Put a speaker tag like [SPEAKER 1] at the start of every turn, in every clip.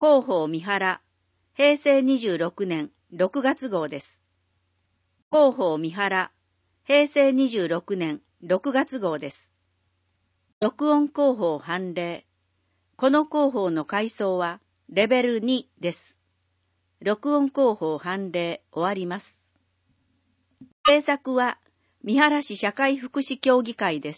[SPEAKER 1] 広報三原、平成26年6月号です。広報三原、平成26年6月号です。録音広報判例。この広報の階層はレベル2です。録音広報判例終わります。制作は三原市社会福祉協議会です。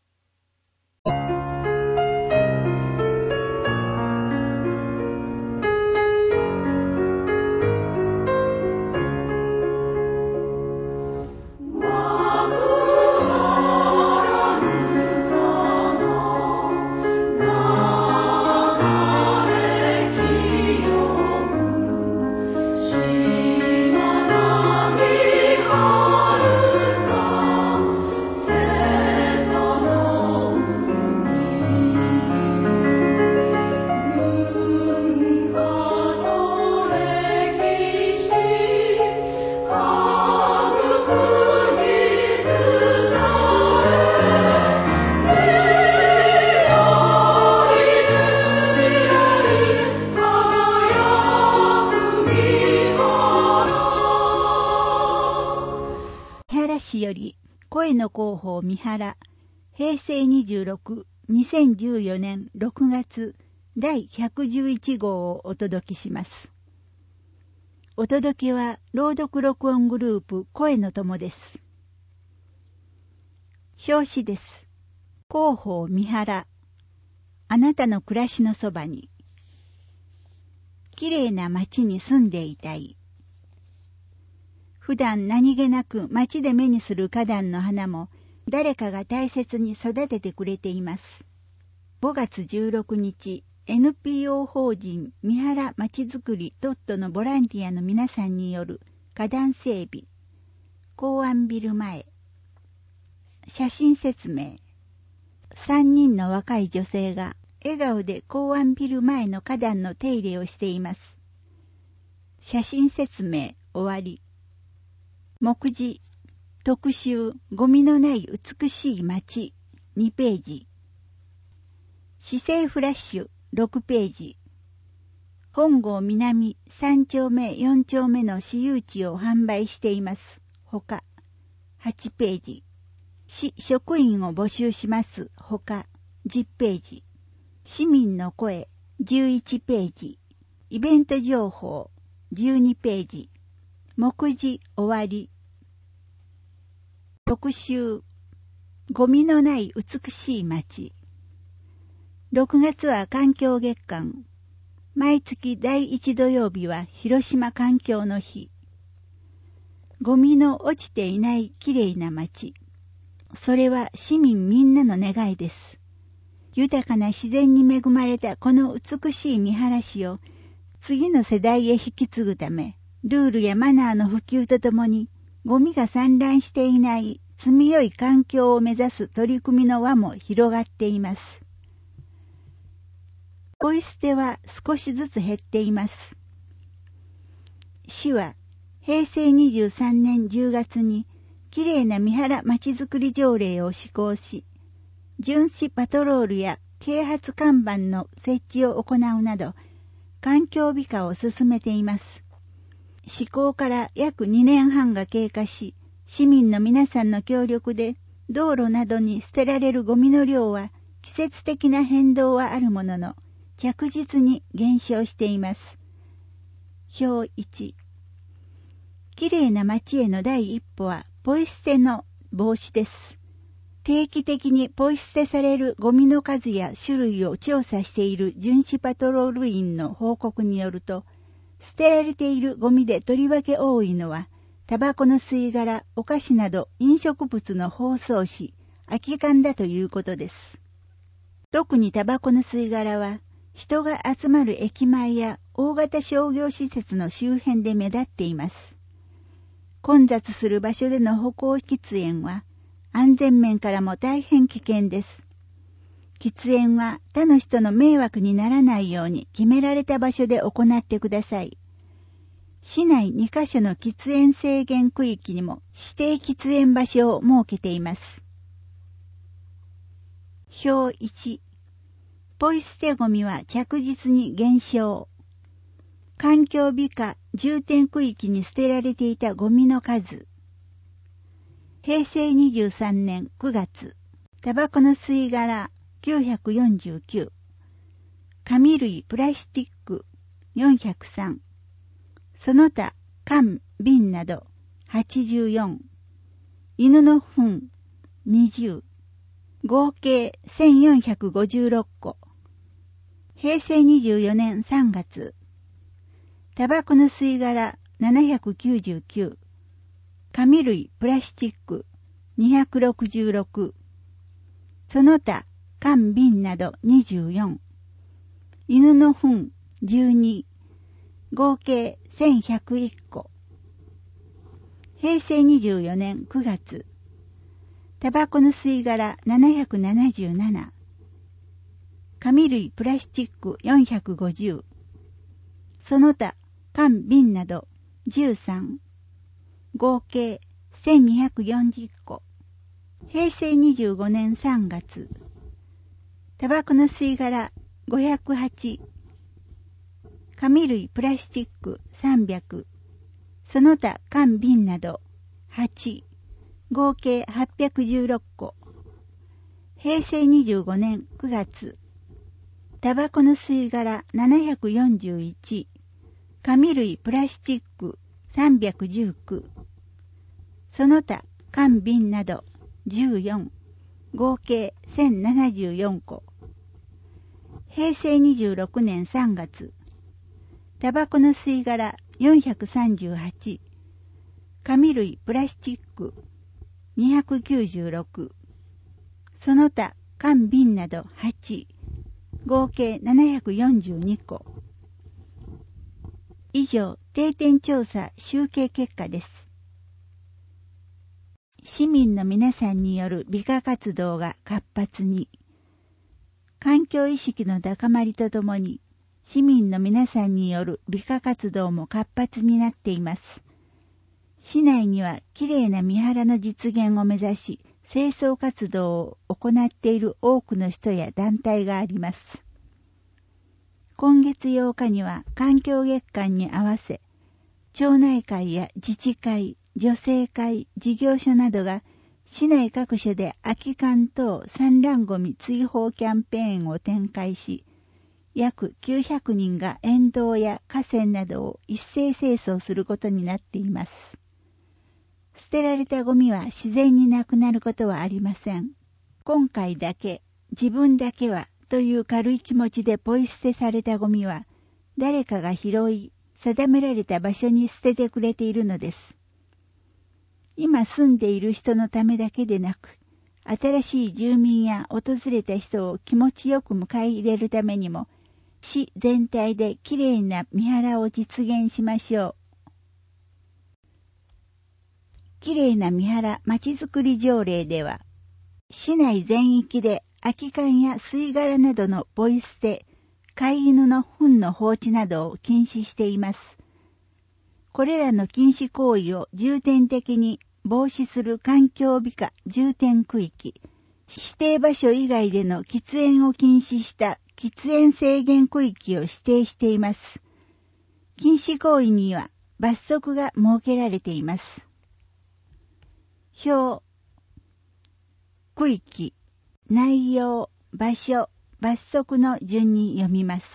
[SPEAKER 2] より声の広報三原、平成26、2014年6月第111号をお届けします。お届けは朗読録音グループ声の友です。表紙です。広報三原、あなたの暮らしのそばに。きれいな町に住んでいたい。普段何気なく街で目にする花壇の花も誰かが大切に育ててくれています。5月16日、NPO 法人三原まちづくりトットのボランティアの皆さんによる花壇整備。公安ビル前。写真説明。3人の若い女性が笑顔で公安ビル前の花壇の手入れをしています。写真説明終わり。目次、特集、ゴミのない美しい街、2ページ。市政フラッシュ、6ページ。本郷南3丁目4丁目の私有地を販売しています。ほか、8ページ。市職員を募集します。ほか、10ページ。市民の声、11ページ。イベント情報、12ページ。目次終わり。特集、ゴミのない美しい街。6月は環境月間。毎月第1土曜日は広島環境の日。ゴミの落ちていないきれいな街。それは市民みんなの願いです。豊かな自然に恵まれたこの美しい三原市を次の世代へ引き継ぐため、ルールやマナーの普及とともに、ゴミが散乱していない住みよい環境を目指す取り組みの輪も広がっています。ポイ捨ては少しずつ減っています。市は平成23年10月にきれいな三原まちづくり条例を施行し、巡視パトロールや啓発看板の設置を行うなど、環境美化を進めています。施行から約2年半が経過し、市民の皆さんの協力で道路などに捨てられるゴミの量は季節的な変動はあるものの着実に減少しています。表1。きれいな街への第一歩はポイ捨ての防止です。定期的にポイ捨てされるゴミの数や種類を調査している巡視パトロール員の報告によると、捨てられているゴミでとりわけ多いのは、タバコの吸い殻、お菓子など飲食物の包装紙、空き缶だということです。特にタバコの吸い殻は、人が集まる駅前や大型商業施設の周辺で目立っています。混雑する場所での歩行喫煙は、安全面からも大変危険です。喫煙は他の人の迷惑にならないように決められた場所で行ってください。市内2カ所の喫煙制限区域にも指定喫煙場所を設けています。表1。ポイ捨てゴミは着実に減少。 環境美化重点区域に捨てられていたゴミの数。平成23年9月、タバコの吸い殻949、紙類プラスチック403、その他缶、瓶など84、犬の糞20、合計1456個。平成24年3月、タバコの吸い殻799、紙類プラスチック266、その他缶瓶など24、犬の糞12、合計1101個。平成24年9月、タバコの吸い殻777、紙類プラスチック450、その他缶瓶など13、合計1240個。平成25年3月、タバコの吸い殻508、紙類プラスチック300、その他缶瓶など8、合計816個。平成25年9月、タバコの吸い殻741、紙類プラスチック319、その他缶瓶など14、合計1074個。平成26年3月、タバコの吸い殻438、紙類プラスチック296、その他缶瓶など8、合計742個。以上、定点調査集計結果です。市民の皆さんによる美化活動が活発に、環境意識の高まりとともに、市民の皆さんによる美化活動も活発になっています。市内にはきれいな三原の実現を目指し、清掃活動を行っている多くの人や団体があります。今月8日には環境月間に合わせ、町内会や自治会、女性会、事業所などが市内各所で空き缶等散乱ゴミ追放キャンペーンを展開し、約900人が沿道や河川などを一斉清掃することになっています。捨てられたゴミは自然になくなることはありません。今回だけ、自分だけはという軽い気持ちでポイ捨てされたゴミは、誰かが拾い、定められた場所に捨ててくれているのです。今住んでいる人のためだけでなく、新しい住民や訪れた人を気持ちよく迎え入れるためにも、市全体できれいな三原を実現しましょう。きれいな三原まちづくり条例では、市内全域で空き缶や吸い殻などのポイ捨て、飼い犬の糞の放置などを禁止しています。これらの禁止行為を重点的に防止する環境美化重点区域、指定場所以外での喫煙を禁止した喫煙制限区域を指定しています。禁止行為には罰則が設けられています。表、区域、内容、場所、罰則の順に読みます。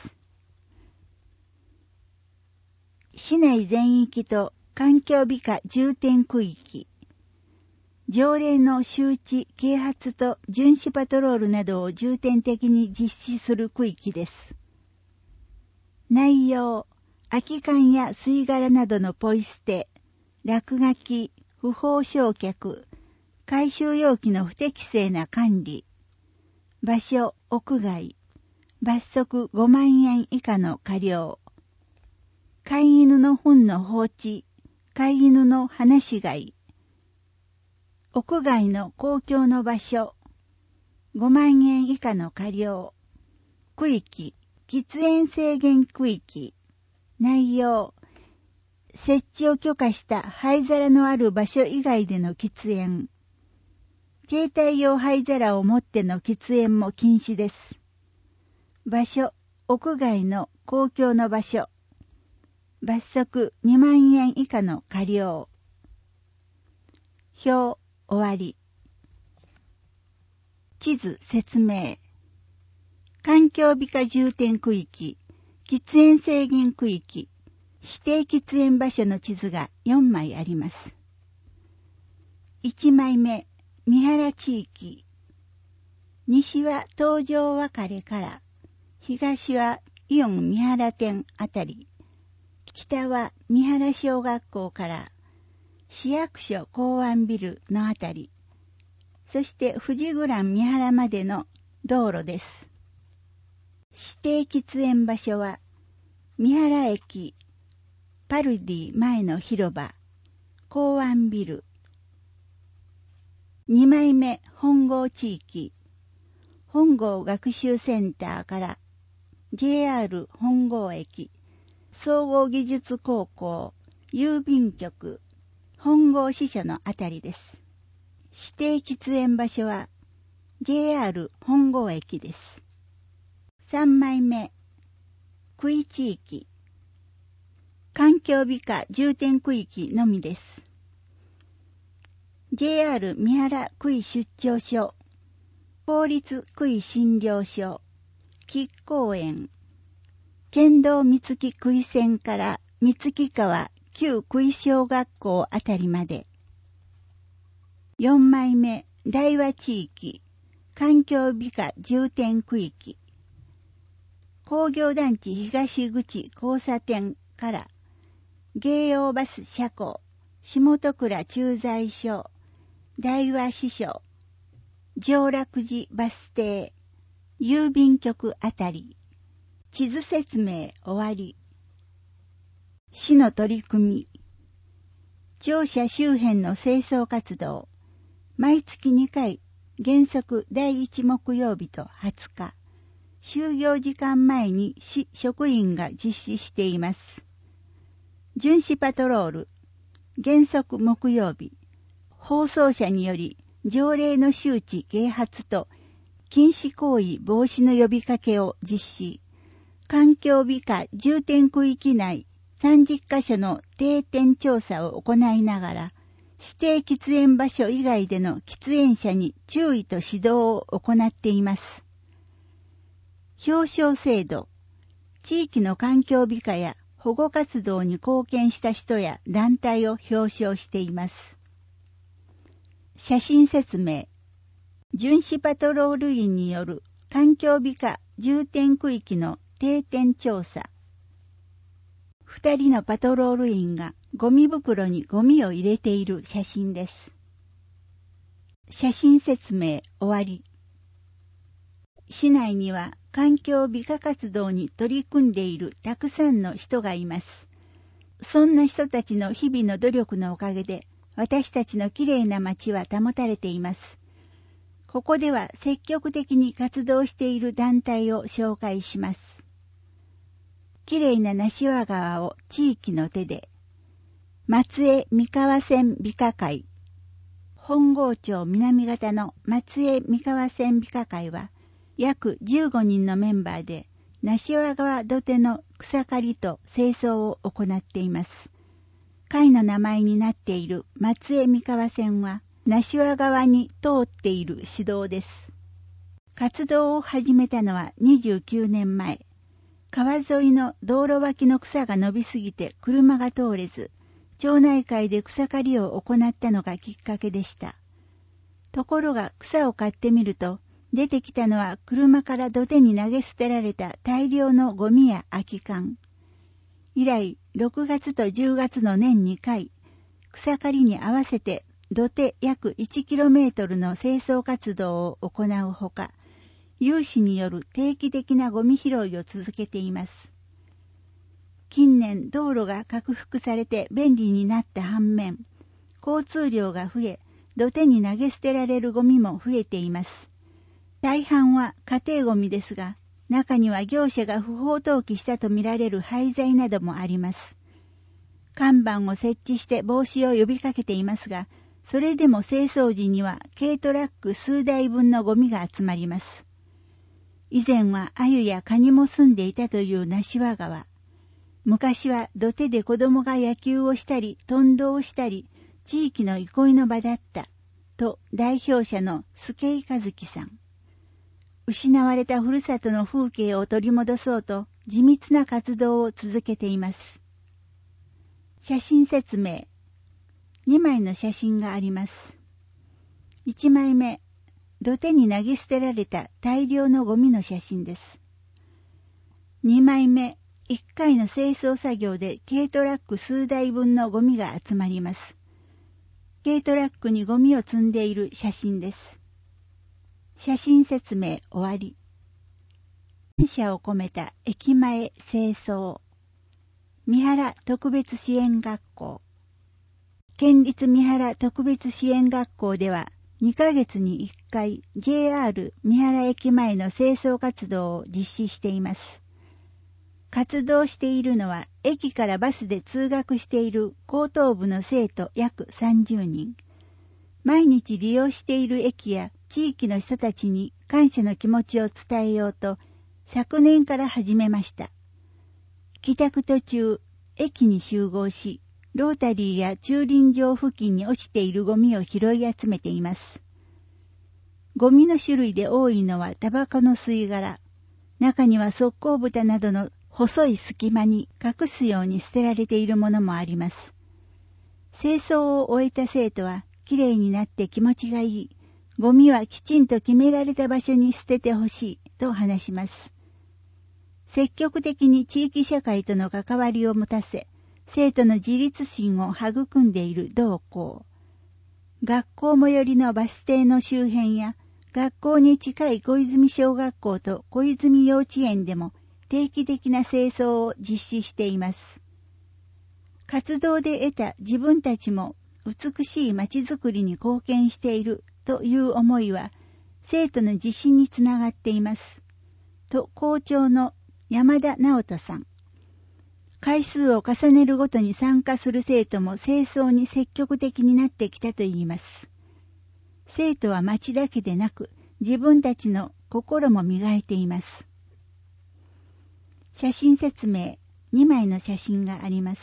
[SPEAKER 2] 市内全域と環境美化重点区域、条例の周知、啓発と巡視パトロールなどを重点的に実施する区域です。内容、空き缶や吸い殻などのポイ捨て、落書き、不法焼却、回収容器の不適正な管理、場所、屋外、罰則5万円以下の科料、飼い犬の糞の放置、飼い犬の放し飼い、屋外の公共の場所、5万円以下の科料、区域、喫煙制限区域、内容、設置を許可した灰皿のある場所以外での喫煙、携帯用灰皿を持っての喫煙も禁止です。場所、屋外の公共の場所、 罰則2万円以下の科料。表終わり。地図説明。環境美化重点区域、喫煙制限区域、指定喫煙場所の地図が4枚あります。1枚目、三原地域。西は東条別から東はイオン三原店あたり、北は三原小学校から市役所港湾ビルのあたり、そして富士グラン三原までの道路です。指定喫煙場所は三原駅、パルディ前の広場、港湾ビル。2枚目、本郷地域。本郷学習センターから JR 本郷駅、総合技術高校、郵便局、本郷支所のあたりです。指定喫煙場所は JR 本郷駅です。3枚目、区域地域。環境美化重点区域のみです。JR 三原区域出張所、公立区域診療所、吉公園、県道三月区域線から三月川旧区域小学校あたりまで。4枚目、大和地域、環境美化重点区域。工業団地東口交差点から芸用バス車庫、下戸倉駐在所、大和支所、上楽寺バス停、郵便局あたり。地図説明終わり。市の取り組み。庁舎周辺の清掃活動。毎月2回、原則第1木曜日と20日。就業時間前に市職員が実施しています。巡視パトロール。原則木曜日。放送車により条例の周知啓発と禁止行為防止の呼びかけを実施。環境美化重点区域内30カ所の定点調査を行いながら、指定喫煙場所以外での喫煙者に注意と指導を行っています。表彰制度。地域の環境美化や保護活動に貢献した人や団体を表彰しています。写真説明。巡視パトロール員による環境美化重点区域の定点調査。2人のパトロール員がゴミ袋にゴミを入れている写真です。写真説明終わり。市内には環境美化活動に取り組んでいるたくさんの人がいます。そんな人たちの日々の努力のおかげで、私たちのきれいな街は保たれています。ここでは積極的に活動している団体を紹介します。きれいな梨和川を地域の手で。松江三河線美化会。本郷町南方の松江三河線美化会は、約15人のメンバーで、梨和川土手の草刈りと清掃を行っています。会の名前になっている松江三河線は、梨和川に通っている市道です。活動を始めたのは29年前。川沿いの道路脇の草が伸びすぎて車が通れず、町内会で草刈りを行ったのがきっかけでした。ところが草を刈ってみると、出てきたのは車から土手に投げ捨てられた大量のゴミや空き缶。以来、6月と10月の年2回、草刈りに合わせて土手約 1km の清掃活動を行うほか、有志による定期的なゴミ拾いを続けています。近年道路が拡幅されて便利になった反面、交通量が増え、土手に投げ捨てられるゴミも増えています。大半は家庭ゴミですが、中には業者が不法投棄したとみられる廃材などもあります。看板を設置して防止を呼びかけていますが、それでも清掃時には軽トラック数台分のゴミが集まります。以前は鮎やカニも住んでいたという梨和川。 昔は土手で子供が野球をしたり、トンドをしたり、地域の憩いの場だった、と代表者の助井和樹さん。失われたふるさとの風景を取り戻そうと、地道な活動を続けています。写真説明。2枚の写真があります。1枚目、土手に投げ捨てられた大量のゴミの写真です。2枚目、1回の清掃作業で軽トラック数台分のゴミが集まります。軽トラックにゴミを積んでいる写真です。写真説明終わり。感謝を込めた駅前清掃。三原特別支援学校。県立三原特別支援学校では2ヶ月に1回 JR 三原駅前の清掃活動を実施しています。活動しているのは駅からバスで通学している高等部の生徒約30人。毎日利用している駅や地域の人たちに感謝の気持ちを伝えようと昨年から始めました。帰宅途中、駅に集合し、ロータリーや駐輪場付近に落ちているゴミを拾い集めています。ゴミの種類で多いのはタバコの吸い殻。中には側溝蓋などの細い隙間に隠すように捨てられているものもあります。清掃を終えた生徒は、きれいになって気持ちがいい。ゴミはきちんと決められた場所に捨ててほしいと話します。積極的に地域社会との関わりを持たせ、生徒の自立心を育んでいる同校。学校最寄りのバス停の周辺や、学校に近い小泉小学校と小泉幼稚園でも定期的な清掃を実施しています。活動で得た自分たちも美しい街づくりに貢献しているという思いは、生徒の自信につながっています。と校長の山田直人さん。回数を重ねるごとに参加する生徒も清掃に積極的になってきたといいます。生徒は街だけでなく、自分たちの心も磨いています。写真説明、2枚の写真があります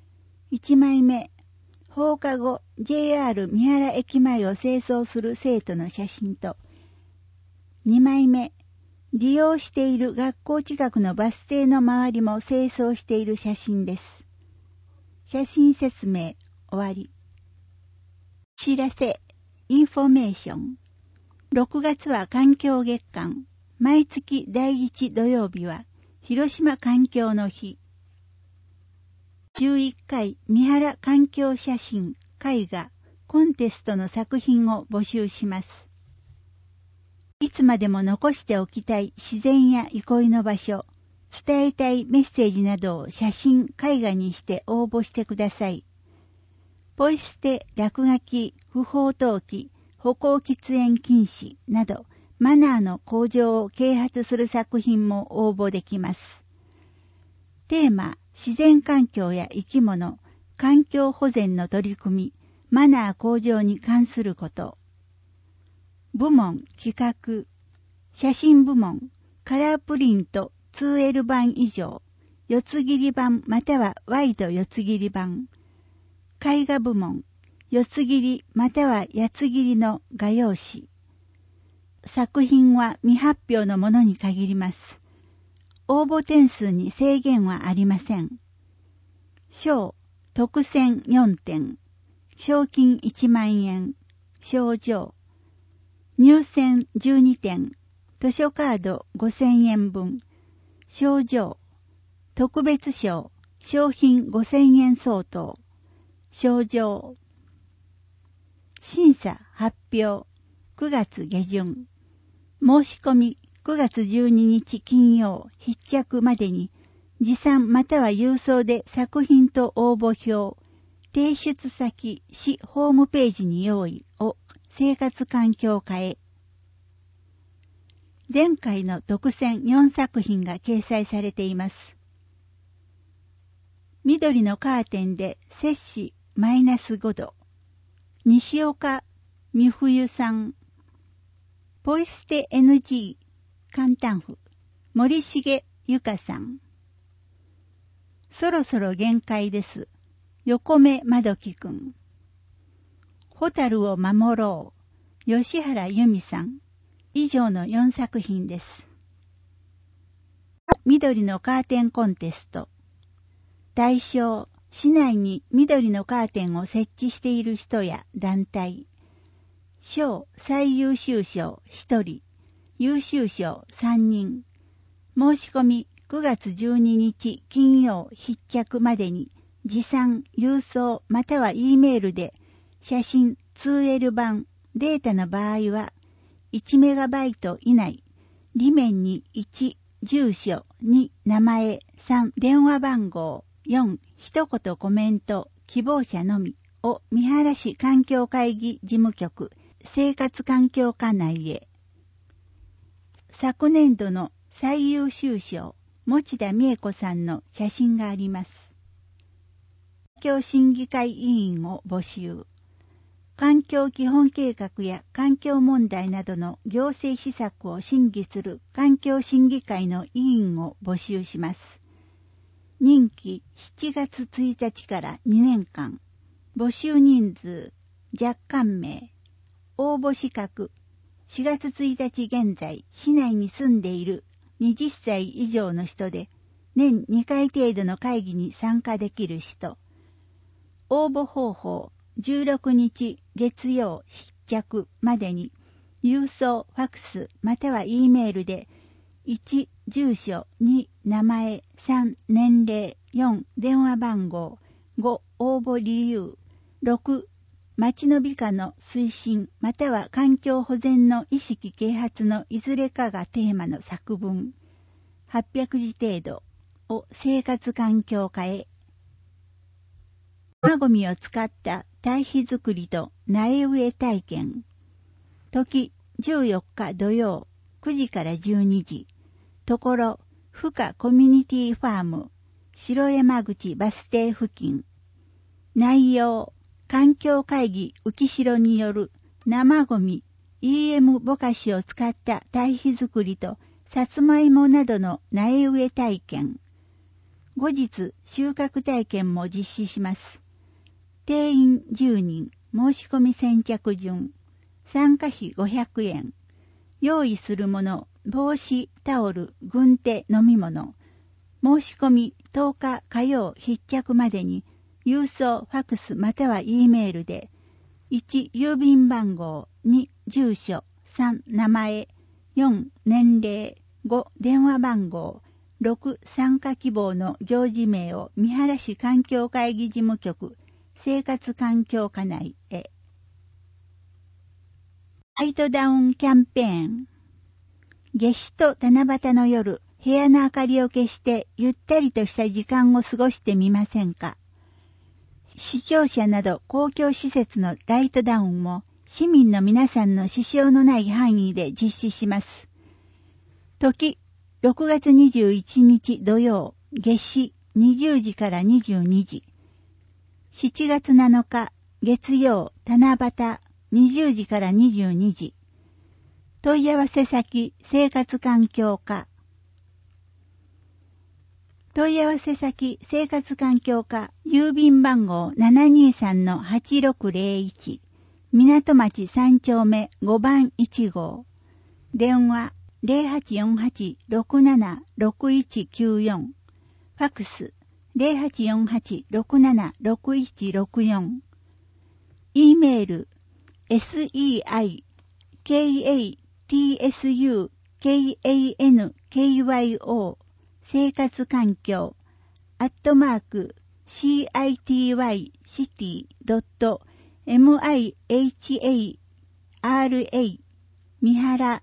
[SPEAKER 2] 。1枚目、放課後 JR 三原駅前を清掃する生徒の写真と、2枚目、利用している学校近くのバス停の周りも清掃している写真です。写真説明終わり。知らせ、インフォメーション。6月は環境月間。毎月第1土曜日は広島環境の日。11回三原環境写真絵画コンテストの作品を募集します。いつまでも残しておきたい自然や憩いの場所、伝えたいメッセージなどを写真、絵画にして応募してください。ポイ捨て、落書き、不法投棄、歩行喫煙禁止など、マナーの向上を啓発する作品も応募できます。テーマ、自然環境や生き物、環境保全の取り組み、マナー向上に関すること。部門、企画、写真部門、カラープリント 2L 版以上、四つ切り版またはワイド四つ切り版。絵画部門、四つ切りまたは八つ切りの画用紙。作品は未発表のものに限ります。応募点数に制限はありません。賞、特選4点、賞金1万円、賞状。入選12点、図書カード5000円分、賞状、特別賞、賞品5000円相当、賞状。審査発表、9月下旬。申し込み9月12日金曜必着までに、持参または郵送で作品と応募表、提出先、市ホームページに用意を生活環境課へ。前回の特選4作品が掲載されています。緑のカーテンで摂氏-5度。西岡美冬さん。ポイ捨て NG 簡単譜。森重由香さん。 そろそろ限界です。横目まどきくん。ホタルを守ろう。吉原由美さん。以上の4作品です。緑のカーテンコンテスト。対象、市内に緑のカーテンを設置している人や団体。賞、最優秀賞1人、優秀賞3人。申し込み9月12日金曜必着までに持参、郵送または E メールで写真 2L 版、データの場合は1メガバイト以内、裏面に1、住所、2、名前、3、電話番号、4、一言コメント、希望者のみを三原市環境会議事務局、生活環境課内へ。昨年度の最優秀賞、持田美恵子さんの写真があります。環境審議会委員を募集。環境基本計画や環境問題などの行政施策を審議する環境審議会の委員を募集します。任期7月1日から2年間。募集人数、若干名。応募資格。4月1日現在、市内に住んでいる20歳以上の人で、年2回程度の会議に参加できる人。応募方法。16日月曜必着までに郵送、ファクスまたは E メールで1、住所、2、名前、3、年齢、4、電話番号、5、応募理由、6、町の美化の推進または環境保全の意識啓発のいずれかがテーマの作文、800字程度を生活環境課へ。生ゴミを使った堆肥作りと苗植え体験。時14日土曜9時から12時。ところ、ふかコミュニティファーム、白山口バス停付近。内容、環境会議浮城による生ゴミ、EM ぼかしを使った堆肥作りとさつまいもなどの苗植え体験。後日、収穫体験も実施します。定員10人、申し込み先着順、参加費500円、用意するもの、帽子、タオル、軍手、飲み物、申し込み10日火曜必着までに、郵送、ファクスまたは E メールで、1、郵便番号、2、住所、3、名前、4、年齢、5、電話番号、6、参加希望の行事名を三原市環境会議事務局、生活環境課内へ。ライトダウンキャンペーン。夏至と七夕の夜、部屋の明かりを消してゆったりとした時間を過ごしてみませんか。市庁舎など公共施設のライトダウンも市民の皆さんの支障のない範囲で実施します。時、6月21日土曜、夏至20時から22時。7月7日月曜七夕20時から22時。問い合わせ先生活環境課。問い合わせ先生活環境課郵便番号 723-8601 港町3丁目5番1号。電話 0848-676194。ファクス0848-676164。E メール seikatsukankyo 生活環境@city.mihara みはら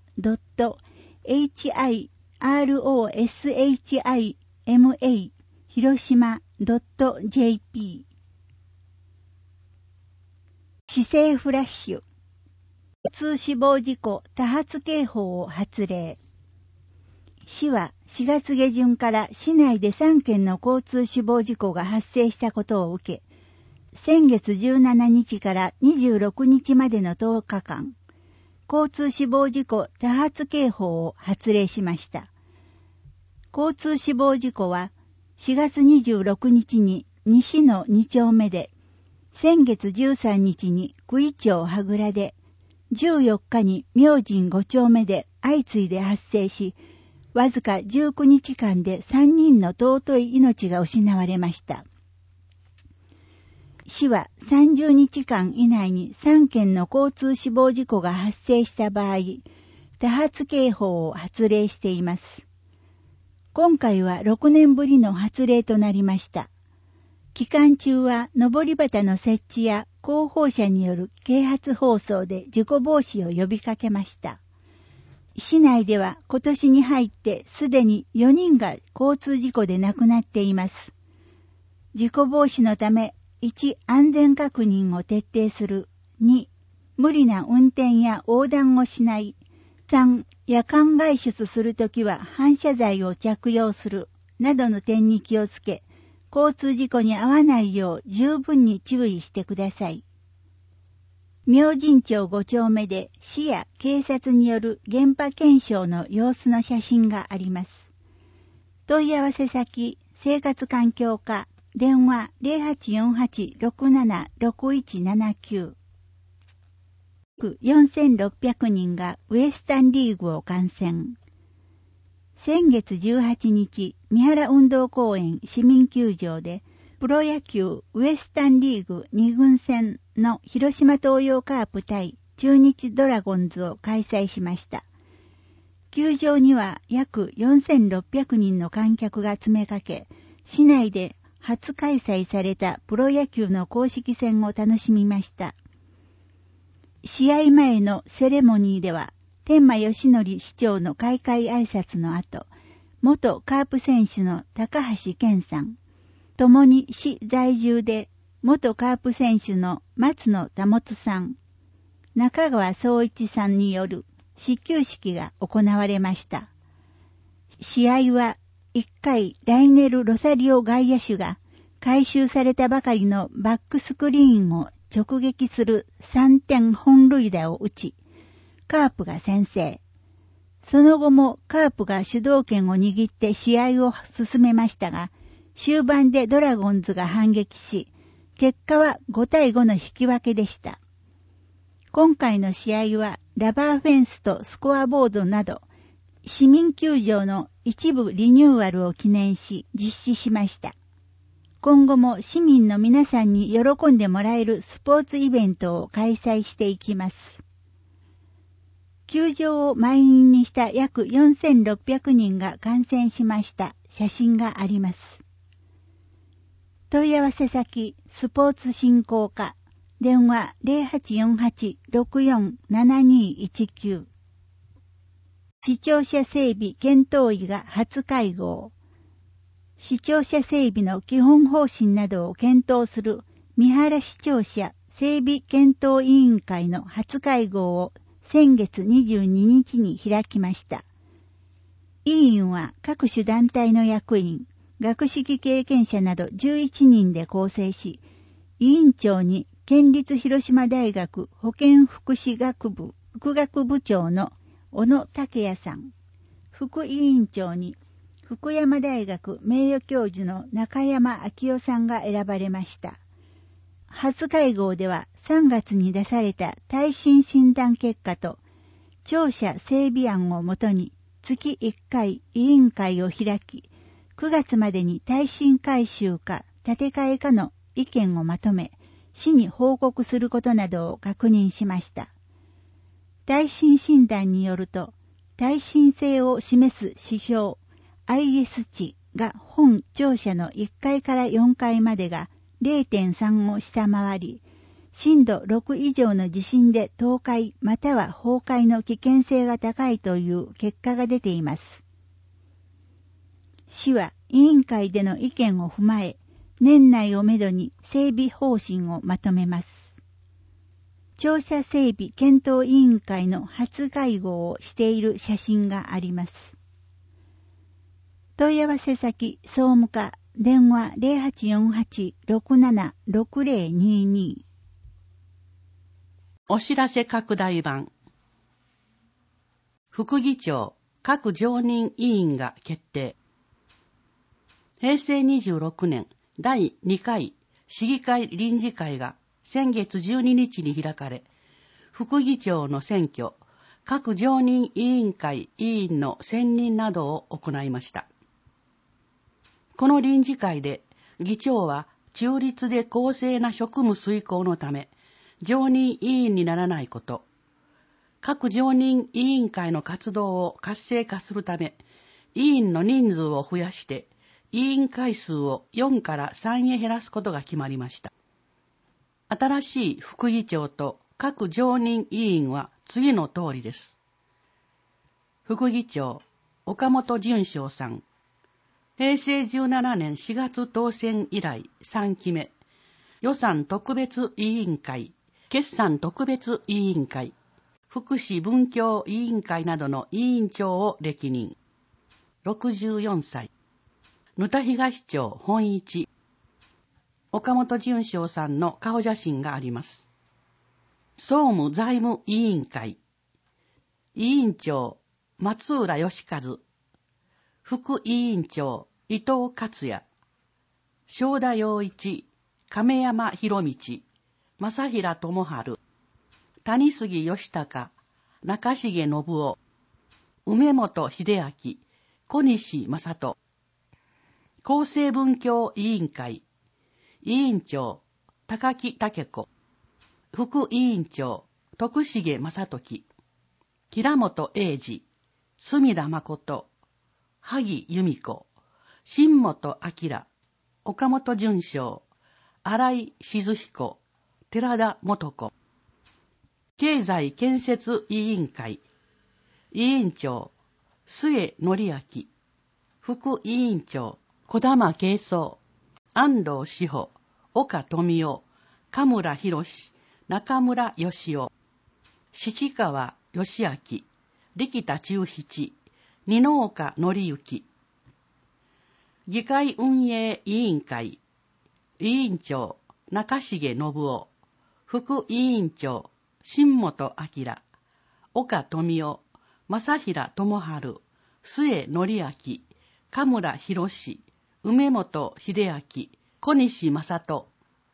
[SPEAKER 2] .hiroshima 広島 .jp 市政フラッシュ。交通死亡事故多発警報を発令。市は4月下旬から市内で3件の交通死亡事故が発生したことを受け、先月17日から26日までの10日間、交通死亡事故多発警報を発令しました。交通死亡事故は 4月26日に西の2丁目で、先月13日に九井町羽倉で、14日に明神5丁目で相次いで発生し、わずか19日間で3人の尊い命が失われました。市は30日間以内に3件の交通死亡事故が発生した場合、多発警報を発令しています。今回は6年ぶりの発令となりました。期間中は上り旗の設置や広報車による啓発放送で事故防止を呼びかけました。市内では今年に入ってすでに4人が交通事故で亡くなっています。事故防止のため、1、安全確認を徹底する。2、無理な運転や横断をしない。3、夜間外出するときは反射材を着用する。などの点に気をつけ、交通事故に遭わないよう十分に注意してください。明神町5丁目で市や警察による現場検証の様子の写真があります。問い合わせ先、生活環境課、電話 0848-676179。4600人がウエスタンリーグを観戦。先月18日、三原運動公園市民球場で、プロ野球ウエスタンリーグ2軍戦の広島東洋カープ対中日ドラゴンズを開催しました。球場には約4600人の観客が詰めかけ、市内で初開催されたプロ野球の公式戦を楽しみました。試合前のセレモニーでは、天満義則市長の開会挨拶の後、元カープ選手の高橋健さん、共に市在住で元カープ選手の松野保さん、中川総一さんによる始球式が行われました。試合は1回ライネル・ロサリオ外野手が改修されたばかりのバックスクリーンを直撃する3点本塁打を打ち、カープが先制。その後もカープが主導権を握って試合を進めましたが、終盤でドラゴンズが反撃し、結果は5対5の引き分けでした。今回の試合はラバーフェンスとスコアボードなど、市民球場の一部リニューアルを記念し実施しました。今後も市民の皆さんに喜んでもらえるスポーツイベントを開催していきます。球場を満員にした約4600人が観戦しました写真があります。問い合わせ先、スポーツ振興課、電話 0848-647219。視聴者整備検討医が初会合。視聴者整備の基本方針などを検討する三原視聴者整備検討委員会の初会合を先月22日に開きました。委員は各種団体の役員、学識経験者など11人で構成し、委員長に県立広島大学保健福祉学部副学部長の小野武也さん、副委員長に福山大学名誉教授の中山昭夫さんが選ばれました。初会合では3月に出された耐震診断結果と庁舎整備案をもとに月1回委員会を開き、9月までに耐震改修か建て替えかの意見をまとめ、市に報告することなどを確認しました。耐震診断によると、耐震性を示す指標 IS 値が本庁舎の1階から4階までが0.3 を下回り、震度6以上の地震で倒壊または崩壊の危険性が高いという結果が出ています。市は委員会での意見を踏まえ、年内をめどに整備方針をまとめます。庁舎整備検討委員会の初会合をしている写真があります。問い合わせ先、総務課、電話 0848-676022。
[SPEAKER 3] お知らせ拡大版。副議長、各常任委員が決定。 平成26年第2回市議会臨時会が先月12日に開かれ、副議長の選挙、各常任委員会委員の選任などを行いました。この臨時会で議長は中立で公正な職務遂行のため、常任委員にならないこと、各常任委員会の活動を活性化するため、委員の人数を増やして、委員会数を4から3へ減らすことが決まりました。新しい副議長と各常任委員は次の通りです。副議長、岡本淳翔さん。平成17年4月当選以来3期目。予算特別委員会、決算特別委員会、福祉文教委員会などの委員長を歴任。64歳。沼田東町本一。岡本淳翔さんの顔写真があります。総務財務委員会。委員長、松浦義和。副委員長、伊藤克也。正田洋一、亀山博道、正平智春。谷杉義孝、中重信夫。梅本秀明、小西正人。厚生文教委員会。委員長、高木武子。副委員長、徳重正時。平本英二、隅田誠。萩由美子。新本明。岡本淳翔。新井静彦。寺田元子。経済建設委員会。委員長、末則明。副委員長、児玉慶三。安藤志保。岡富夫。神村博士。中村義雄。七川義明。力田忠七。二之岡則之。議会運営委員会。委員長、中重信夫。副委員長、新本明。岡富夫。正平智春。末則明。神村博士。梅本秀明。小西正人。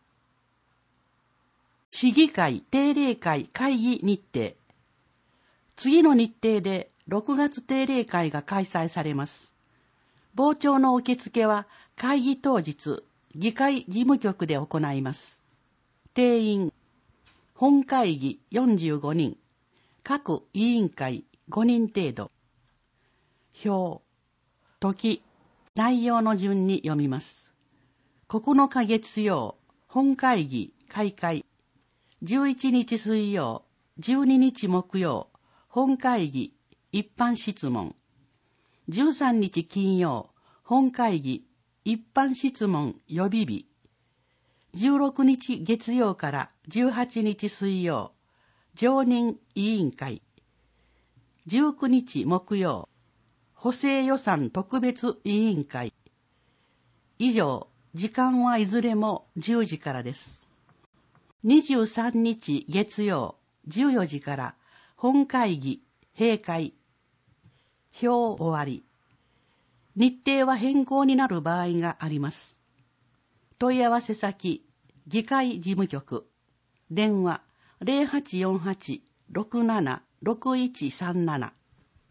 [SPEAKER 3] 市議会定例会会議日程。次の日程で6月定例会が開催されます。傍聴の受付は会議当日、議会事務局で行います。定員、本会議45人、各委員会5人程度。表、時、内容の順に読みます。9日月曜、本会議開会。11日水曜、12日木曜、本会議一般質問。13日金曜、本会議一般質問予備日。16日月曜から18日水曜、常任委員会。19日木曜、補正予算特別委員会。以上、時間はいずれも10時からです。23日月曜、14時から本会議閉会。表終わり。日程は変更になる場合があります。問い合わせ先、議会事務局。電話、0848-676137。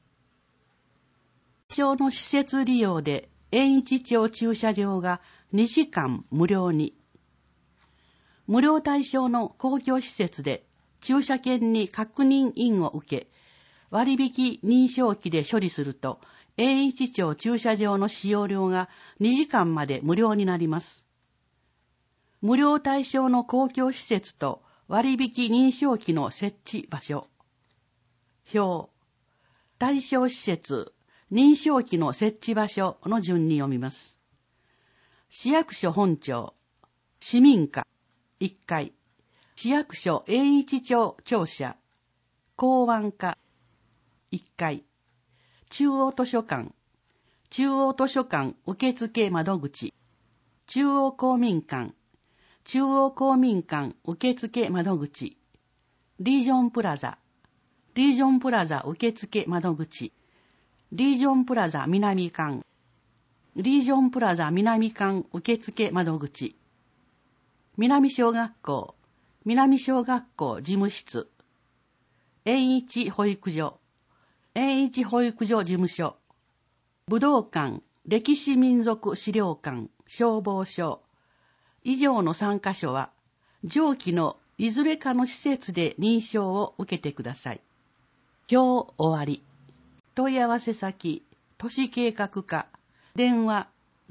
[SPEAKER 3] 町の施設利用で延一町駐車場が2時間無料に。無料対象の公共施設で駐車券に確認印を受け、割引認証機で処理すると、延一町駐車場の使用料が2時間まで無料になります。無料対象の公共施設と割引認証機の設置場所。表、対象施設、認証機の設置場所の順に読みます。市役所本庁、市民課、1階、市役所延一町庁舎、公安課、1階、中央図書館、中央図書館受付窓口、中央公民館、中央公民館受付窓口、リージョンプラザ、リージョンプラザ受付窓口、リージョンプラザ南館、 リージョンプラザ南館受付窓口、南小学校事務室、園一保育所事務所、武道館、歴史民族資料館、消防署、以上の3カ所は、上記のいずれかの施設で認証を受けてください。今日終わり。問い合わせ先、都市計画課、電話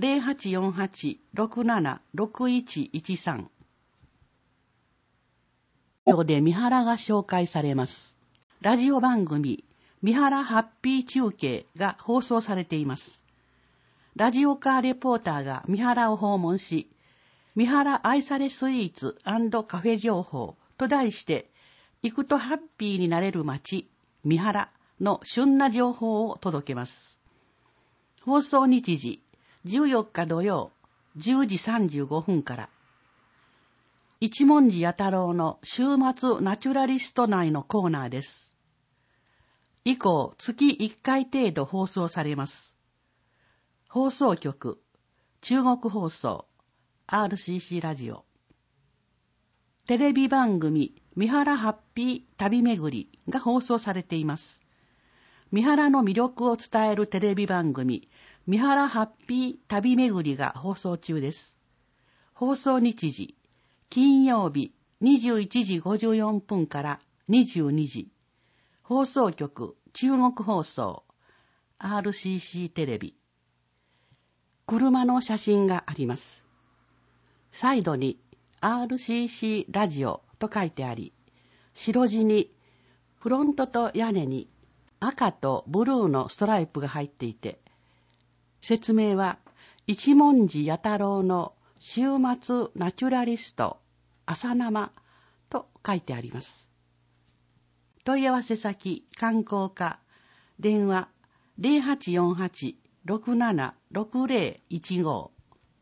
[SPEAKER 3] 0848-676113。で三原が紹介されます。ラジオ番組、三原ハッピー中継が放送されています。ラジオカーレポーターが三原を訪問し、三原愛されスイーツ&カフェ情報と題して、行くとハッピーになれる街、三原の旬な情報を届けます。放送日時、14日土曜、10時35分から。一文字弥太郎の週末ナチュラリスト内のコーナーです。以降、月1回程度放送されます。放送局、中国放送、RCC ラジオ。テレビ番組、三原ハッピー旅巡りが放送されています。三原の魅力を伝えるテレビ番組、三原ハッピー旅巡りが放送中です。放送日時、金曜日21時54分から22時。放送局、中国放送、RCC テレビ。車の写真があります。サイドに RCC ラジオと書いてあり、白地にフロントと屋根に赤とブルーのストライプが入っていて、説明は一文字弥太郎の週末ナチュラリスト朝生と書いてあります。問い合わせ先観光課、電話 0848-676015。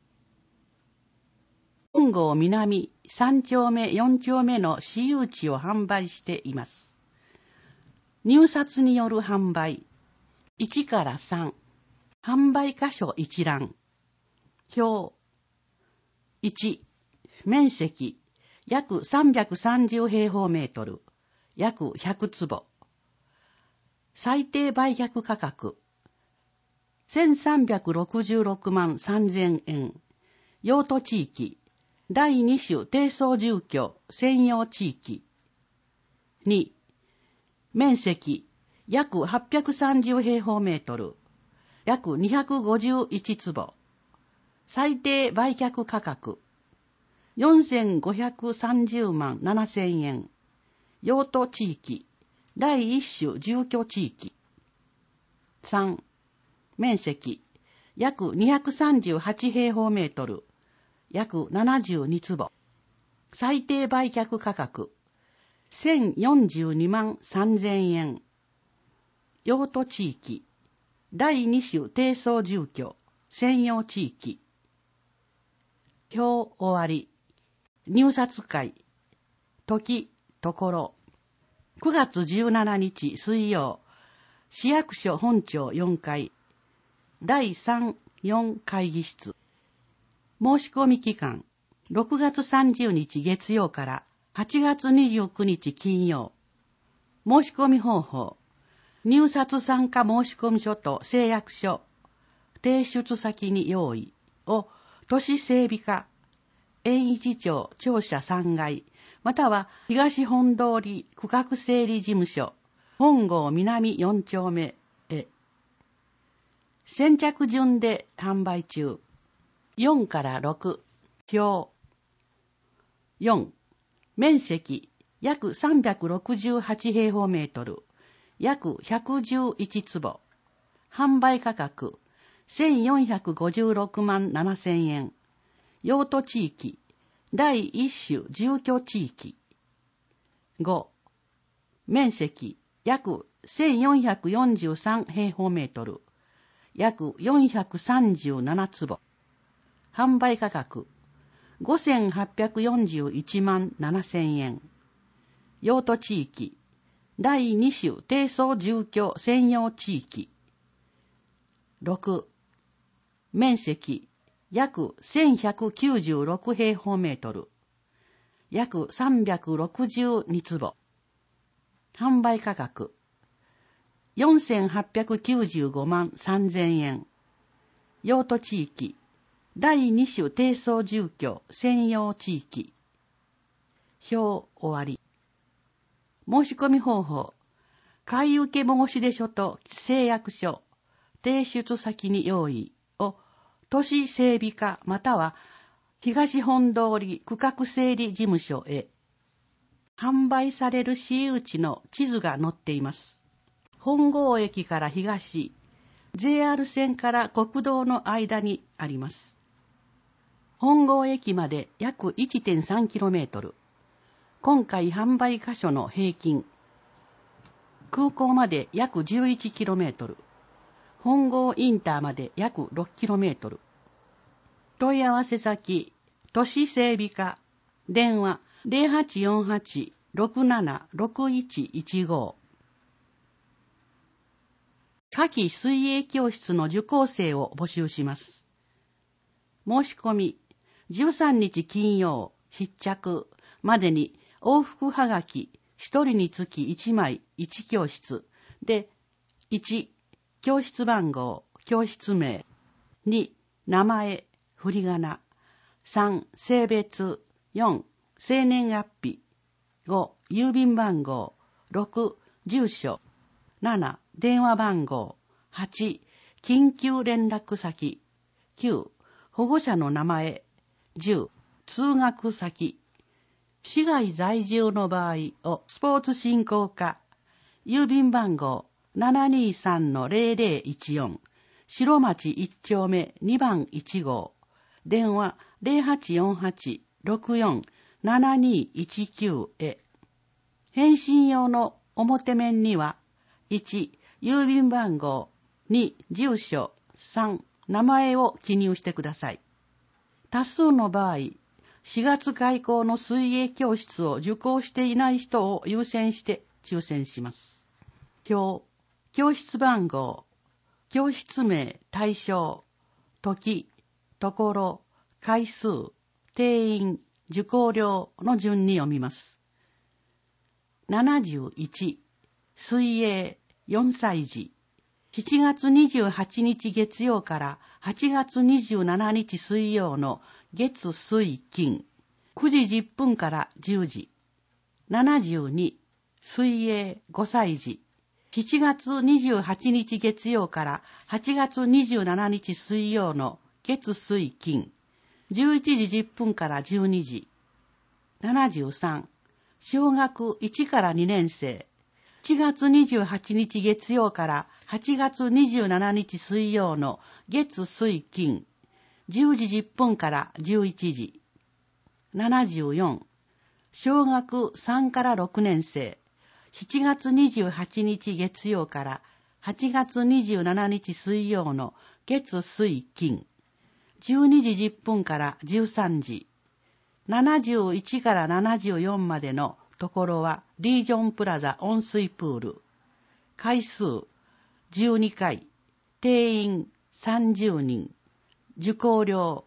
[SPEAKER 3] 本郷南3丁目4丁目の私有地を販売しています。入札による販売。1から3。販売箇所一覧。表。1。面積。約330平方メートル。約100坪。最低売却価格。1366万3000円。用途地域。第2種低層住居専用地域。2、面積約830平方メートル、約251坪。最低売却価格4530万7000円。用途地域第1種住居地域。3、面積約238平方メートル、約72坪。最低売却価格1042万3000円。用途地域第2種低層住居専用地域。今日終わり。入札会時ところ。9月17日水曜、市役所本庁4階第3、4会議室。申し込み期間、6月30日月曜から8月29日金曜。申し込み方法、入札参加申込書と誓約書、提出先に用意を都市整備課、園一町庁舎3階、または東本通り区画整理事務所、本郷南4丁目へ。先着順で販売中。4から6、表。4、面積約368平方メートル、約111坪。販売価格1456万7000円。用途地域第1種住居地域。5、面積約1443平方メートル、約437坪。販売価格5841万7000円。用途地域第2種低層住居専用地域。6、 面積約1196平方メートル、約362坪。販売価格4895万3000円。用途地域第2種低層住居専用地域。表終わり。申し込み方法。買受申出書と誓約書、提出先に用意を都市整備課または東本通り区画整理事務所へ。販売される私有地の地図が載っています。本郷駅から東、JR 線から国道の間にあります。本郷駅まで約 1.3km。今回販売箇所の平均。空港まで約 11km。本郷インターまで約 6km。問い合わせ先、都市整備課、電話0848-676115。夏季水泳教室の受講生を募集します。申し込み、13日金曜、必着までに往復はがき1人につき1枚1教室で、1、教室番号、教室名、2、名前、振り仮名、3、性別、4、生年月日、5、郵便番号、6、住所、7、電話番号、8、緊急連絡先、9、保護者の名前、10、通学先、市外在住の場合をスポーツ振興課、郵便番号 723-0014、白町1丁目2番1号、電話0848-647219へ。返信用の表面には、1、郵便番号、2、住所、3、名前を記入してください。多数の場合、4月開校の水泳教室を受講していない人を優先して抽選します。表、教室番号、教室名、対象、時、ところ、回数、定員、受講料の順に読みます。71、水泳、4歳児。7月28日月曜から8月27日水曜の月水金、9時10分から10時。72、水泳5歳児。7月28日月曜から8月27日水曜の月水金、11時10分から12時。73、小学1から2年生。7月28日月曜から8月27日水曜の月水金、10時10分から11時。74、小学3から6年生。7月28日月曜から8月27日水曜の月水金、12時10分から13時。71から74までのところはリージョンプラザ温水プール。回数12回。定員30人。受講料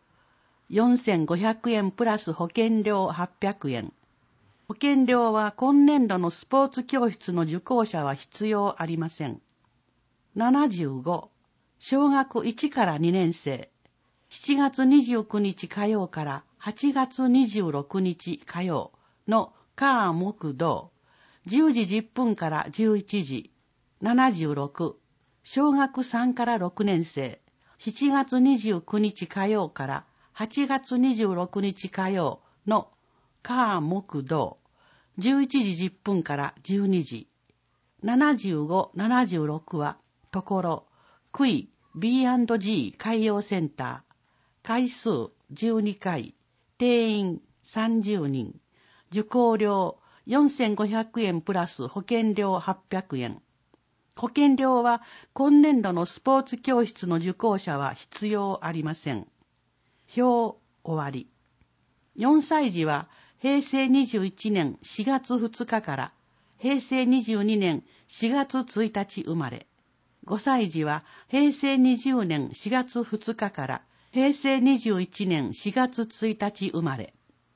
[SPEAKER 3] 4500円プラス保険料800円。保険料は今年度のスポーツ教室の受講者は必要ありません。75、小学1から2年生。7月29日火曜から8月26日火曜の火木土、10時10分から11時。76、小学3から6年生。7月29日火曜から8月26日火曜の火木土、11時10分から12時。75、76は、ところ、クイ B&G 海洋センター。回数12回。定員30人。受講料4500円プラス保険料800円。保険料は今年度のスポーツ教室の受講者は必要ありません。表終わり。4歳児は平成21年4月2日から平成22年4月1日生まれ。 5歳児は平成20年4月2日から平成21年4月1日生まれ。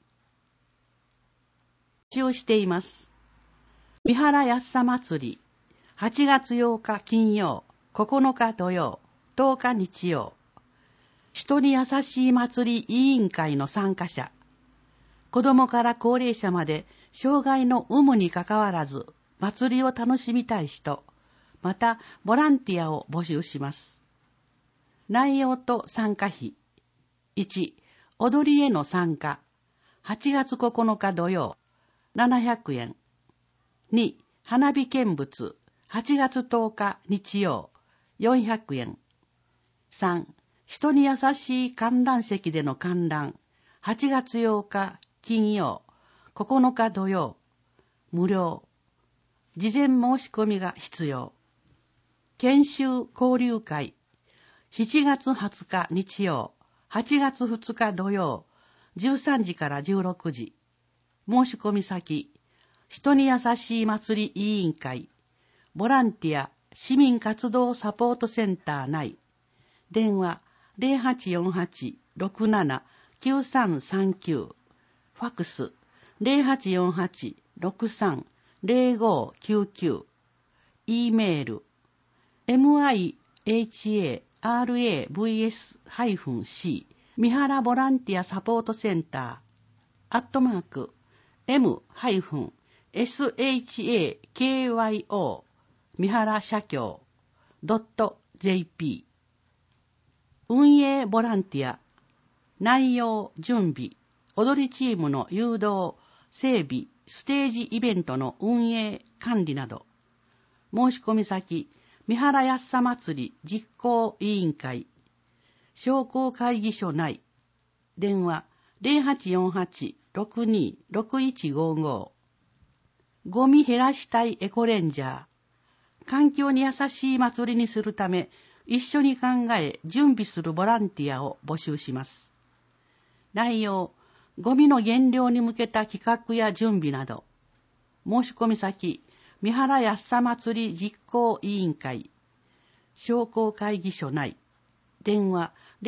[SPEAKER 3] 募集しています。三原やっさ祭り、8月8日金曜、9日土曜、10日日曜。人に優しい祭り委員会の参加者、子供から高齢者まで障害の有無にかかわらず祭りを楽しみたい人、またボランティアを募集します。内容と参加費。1、踊りへの参加、8月9日土曜、700円。2、花火見物、8月10日日曜、400円。3、人に優しい観覧席での観覧、8月8日金曜、9日土曜、無料。事前申し込みが必要。研修交流会、7月20日日曜、8月2日土曜、13時から16時。申し込み先、人に優しい祭り委員会、ボランティア市民活動サポートセンター内。電話0848-67-9339。ファクス0848-63-0599。E メール miharavs-c 三原ボランティアサポートセンター@m-shakyo 三原社協 .jp 運営ボランティア、内容準備、踊りチームの誘導、整備、ステージイベントの運営、管理など。申し込み先、三原やっさ祭り実行委員会、商工会議所内。電話0848-62-6155。ゴミ減らしたいエコレンジャー。環境に優しい祭りにするため、一緒に考え準備するボランティアを募集します。内容、ゴミの減量に向けた企画や準備など。申し込み先、三原やっさ祭り実行委員会、商工会議所内。電話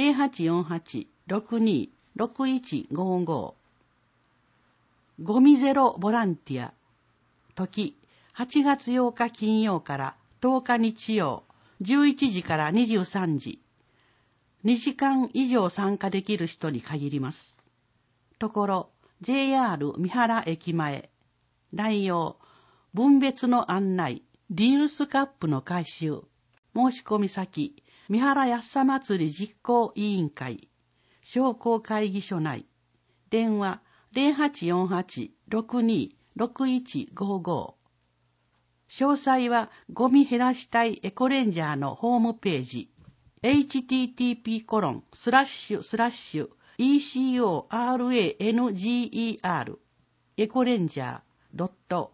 [SPEAKER 3] 0848-62-6155。ゴミゼロボランティア。時、8月8日金曜から10日日曜、11時から23時。2時間以上参加できる人に限ります。ところ、JR 三原駅前。内容、分別の案内、リユースカップの回収。申し込み先、三原やっさ祭り実行委員会、商工会議所内。電話0848-62-6155。詳細はゴミ減らしたいエコレンジャーのホームページ http://ecoranger エコレンジャー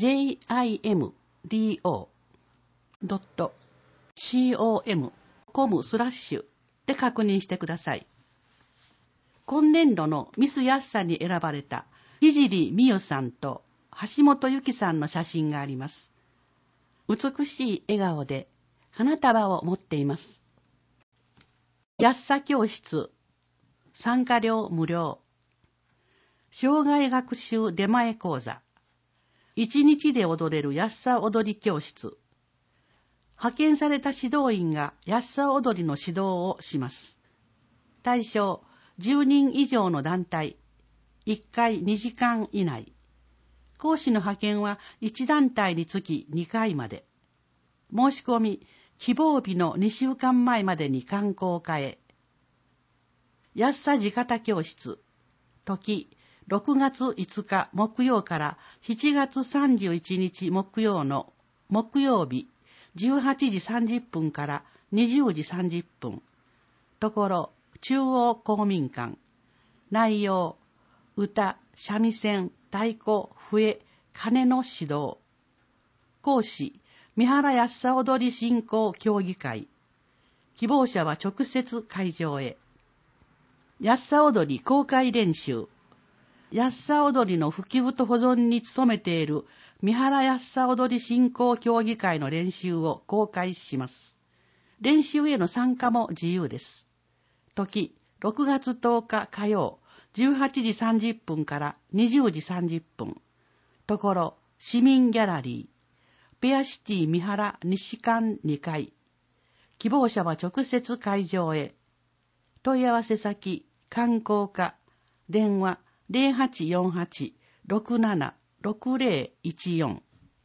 [SPEAKER 3] .jimdo.com/で確認してください。今年度のミスやっさに選ばれた聖美優さんと橋本由紀さんの写真があります。美しい笑顔で花束を持っています。やっさ教室、参加料無料。障害学習出前講座。1日で踊れるやっさ踊り教室。派遣された指導員がやっさ踊りの指導をします。対象、10人以上の団体。1回2時間以内。講師の派遣は1団体につき2回まで。申し込み、希望日の2週間前までに刊行課へ。やっさ地方教室。時、6月5日木曜から7月31日木曜の木曜日、18時30分から20時30分。ところ、中央公民館。内容、歌、三味線、太鼓、笛、鐘の指導。講師、三原やっさ踊り振興協議会。希望者は直接会場へ。やっさ踊り公開練習。 やっさ踊りの普及と保存に努めている三原やっさ踊り振興協議会の練習を公開します。練習への参加も自由です。時、6月10日火曜、18時30分から20時30分。ところ、市民ギャラリー、ペアシティ三原西館2階。希望者は直接会場へ。問い合わせ先、観光課、電話0848-676014。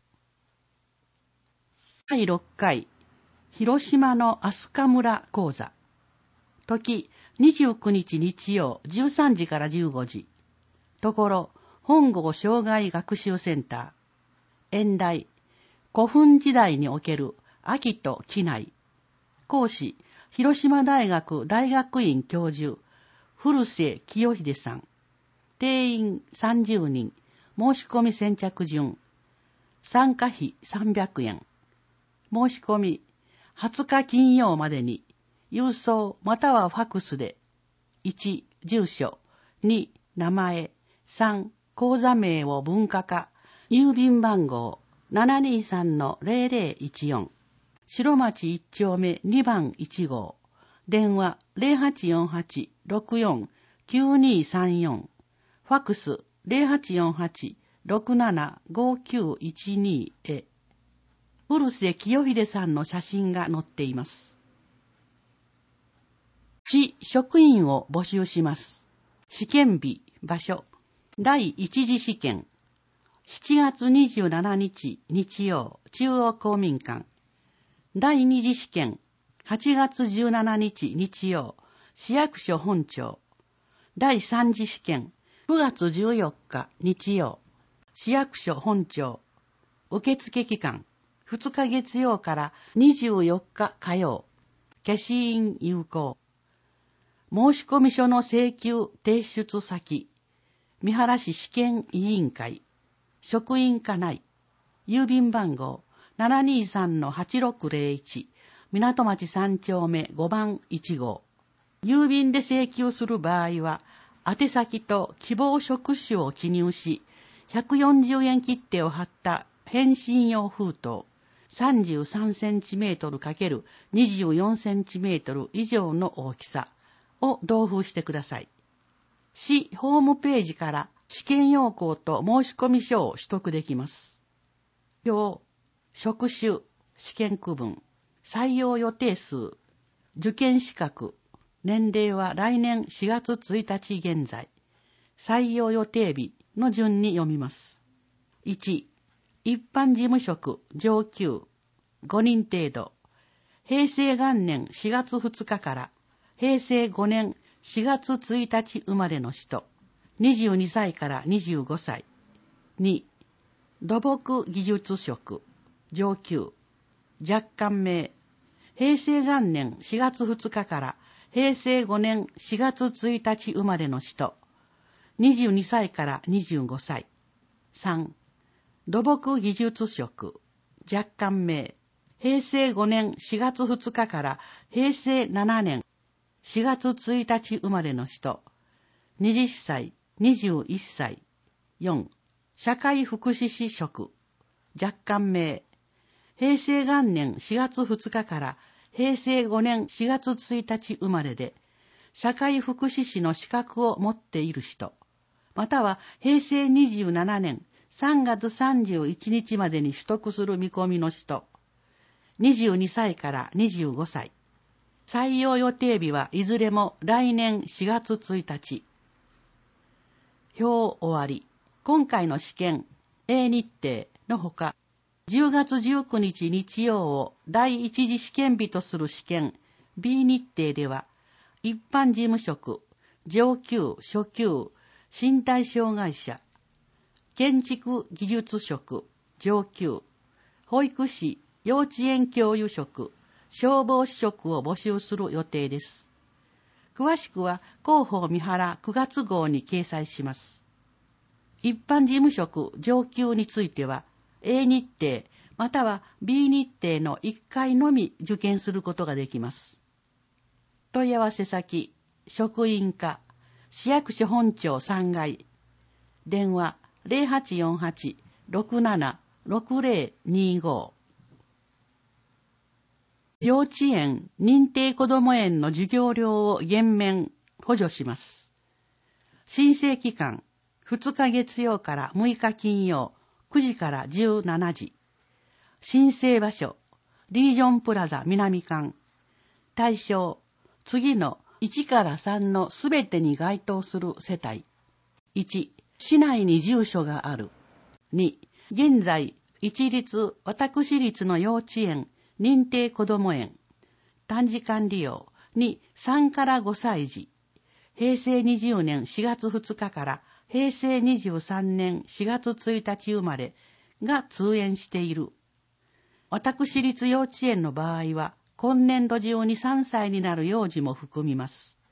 [SPEAKER 3] 第6回、広島の飛鳥村講座。時、29日日曜13時から15時。ところ、本郷障害学習センター。演題、古墳時代における秋と畿内。講師、広島大学大学院教授、古瀬清秀さん。定員30人。申し込み先着順。参加費300円。申し込み、20日金曜までに、郵送またはファクスで、1、住所、2、名前、3、口座名を文化課、郵便番号 723-0014、白町1丁目2番1号、電話0848-64-9234、ファクス 0848-675912 へ。古瀬清秀さんの写真が載っています。市職員を募集します。試験日、場所。第一次試験。7月27日日曜、中央公民館。第二次試験。8月17日日曜、市役所本庁。第三次試験。9月14日日曜、市役所本庁。受付期間。2日月曜から24日火曜。消印有効。申込書の請求提出先。三原市試験委員会。職員課内。郵便番号 723-8601。港町3丁目5番1号。郵便で請求する場合は、宛先と希望職種を記入し、140円切手を貼った返信用封筒。33センチメートル ×24 センチメートル以上の大きさを同封してください。市ホームページから試験要項と申込書を取得できます。表、職種、試験区分、採用予定数、受験資格、年齢は来年4月1日現在、採用予定日の順に読みます。1、一般事務職上級5人程度、平成元年4月2日から平成5年4月1日生まれの人、22歳から25歳。2、土木技術職上級、若干名、平成元年4月2日から平成5年4月1日生まれの人、22歳から25歳。3、土木技術職、若干名、平成5年4月2日から平成7年4月1日生まれの人、20歳、21歳。4、社会福祉士職、若干名、平成元年4月2日から平成5年4月1日生まれで、社会福祉士の資格を持っている人、または平成27年3月31日までに取得する見込みの人、22歳から25歳。採用予定日はいずれも来年4月1日。表終わり。今回の試験 A 日程のほか、10月19日日曜を第一次試験日とする試験 B 日程では、一般事務職、上級、初級、身体障害者、建築技術職、上級、保育士、幼稚園教諭職、消防士職を募集する予定です。詳しくは広報三原9月号に掲載します。一般事務職上級については A 日程または B 日程の1回のみ受験することができます。問い合わせ先、職員課、市役所本庁3階、 電話0848-676025。幼稚園、認定こども園の授業料を減免、補助します。申請期間、2日月曜から6日金曜、9時から17時。申請場所、リージョンプラザ南館。対象、次の1から3のすべてに該当する世帯。1、市内に住所がある。2、現在、一律、私立の幼稚園、認定こども園。短時間利用。2、3から5歳児。平成20年4月2日から平成23年4月1日生まれが通園している。私立幼稚園の場合は、今年度中に3歳になる幼児も含みます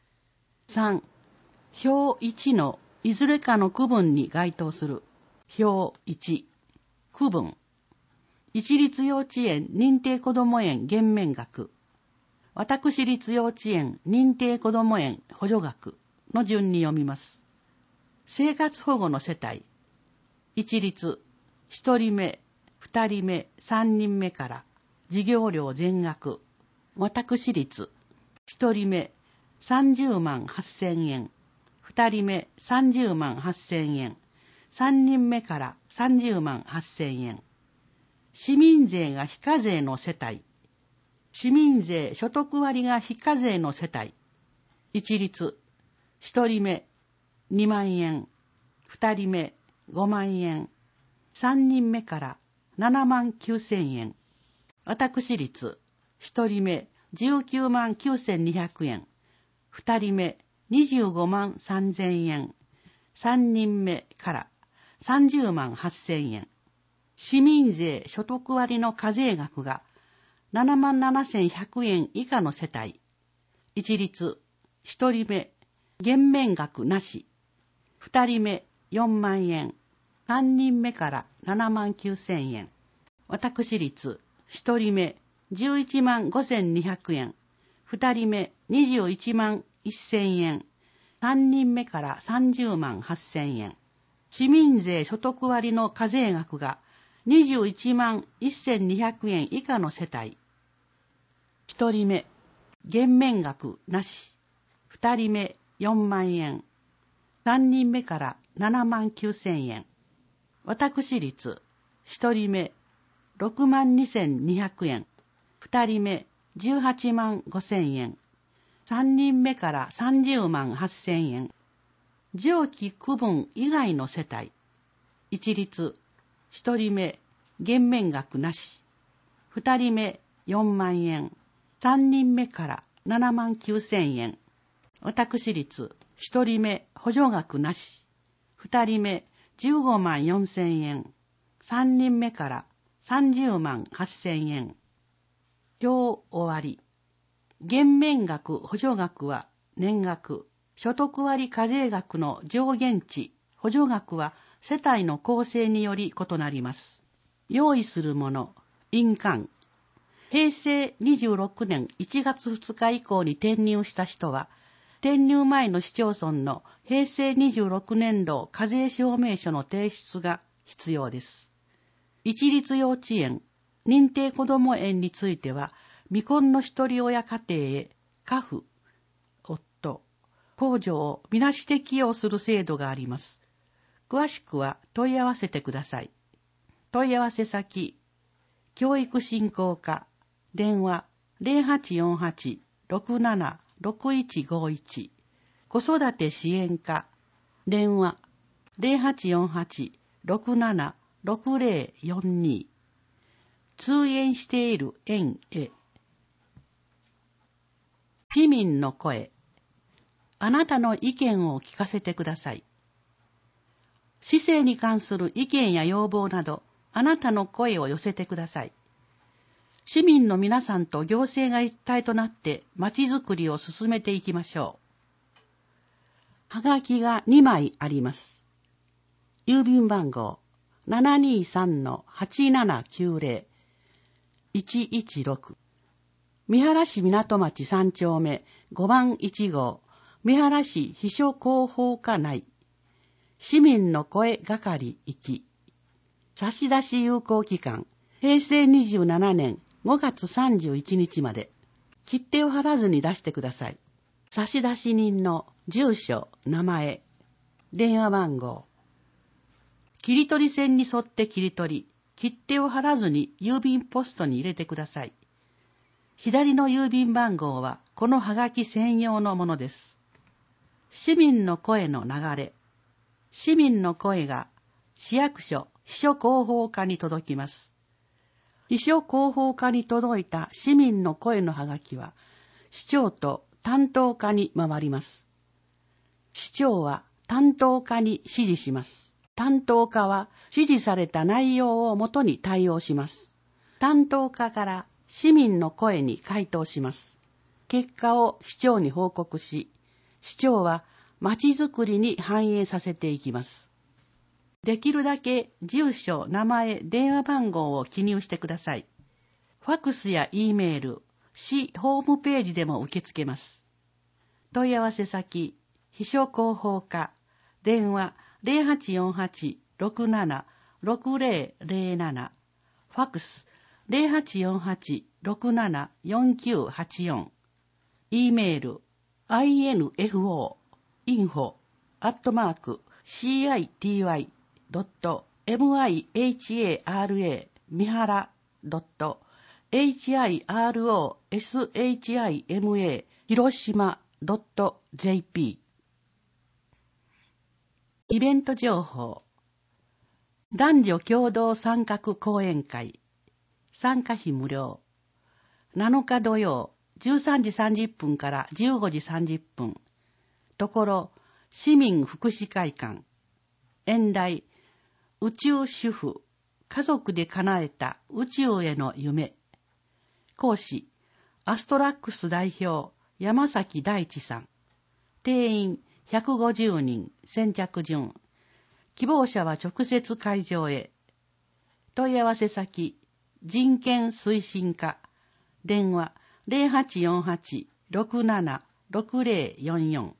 [SPEAKER 3] 。3、表1のいずれかの区分に該当する。表1、区分。一律幼稚園認定こども園減免額。私立幼稚園認定こども園補助額の順に読みます。生活保護の世帯。一律、1人目、2人目、3人目から授業料全額。私立、1人目、30万8000円。2人目、30万8000円。3人目から30万8000円。市民税が非課税の世帯。市民税所得割が非課税の世帯。一律、1人目、2万円。2人目、5万円。3人目から7万9000円。私立、1人目、19万9200円。2人目、25万3000円。3人目から30万8000円。市民税所得割の課税額が7万7100円以下の世帯。一律、1人目、減免額なし。2人目、4万円。3人目から7万9000円。私立、1人目、11万5200円。2人目、21万1000円。3人目から30万8000円。市民税所得割の課税額が21万1200円以下の世帯。1人目、減免額なし。2人目、4万円。3人目から7万9000円。私立、1人目、6万2200円。2人目、18万5000円。3人目から30万8000円。上記区分以外の世帯。一律、1人目、減免額なし。2人目、4万円。3人目から7万9000円。私立、1人目、補助額なし。2人目、15万4000円。3人目から30万8000円。表終わり。減免額補助額は年額、所得割課税額の上限値、補助額は世帯の構成により異なります。用意するもの、印鑑。平成26年1月2日以降に転入した人は、転入前の市町村の平成26年度課税証明書の提出が必要です。一律幼稚園、認定こども園については、未婚の一人親家庭へ、家父、夫、控除をみなし適用する制度があります。詳しくは問い合わせてください。問い合わせ先、教育振興課、電話0848-676151、子育て支援課、電話0848-676042、通園している園へ。市民の声。あなたの意見を聞かせてください。市政に関する意見や要望など、あなたの声を寄せてください。市民の皆さんと行政が一体となって街づくりを進めていきましょう。はがきが2枚あります。郵便番号 723-8790 116、三原市港町3丁目5番1号、三原市秘書広報課内。 市民の声係1。差出有効期間、平成27年5月31日まで。切手を貼らずに出してください。差出人の住所、名前、電話番号。切り取り線に沿って切り取り、切手を貼らずに郵便ポストに入れてください。左の郵便番号はこのハガキ専用のものです。市民の声の流れ。市民の声が市役所秘書広報課に届きます。秘書広報課に届いた市民の声のハガキは市長と担当課に回ります。市長は担当課に指示します。担当課は指示された内容をもとに対応します。担当課から市民の声に回答します。結果を市長に報告し、市長はまちづくりに反映させていきます。できるだけ住所、名前、電話番号を記入してください。ファクスや E メール、市ホームページでも受け付けます。問い合わせ先、秘書広報課、電話 0848-67-6007、ファクス 0848-67-4984、E メール、info@city.mihara mihara.hiroshima広島 .jp イベント情報。男女共同参画講演会。参加費無料。7日土曜、13時30分から15時30分。ところ、市民福祉会館。演題、宇宙主婦。家族で叶えた宇宙への夢。講師、アストラックス代表、山崎大地さん。定員150人、先着順。希望者は直接会場へ。問い合わせ先、人権推進課。電話0848-67-6044。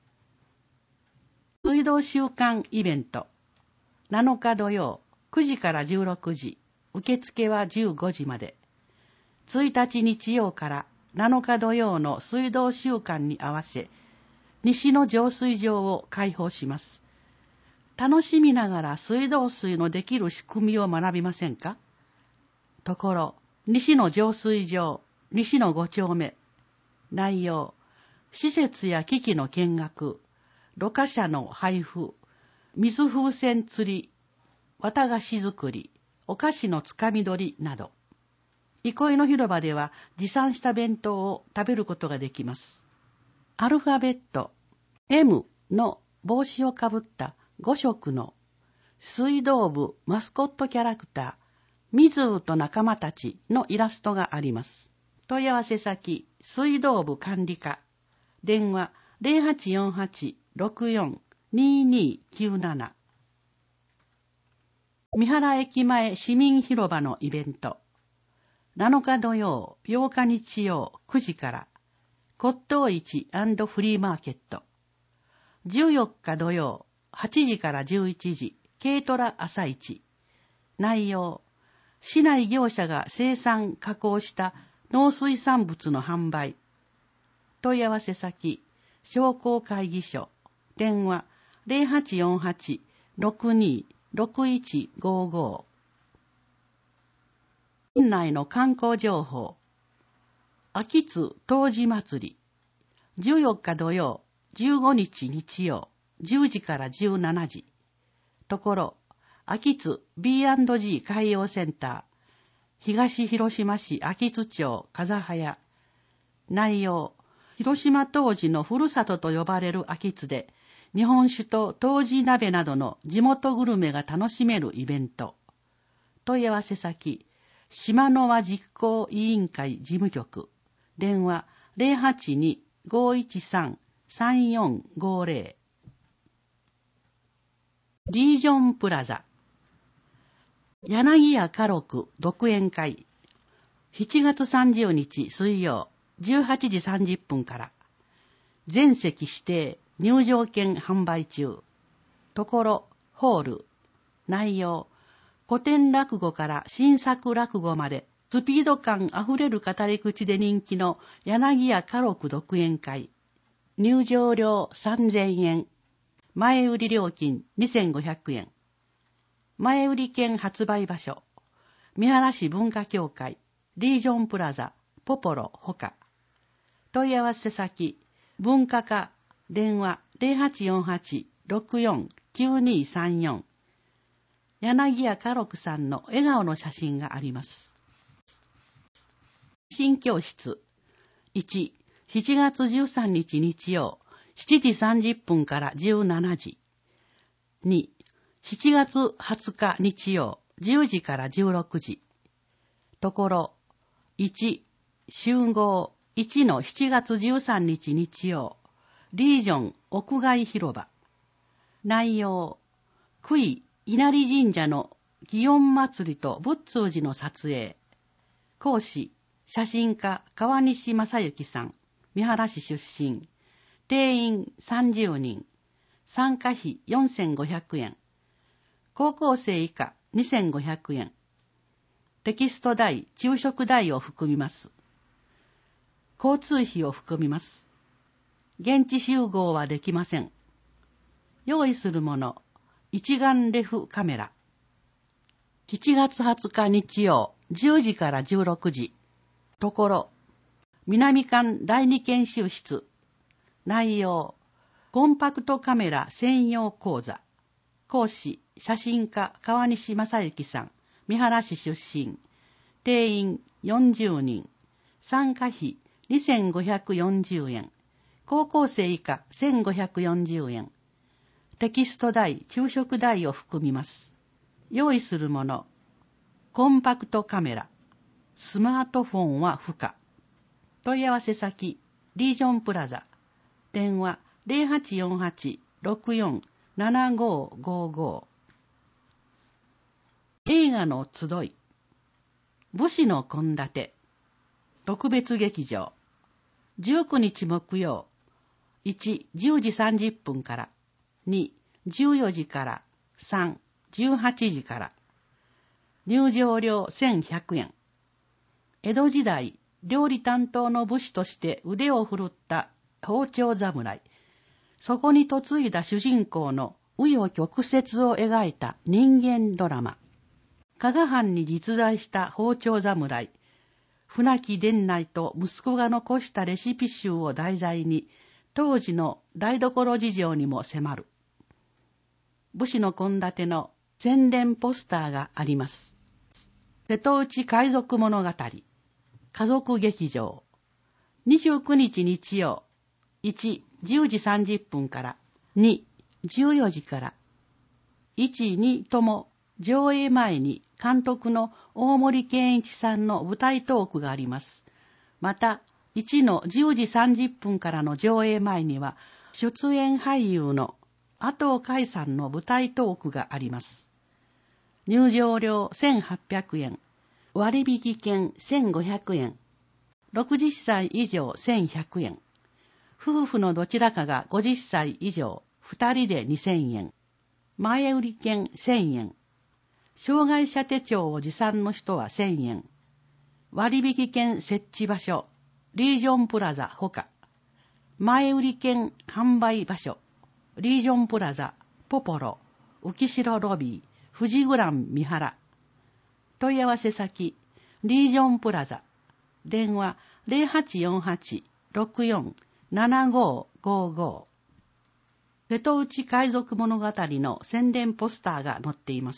[SPEAKER 3] 水道週間イベント。7日土曜、9時から16時。受付は15時まで。1日日曜から7日土曜の水道週間に合わせ、西の浄水場を開放します。楽しみながら水道水のできる仕組みを学びませんか？ところ、西の浄水場、西の5丁目。内容、施設や機器の見学、ろ過車の配布、水風船釣り、綿菓子作り、お菓子のつかみ取りなど。憩いの広場では持参した弁当を食べることができます。アルファベット M の帽子をかぶった5色の水道部マスコットキャラクター、ミズーと仲間たちのイラストがあります。問い合わせ先、水道部管理課。電話0848-64-2297。三原駅前市民広場のイベント。7日土曜、8日日曜9時から骨董市&フリーマーケット。14日土曜、8時から11時、軽トラ朝市。内容、市内業者が生産・加工した農水産物の販売。問い合わせ先、商工会議所。電話0848-62-6155。県内の観光情報。秋津冬至祭り。14日土曜、15日日曜、10時から17時。ところ、秋津 B&G 海洋センター、東広島市秋津町風早。内容、広島冬至のふるさとと呼ばれる秋津で、日本酒と冬至鍋などの地元グルメが楽しめるイベント。問い合わせ先、島の輪実行委員会事務局。電話082-513-3450。リージョンプラザ。柳家家禄独演会。7月30日水曜18時30分から。全席指定入場券販売中。 ところ、ホール。内容。古典落語から新作落語まで、スピード感あふれる語り口で人気の柳家家禄独演会。入場料3000円。前売り料金2500円。前売り券発売場所。三原市文化協会、リージョンプラザ、ポポロほか。問い合わせ先、文化課、電話0848-64-9234。柳家家禄さんの笑顔の写真があります。新教室。1、7月13日日曜、7時30分から17時。2、7月20日日曜、10時から16時。ところ、1、集合、1の7月13日日曜、リージョン屋外広場。内容、久井稲荷神社の祇園祭りと仏通寺の撮影。講師、写真家川西正幸さん、三原市出身。定員30人。参加費4500円。高校生以下2500円。テキスト代、昼食代を含みます。交通費を含みます。現地集合はできません。用意するもの、一眼レフカメラ。7月20日日曜、10時から16時。ところ、南館第二研修室。内容、コンパクトカメラ専用講座。講師、写真家川西正幸さん、三原市出身。定員40人。参加費2540円。高校生以下1540円。テキスト代、昼食代を含みます。用意するもの、コンパクトカメラ。スマートフォンは不可。問い合わせ先、リージョンプラザ。電話0848-64-7555。映画の集い。武士の献立。特別劇場。19日木曜。1、10時30分から。2、14時から。3、18時から。入場料1100円。江戸時代、料理担当の武士として腕を振るった包丁侍。そこに嫁いだ主人公の紆余曲折を描いた人間ドラマ。加賀藩に実在した包丁侍、船木伝内と息子が残したレシピ集を題材に、当時の台所事情にも迫る。武士の献立の宣伝ポスターがあります。瀬戸内海賊物語。家族劇場。29日日曜。1、10時30分から。2、14時から。1、2とも上映前に監督の大森健一さんの舞台トークがあります。また、1の10時30分からの上映前には、出演俳優の阿藤海さんの舞台トークがあります。入場料1800円。割引券1500円。60歳以上1100円。夫婦のどちらかが50歳以上、2人で2000円。前売り券1000円。障害者手帳を持参の人は1000円。割引券設置場所、リージョンプラザほか。前売り券販売場所、リージョンプラザ、ポポロ、浮城ロビー、富士グラン三原。問い合わせ先、リージョンプラザ。電話0848-64-7555。瀬戸内海賊物語の宣伝ポスターが載っています。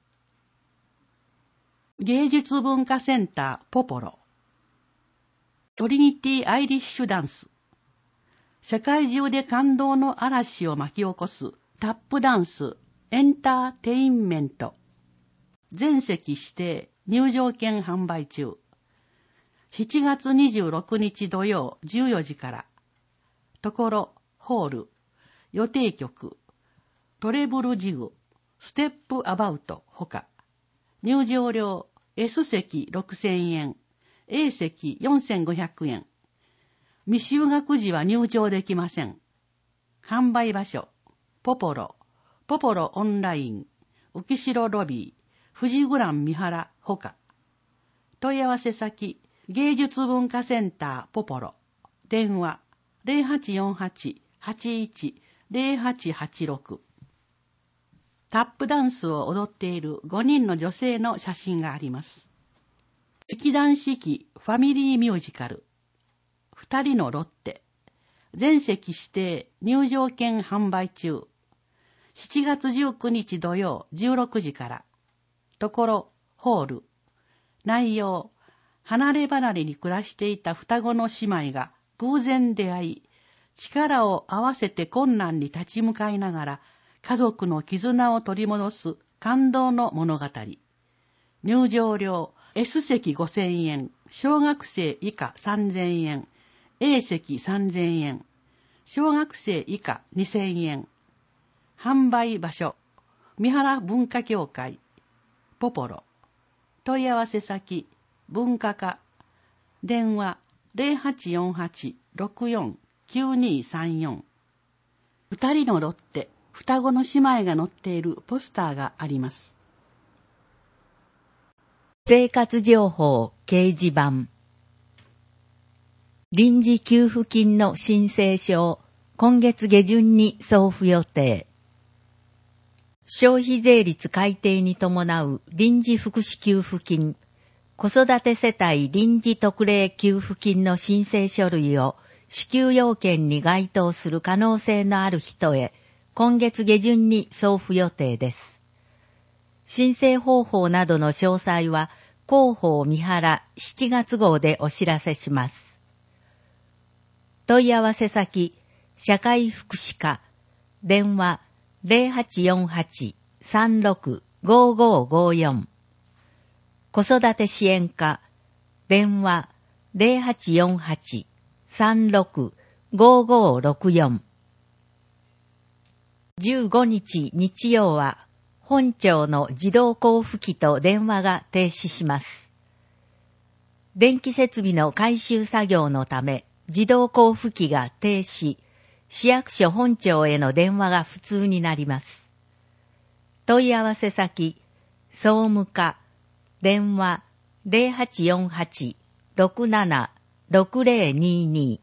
[SPEAKER 3] 芸術文化センターポポロ。トリニティアイリッシュダンス。世界中で感動の嵐を巻き起こすタップダンスエンターテインメント。全席指定、入場券販売中。7月26日土曜14時から。ところ、ホール、予定曲、トレブルジグ、ステップアバウトほか。入場料、S 席6000円、A 席4500円。未就学時は入場できません。販売場所、ポポロ、 ポポロオンライン、浮城ロビー、富士グラン三原ほか。問い合わせ先、芸術文化センターポポロ。電話、0848-810886。タップダンスを踊っている5人の女性の写真があります。劇団四季ファミリーミュージカル。2人のロッテ。全席指定入場券販売中。7月19日土曜16時から。ところ、ホール。内容、離れ離れに暮らしていた双子の姉妹が偶然出会い、力を合わせて困難に立ち向かいながら、家族の絆を取り戻す感動の物語。入場料、S 席5000円、小学生以下3000円、A 席3000円、小学生以下2000円。販売場所、三原文化協会、ポポロ。問い合わせ先、文化課。電話、0848-64-9234。2人のロッテ、双子の姉妹が載っているポスターがあります。
[SPEAKER 1] 生活情報掲示板。臨時給付金の申請書を今月下旬に送付予定。消費税率改定に伴う臨時福祉給付金、子育て世帯臨時特例給付金の申請書類を支給要件に該当する可能性のある人へ、今月下旬に送付予定です。申請方法などの詳細は、広報三原7月号でお知らせします。問い合わせ先、社会福祉課、電話0848-365554。子育て支援課、電話0848-365564。15日日曜は、本庁の自動交付機と電話が停止します。電気設備の改修作業のため、自動交付機が停止、市役所本庁への電話が不通になります。問い合わせ先、総務課、電話0848-676022。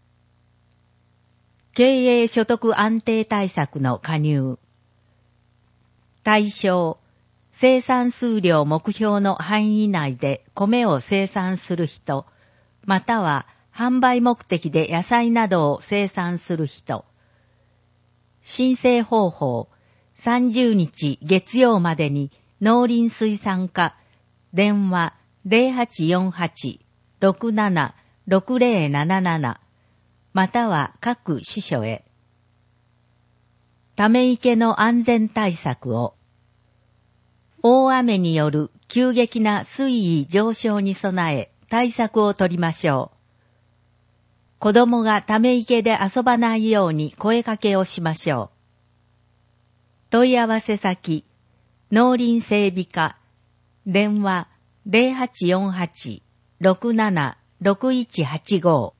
[SPEAKER 1] 経営所得安定対策の加入。対象、生産数量目標の範囲内で米を生産する人、または販売目的で野菜などを生産する人。申請方法、30日月曜までに農林水産課、電話0848-676077、または各支所へ。ため池の安全対策を。大雨による急激な水位上昇に備え対策を取りましょう。子供がため池で遊ばないように声かけをしましょう。問い合わせ先、農林整備課、電話0848-676185。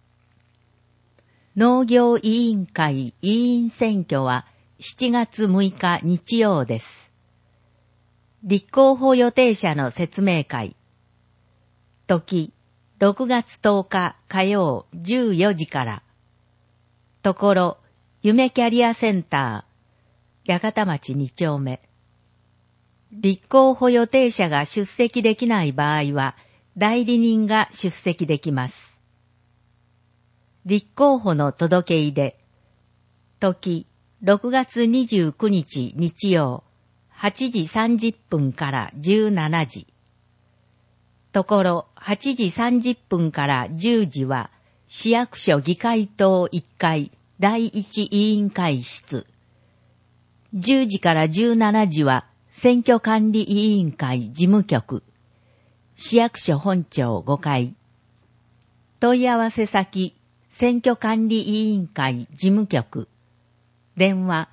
[SPEAKER 1] 農業委員会委員選挙は7月6日日曜です。立候補予定者の説明会。時、6月10日火曜14時から。ところ、夢キャリアセンター、八幡町2丁目。立候補予定者が出席できない場合は、代理人が出席できます。立候補の届け出で、時、6月29日日曜、8時30分から17時。ところ、8時30分から10時は、市役所議会棟1階第1委員会室。10時から17時は、選挙管理委員会事務局。市役所本庁5階。問い合わせ先、選挙管理委員会事務局。電話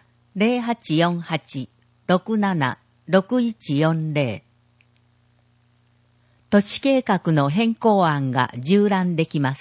[SPEAKER 1] 0848-676140。都市計画の変更案が縦覧できます。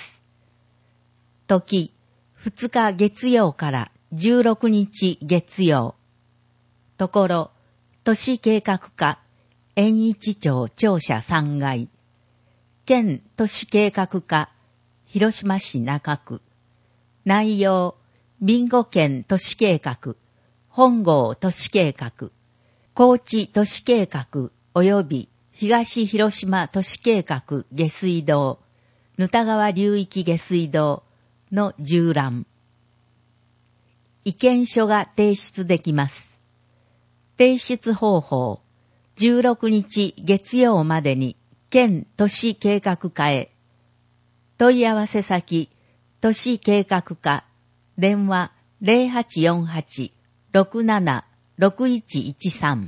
[SPEAKER 1] 時、2日月曜から16日月曜。
[SPEAKER 4] ところ、都市計画課、延一町庁舎3階、県都市計画課、広島市中区、内容、備後県都市計画、本郷都市計画、高知都市計画及び東広島都市計画下水道、沼田川流域下水道の縦覧。意見書が提出できます。提出方法、16日月曜までに県都市計画課へ。問い合わせ先、都市計画課、電話 0848-676113。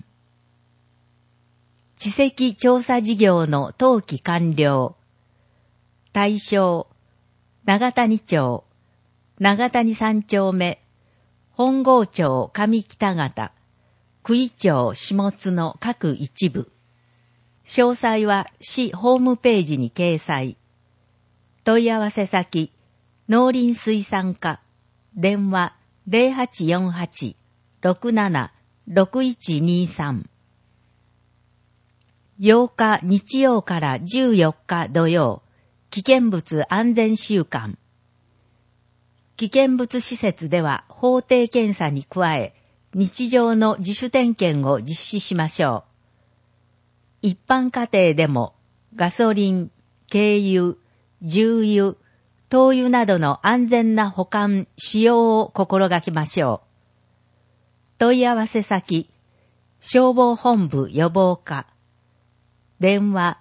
[SPEAKER 4] 地籍調査事業の登記完了。対象、長谷町、長谷3丁目、本郷町上北方、久井町下津の各一部。詳細は市ホームページに掲載。問い合わせ先、農林水産課、電話 0848-676123。8日日曜から14日土曜、危険物安全週間。危険物施設では法定検査に加え、日常の自主点検を実施しましょう。一般家庭でもガソリン、軽油、重油、灯油などの安全な保管、使用を心がけましょう。問い合わせ先、消防本部予防課。電話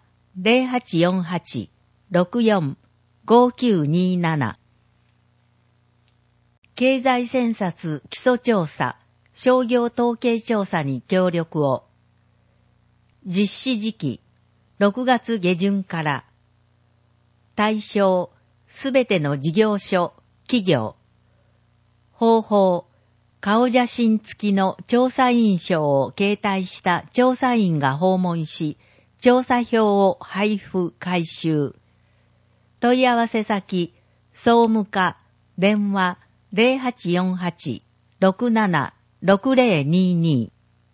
[SPEAKER 4] 0848-645927。経済センサス基礎調査、商業統計調査に協力を。実施時期、6月下旬から。対象、すべての事業所、企業。方法、顔写真付きの調査員証を携帯した調査員が訪問し、調査票を配布回収。問い合わせ先、総務課、電話0848-676022。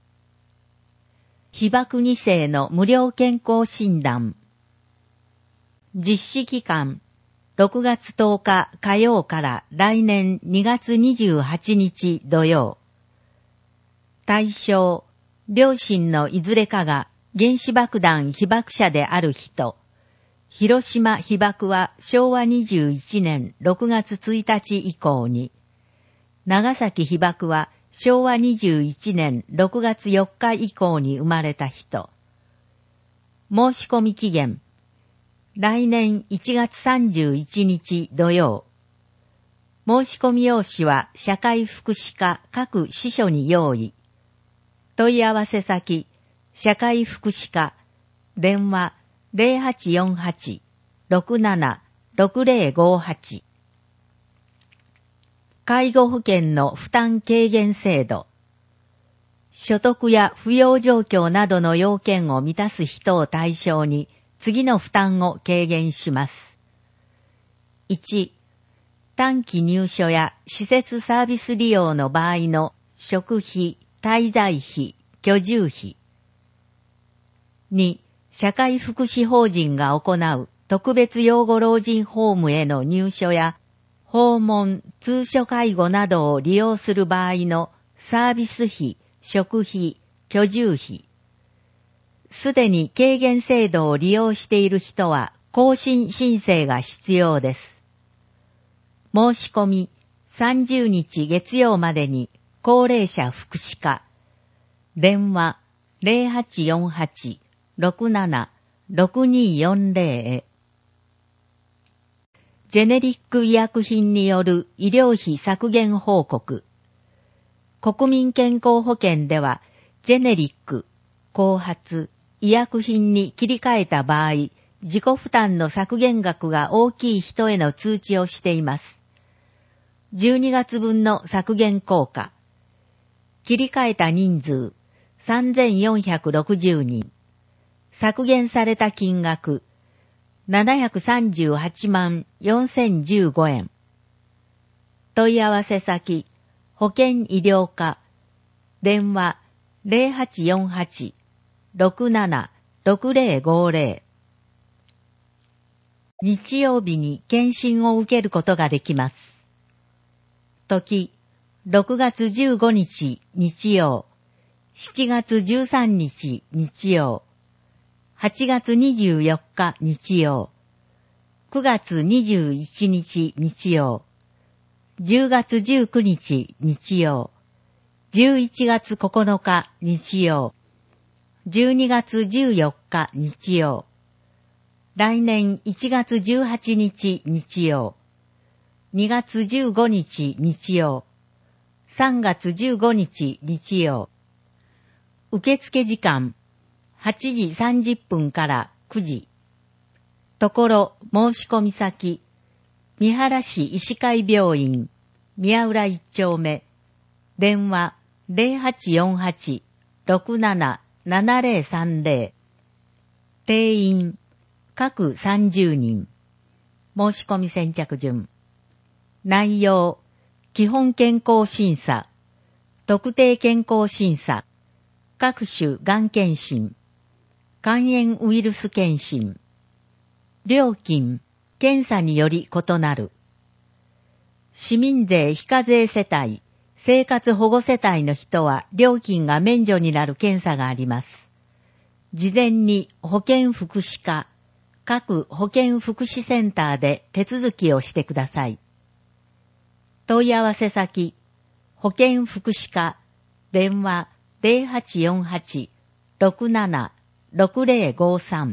[SPEAKER 4] 被爆2世の無料健康診断。実施期間、6月10日火曜から来年2月28日土曜。対象、両親のいずれかが原子爆弾被爆者である人。広島被爆は昭和21年6月1日以降に。長崎被爆は昭和21年6月4日以降に生まれた人。申し込み期限。来年1月31日土曜。申し込み用紙は社会福祉課各支所に用意。問い合わせ先、社会福祉課、電話0848-676058。介護保険の負担軽減制度。所得や扶養状況などの要件を満たす人を対象に次の負担を軽減します。1、短期入所や施設サービス利用の場合の食費、滞在費、居住費。2、社会福祉法人が行う特別養護老人ホームへの入所や訪問、通所介護などを利用する場合のサービス費、食費、居住費。すでに軽減制度を利用している人は更新申請が必要です。申し込み30日月曜までに高齢者福祉課。電話0848-676240へ。ジェネリック医薬品による医療費削減報告。国民健康保険では、ジェネリック、後発、医薬品に切り替えた場合、自己負担の削減額が大きい人への通知をしています。12月分の削減効果。切り替えた人数、3460人。削減された金額、738万4015円。問い合わせ先、保健医療課、電話 0848-676050。日曜日に検診を受けることができます。時、6月15日日曜、7月13日日曜、8月24日日曜、9月21日日曜、10月19日日曜、11月9日日曜、12月14日日曜、来年1月18日日曜、2月15日日曜、3月15日日曜。受付時間、8時30分から9時。ところ、申し込み先、三原市医師会病院、宮浦1丁目、電話0848-677030。定員、各30人。申し込み先着順。内容、基本健康審査、特定健康審査、各種がん検診、肝炎ウイルス検診。料金、検査により異なる。市民税非課税世帯、生活保護世帯の人は料金が免除になる検査があります。事前に保健福祉課、各保健福祉センターで手続きをしてください。問い合わせ先、保健福祉課、電話0848-676053。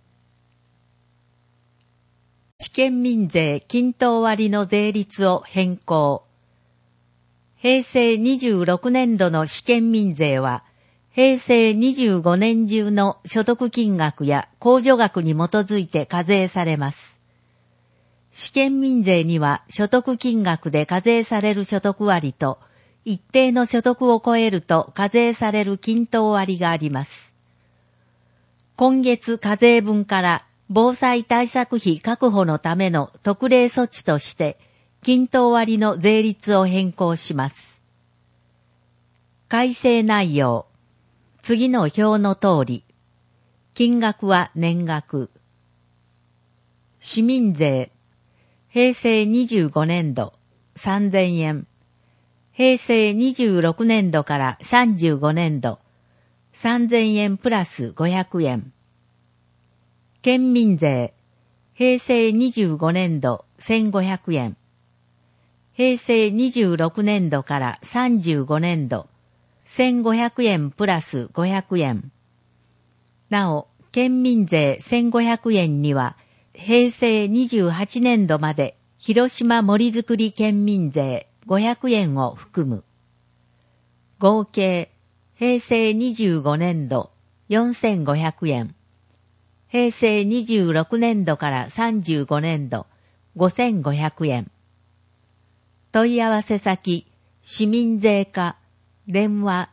[SPEAKER 4] 試験民税均等割の税率を変更。平成26年度の試験民税は、平成25年中の所得金額や控除額に基づいて課税されます。試験民税には所得金額で課税される所得割と、一定の所得を超えると課税される均等割があります。今月課税分から防災対策費確保のための特例措置として、均等割の税率を変更します。改正内容。次の表の通り。金額は年額。市民税。平成25年度3000円。平成26年度から35年度3000円プラス500円。県民税。平成25年度1500円。平成26年度から35年度1500円プラス500円。なお、県民税1500円には、平成28年度まで広島森づくり県民税500円を含む。合計、平成25年度4500円。平成26年度から35年度5500円。問い合わせ先、市民税課、電話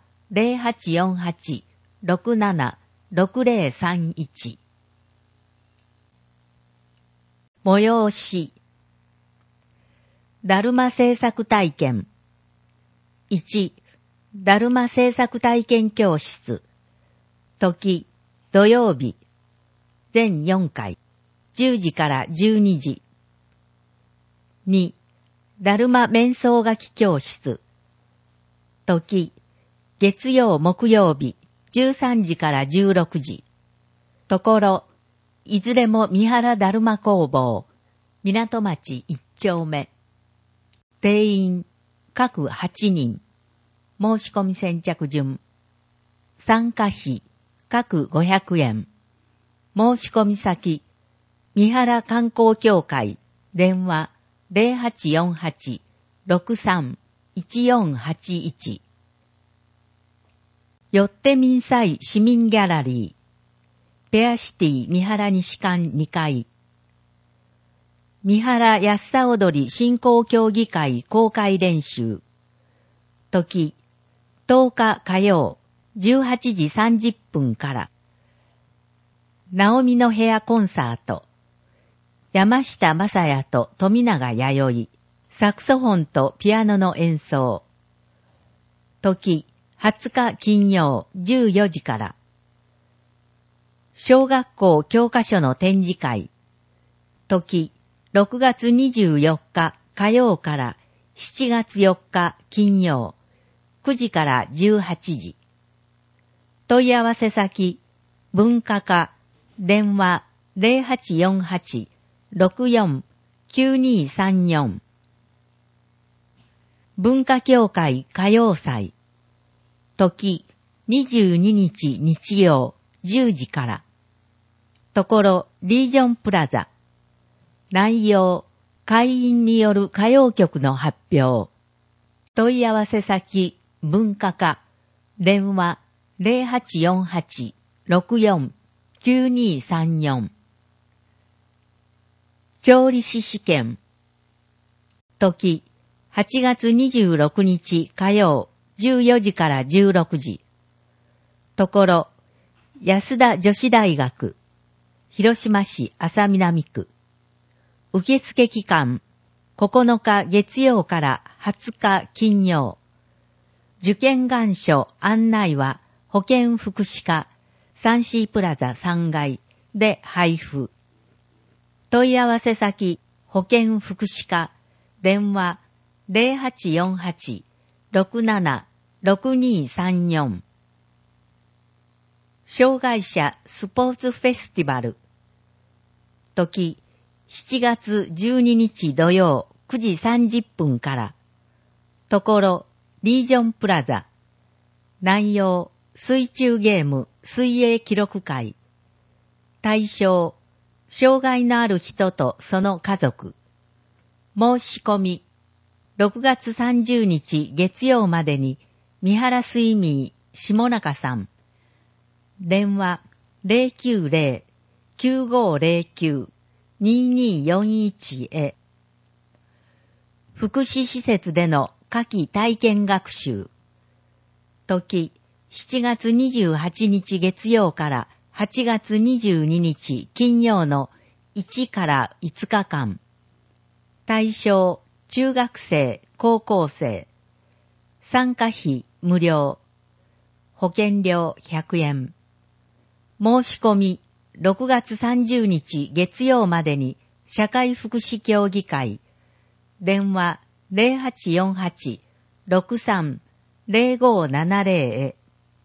[SPEAKER 4] 0848-676031。催し。だるま制作体験。1、だるま制作体験教室。時、土曜日。全4回。10時から12時。2、だるま面相書き教室。時、月曜木曜日、13時から16時。ところ、いずれも三原だるま工房、港町1丁目。定員、各8人。申し込み先着順。参加費、各500円。申し込み先、三原観光協会、電話0848-63-1481。よって民祭市民ギャラリー。ペアシティ三原西館2階。三原安さ踊り振興協議会公開練習。時、10日火曜、18時30分から。ナオミの部屋コンサート。山下正也と富永弥生。サクソフォンとピアノの演奏。時、 20日金曜14時から。小学校教科書の展示会。時、6月24日火曜から7月4日金曜、9時から18時。問い合わせ先、文化課、電話0848-64-9234。文化協会歌謡祭。時、22日日曜10時から。ところ、リージョンプラザ。内容、会員による歌謡曲の発表。問い合わせ先、文化課、電話0848-64-9234。調理師試験。時、8月26日火曜14時から16時。ところ、安田女子大学、広島市安佐南区。受付期間、9日月曜から20日金曜。受験願書案内は保健福祉課、サンシープラザ3階で配布。問い合わせ先、保健福祉課、電話0848-67-6234。障害者スポーツフェスティバル。時、7月12日土曜9時30分から。ところ、リージョンプラザ。内容、水中ゲーム、水泳記録会。対象、障害のある人とその家族。申し込み、6月30日月曜までに、三原スイミー、下中さん。電話、090-9509-2241 へ。福祉施設での夏季体験学習。時、7月28日月曜から8月22日金曜の1から5日間。対象、中学生、高校生。参加費無料。保険料100円。申し込み、6月30日月曜までに社会福祉協議会。電話0848-63-0570 へ。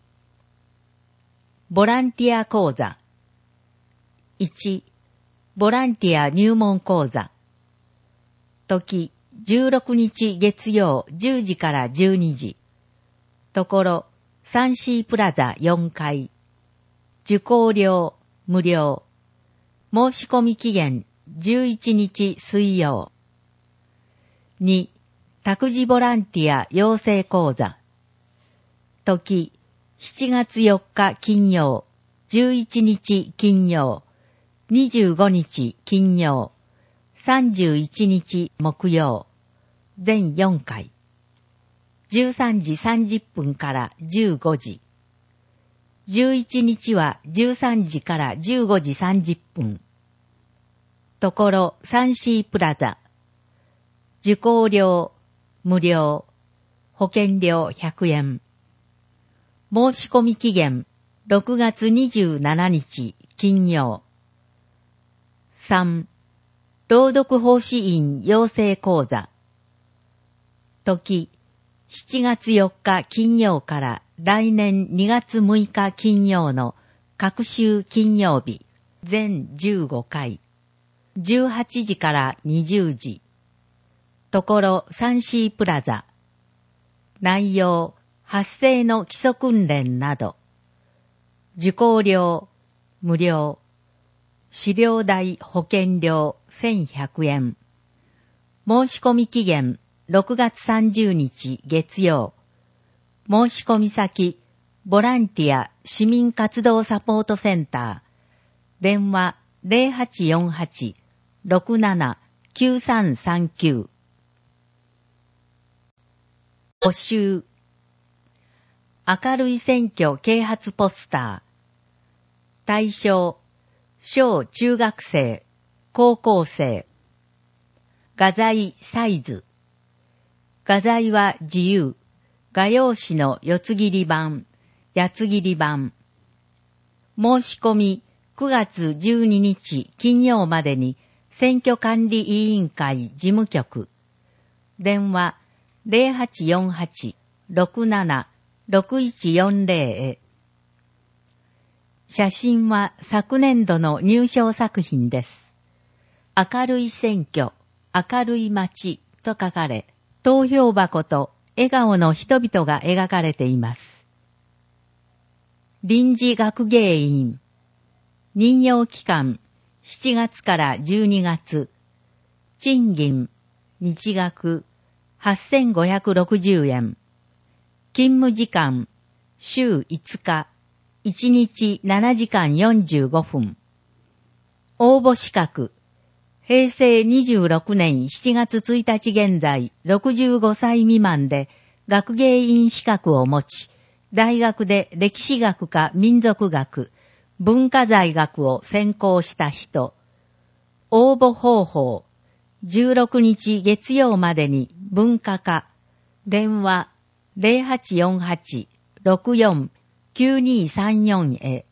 [SPEAKER 4] ボランティア講座。1、ボランティア入門講座。時、16日月曜10時から12時。ところ、サンシープラザ4階。受講料無料。申し込み期限11日水曜。2、託児ボランティア養成講座。時、7月4日金曜、11日金曜、25日金曜、31日木曜、全4回。13時30分から15時。11日は13時から15時30分。ところ、サンシープラザ。受講料、無料。保険料100円。申し込み期限、6月27日、金曜。3、朗読奉仕員養成講座。時、7月4日金曜から来年2月6日金曜の各週金曜日、全15回。18時から20時。ところ、サンシープラザ。内容、発声の基礎訓練など。受講料、無料。飼料代保険料1100円。申し込み期限、6月30日月曜。申し込み先、ボランティア市民活動サポートセンター。電話0848-67-9339。募集。明るい選挙啓発ポスター。対象、小中学生、高校生。画材サイズ。画材は自由。 画用紙の四つ切り版、八つ切り版。申し込み9月12日金曜までに選挙管理委員会事務局。電話0848-67-6140へ。写真は昨年度の入賞作品です。明るい選挙、明るい街と書かれ、投票箱と笑顔の人々が描かれています。臨時学芸員。任用期間7月から12月。賃金、日額8560円。勤務時間、週5日、1日7時間45分。応募資格、平成26年7月1日現在65歳未満で学芸員資格を持ち、大学で歴史学か民族学、文化財学を専攻した人。応募方法、16日月曜までに文化課、電話0848-64-9234へ。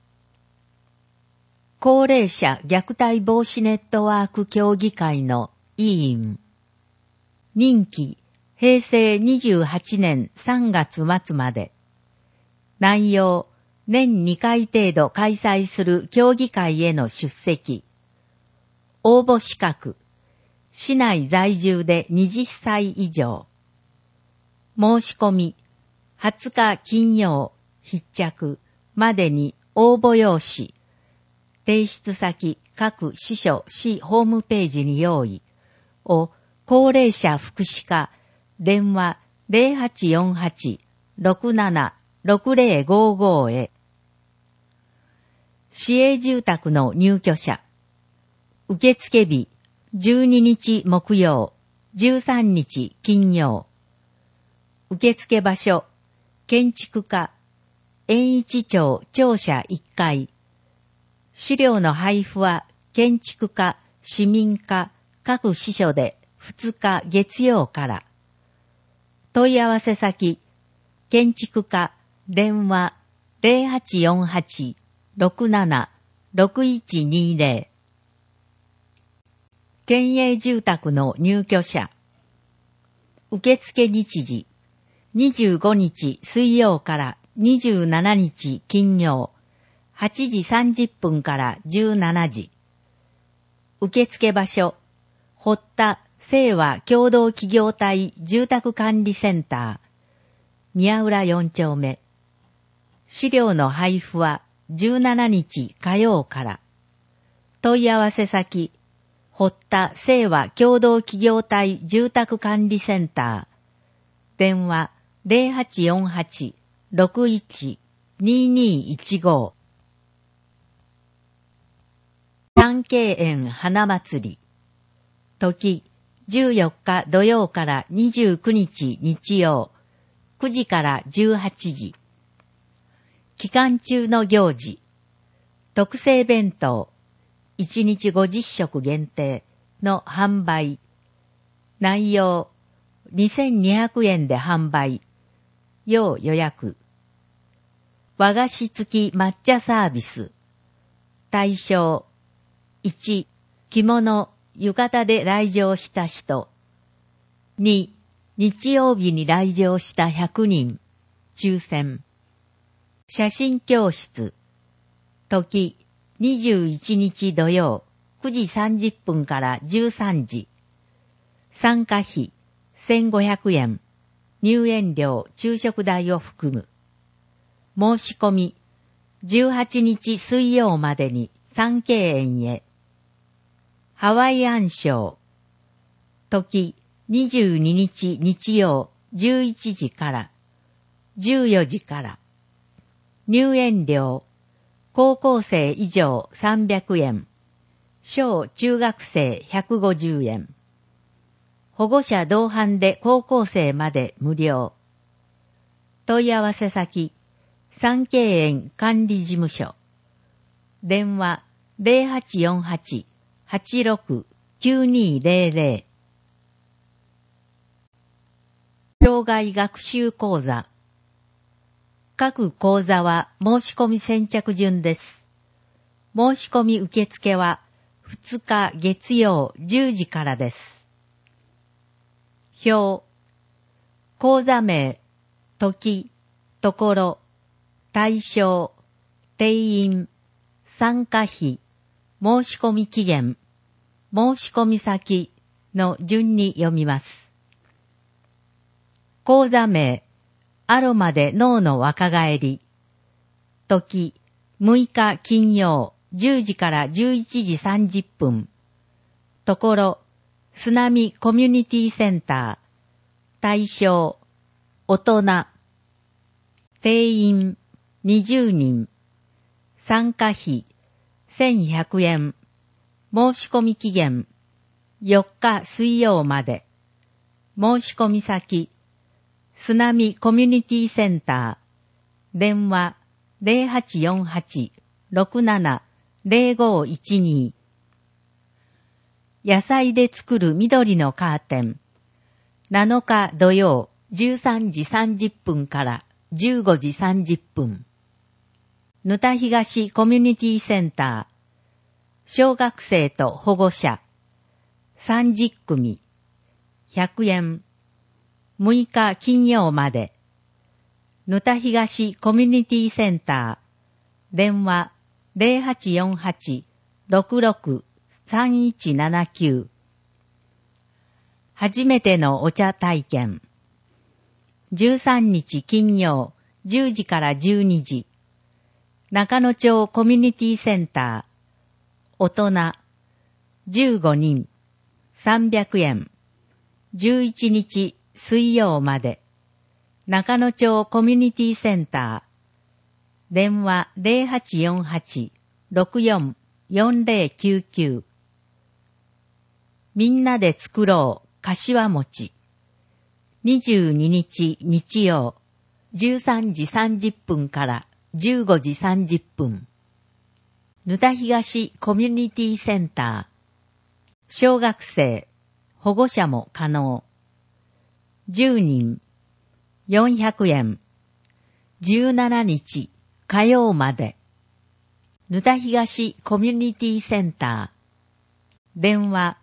[SPEAKER 4] 高齢者虐待防止ネットワーク協議会の委員。任期、平成28年3月末まで。内容、年2回程度開催する協議会への出席。応募資格、市内在住で20歳以上。申し込み、20日金曜、必着までに応募用紙。提出先各支所市ホームページに用意を高齢者福祉課電話0848-67-6055へ。市営住宅の入居者。受付日12日木曜、13日金曜。受付場所、建築課、延一町庁舎1階。資料の配布は建築課、市民課、各支所で2日月曜から。問い合わせ先、建築課、電話0848-67-6120。県営住宅の入居者。受付日時、25日水曜から27日金曜、8時30分から17時。受付場所、堀田清和共同企業体住宅管理センター、宮浦4丁目。資料の配布は17日火曜から。問い合わせ先、堀田清和共同企業体住宅管理センター、電話0848-61-2215。三渓園花祭り。時、14日土曜から29日日曜、9時から18時。期間中の行事。特製弁当、1日50食限定の販売。内容、2200円で販売。要予約。和菓子付き抹茶サービス。対象。1、着物、浴衣で来場した人。2、日曜日に来場した100人。抽選。写真教室。時、21日土曜、9時30分から13時。参加費、1500円。入園料、昼食代を含む。申し込み、18日水曜までに三渓園へ。ハワイアンショー。時、22日日曜、11時から、14時から。入園料、高校生以上300円。小中学生150円。保護者同伴で高校生まで無料。問い合わせ先、三渓園管理事務所。電話0848-86-9200。 障害学習講座。各講座は申し込み先着順です。申し込み受付は2日月曜10時からです。表。講座名、時、ところ、対象、定員、参加費、申し込み期限、申し込み先の順に読みます。講座名、アロマで脳の若返り。時、6日金曜10時から11時30分。ところ、すなみコミュニティセンター。対象、大人。定員、20人。参加費、1100円。申し込み期限、4日水曜まで。申し込み先、すなみコミュニティセンター。電話、0848-67-0512。野菜で作る緑のカーテン。7日土曜13時30分から15時30分。ぬた東コミュニティセンター。小学生と保護者。30組。100円。6日金曜まで。ぬた東コミュニティセンター。電話0848-66-3179。初めてのお茶体験。13日金曜10時から12時。中野町コミュニティセンター。大人。15人。300円。11日水曜まで。中野町コミュニティセンター。電話0848-64-4099。みんなで作ろう、柏餅。22日日曜、13時30分から15時30分。ぬた東コミュニティセンター。小学生、保護者も可能。10人、400円。17日、火曜まで。ぬた東コミュニティセンター。電話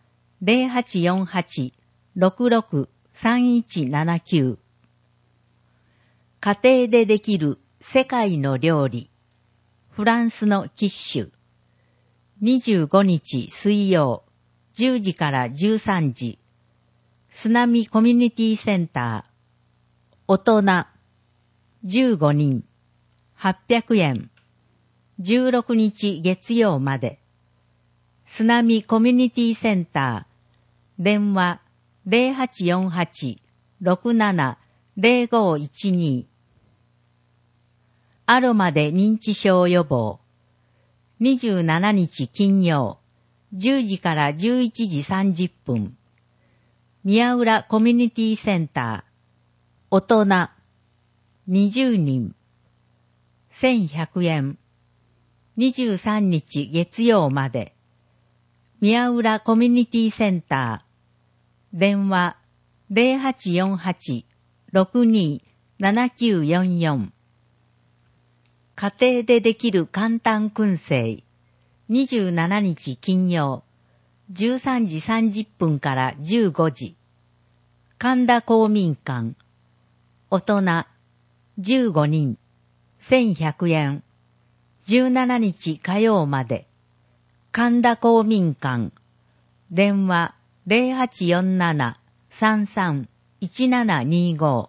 [SPEAKER 4] 0848-66-3179。家庭でできる世界の料理。フランスのキッシュ。25日水曜、10時から13時。すなみコミュニティセンター。大人。15人。800円。16日月曜まで。すなみコミュニティセンター。電話0848-67-0512。アロマで認知症予防。27日金曜、10時から11時30分。宮浦コミュニティセンター。大人。20人。1100円。23日月曜まで。宮浦コミュニティセンター。電話0848-62-7944。家庭でできる簡単燻製。27日金曜、13時30分から15時。神田公民館。大人。15人。1100円。17日火曜まで。神田公民館。電話0847-33-1725。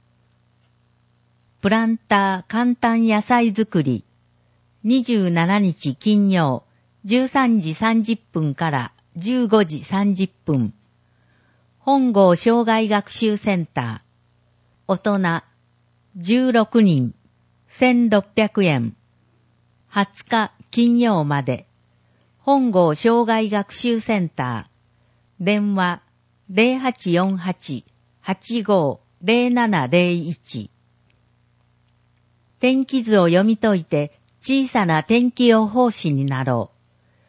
[SPEAKER 4] プランター簡単野菜作り。27日金曜、13時30分から15時30分。本郷障害学習センター。大人。16人。1600円。20日金曜まで。本郷障害学習センター。電話0848-85-0701。天気図を読み解いて小さな天気予報士になろ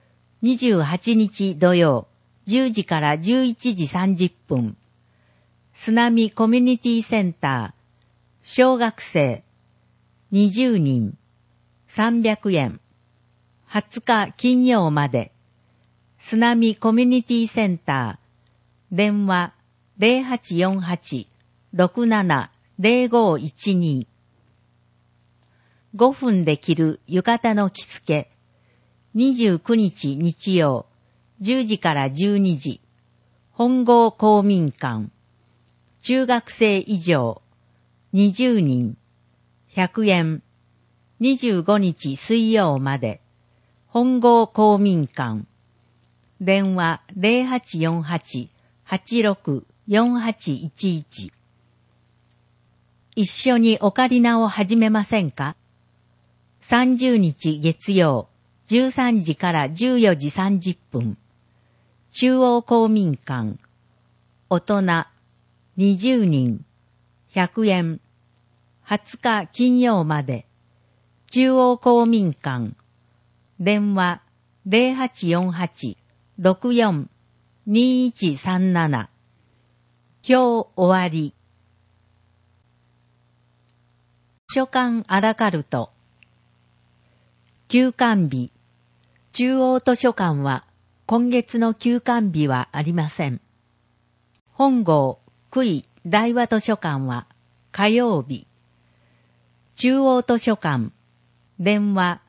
[SPEAKER 4] う。28日土曜、10時から11時30分。 すなみコミュニティセンター、小学生、20人、300円。20日金曜まで。すなみコミュニティセンター、電話0848-670512。5分で着る浴衣の着付け。29日日曜、10時から12時。本郷公民館。中学生以上、20人、100円。25日水曜まで。本郷公民館。電話0848-864811。一緒にオカリナを始めませんか？ 30 日月曜、13時から14時30分。中央公民館。大人、20人、100円。20日金曜まで。中央公民館。電話0848-64-2137。今日終わり。図書館アラカルト。休館日。中央図書館は今月の休館日はありません。本郷、久井、大和図書館は火曜日。中央図書館。電話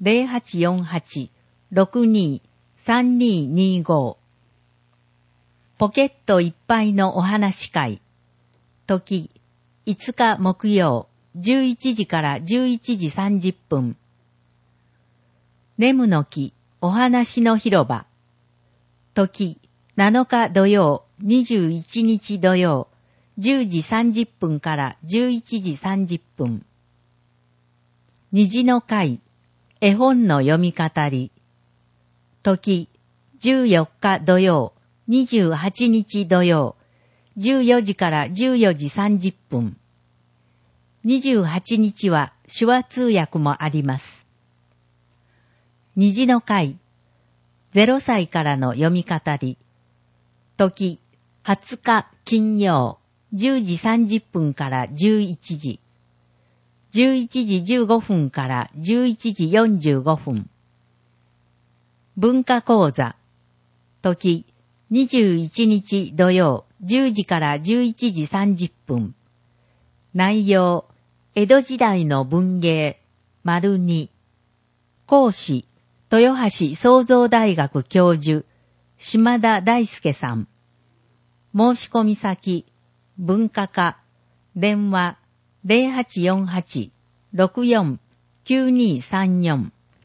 [SPEAKER 4] 0848-62-3225。ポケットいっぱいのお話会。時、5日木曜、11時から11時30分。ネムの木、お話の広場。時、7日土曜、21日土曜、10時30分から11時30分。虹の会、絵本の読み語り。時、14日土曜、28日土曜、14時から14時30分。28日は手話通訳もあります。虹の会、0歳からの読み語り。時、20日金曜、10時30分から11時。11時15分から11時45分。文化講座。時、21日土曜、10時から11時30分。内容、江戸時代の文芸、2。講師、豊橋創造大学教授、島田大輔さん。申し込み先、文化課、電話、0848-64-9234。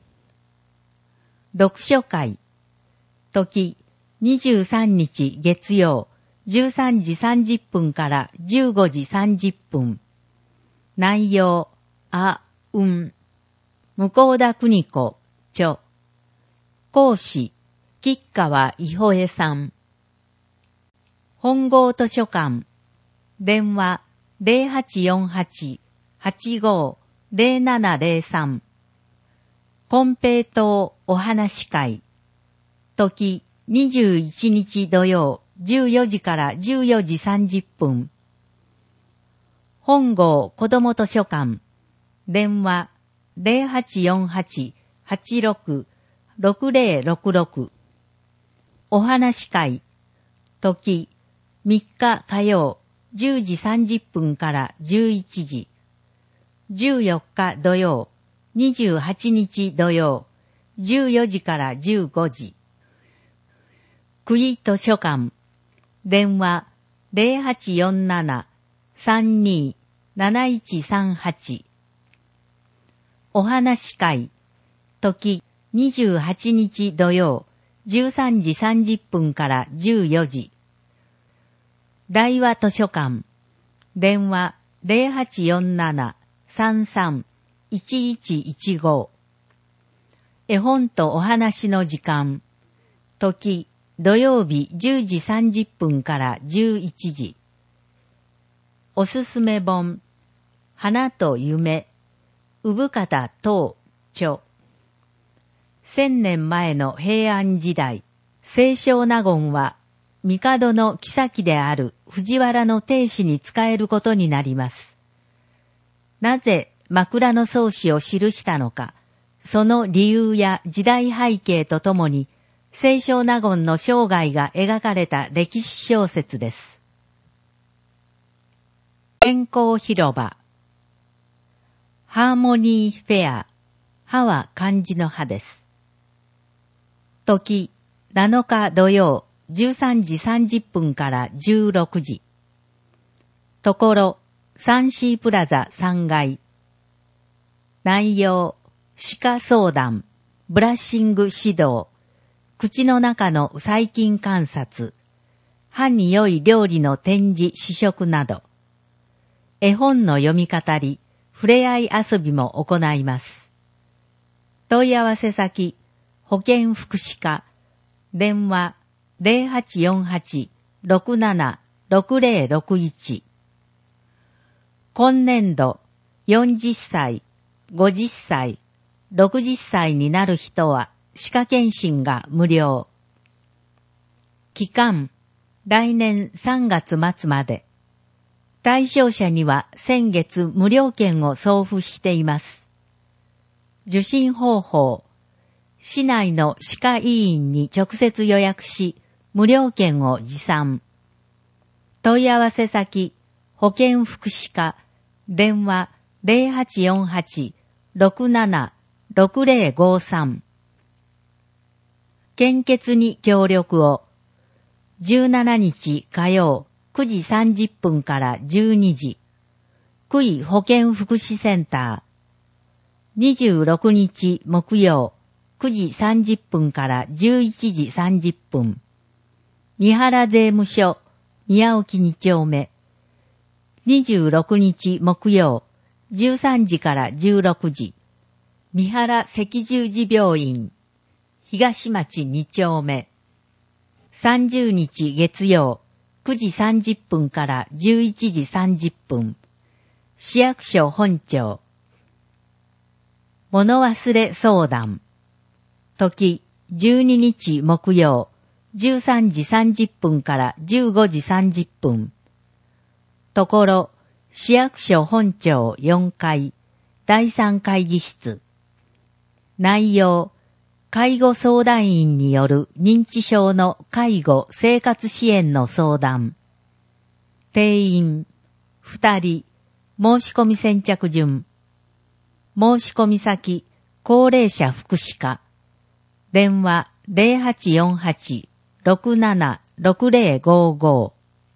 [SPEAKER 4] 読書会。時、23日月曜、13時30分から15時30分。内容、向田邦子、著。講師、吉川伊保恵さん。本郷図書館。電話、0848-85-0703。金平糖お話会。時、21日土曜、14時から14時30分。本郷子ども図書館。電話、0848-86-6066。お話会。時、3日火曜、10時30分から11時。14日土曜、28日土曜、14時から15時。久井図書館。電話、0847-32-7138。お話会。時、28日土曜、13時30分から14時。大和図書館。電話0847-33-1115。絵本とお話の時間。時、土曜日10時30分から11時。おすすめ本。花と夢。産方等著。1000年前の平安時代、清少納言は帝の后である藤原の定子に仕えることになります。なぜ枕草子を記したのか、その理由や時代背景とともに、清少納言の生涯が描かれた歴史小説です。健康広場。ハーモニーフェア。歯は漢字の歯です。時、7日土曜、13時30分から16時。ところ、サンシープラザ3階。内容、歯科相談、ブラッシング指導、口の中の細菌観察、歯に良い料理の展示試食など、絵本の読み語り、触れ合い遊びも行います。問い合わせ先、保健福祉課、電話 0848-676061。今年度、40歳、50歳、60歳になる人は歯科検診が無料。期間、来年3月末まで。対象者には先月無料券を送付しています。受診方法、市内の歯科医院に直接予約し、無料券を持参。問い合わせ先、保健福祉課、電話0848-676053。献血に協力を。17日火曜9時30分から12時。区医保健福祉センター。26日木曜9時30分から11時30分。三原税務署、宮沖2丁目。26日木曜13時から16時。三原赤十字病院。東町2丁目。30日月曜9時30分から11時30分。市役所本庁。物忘れ相談。時、12日木曜、13時30分から15時30分。ところ、市役所本庁4階、第3会議室。内容、介護相談員による認知症の介護生活支援の相談。定員、2人、申し込み先着順。申し込み先、高齢者福祉課。電話0848-676055。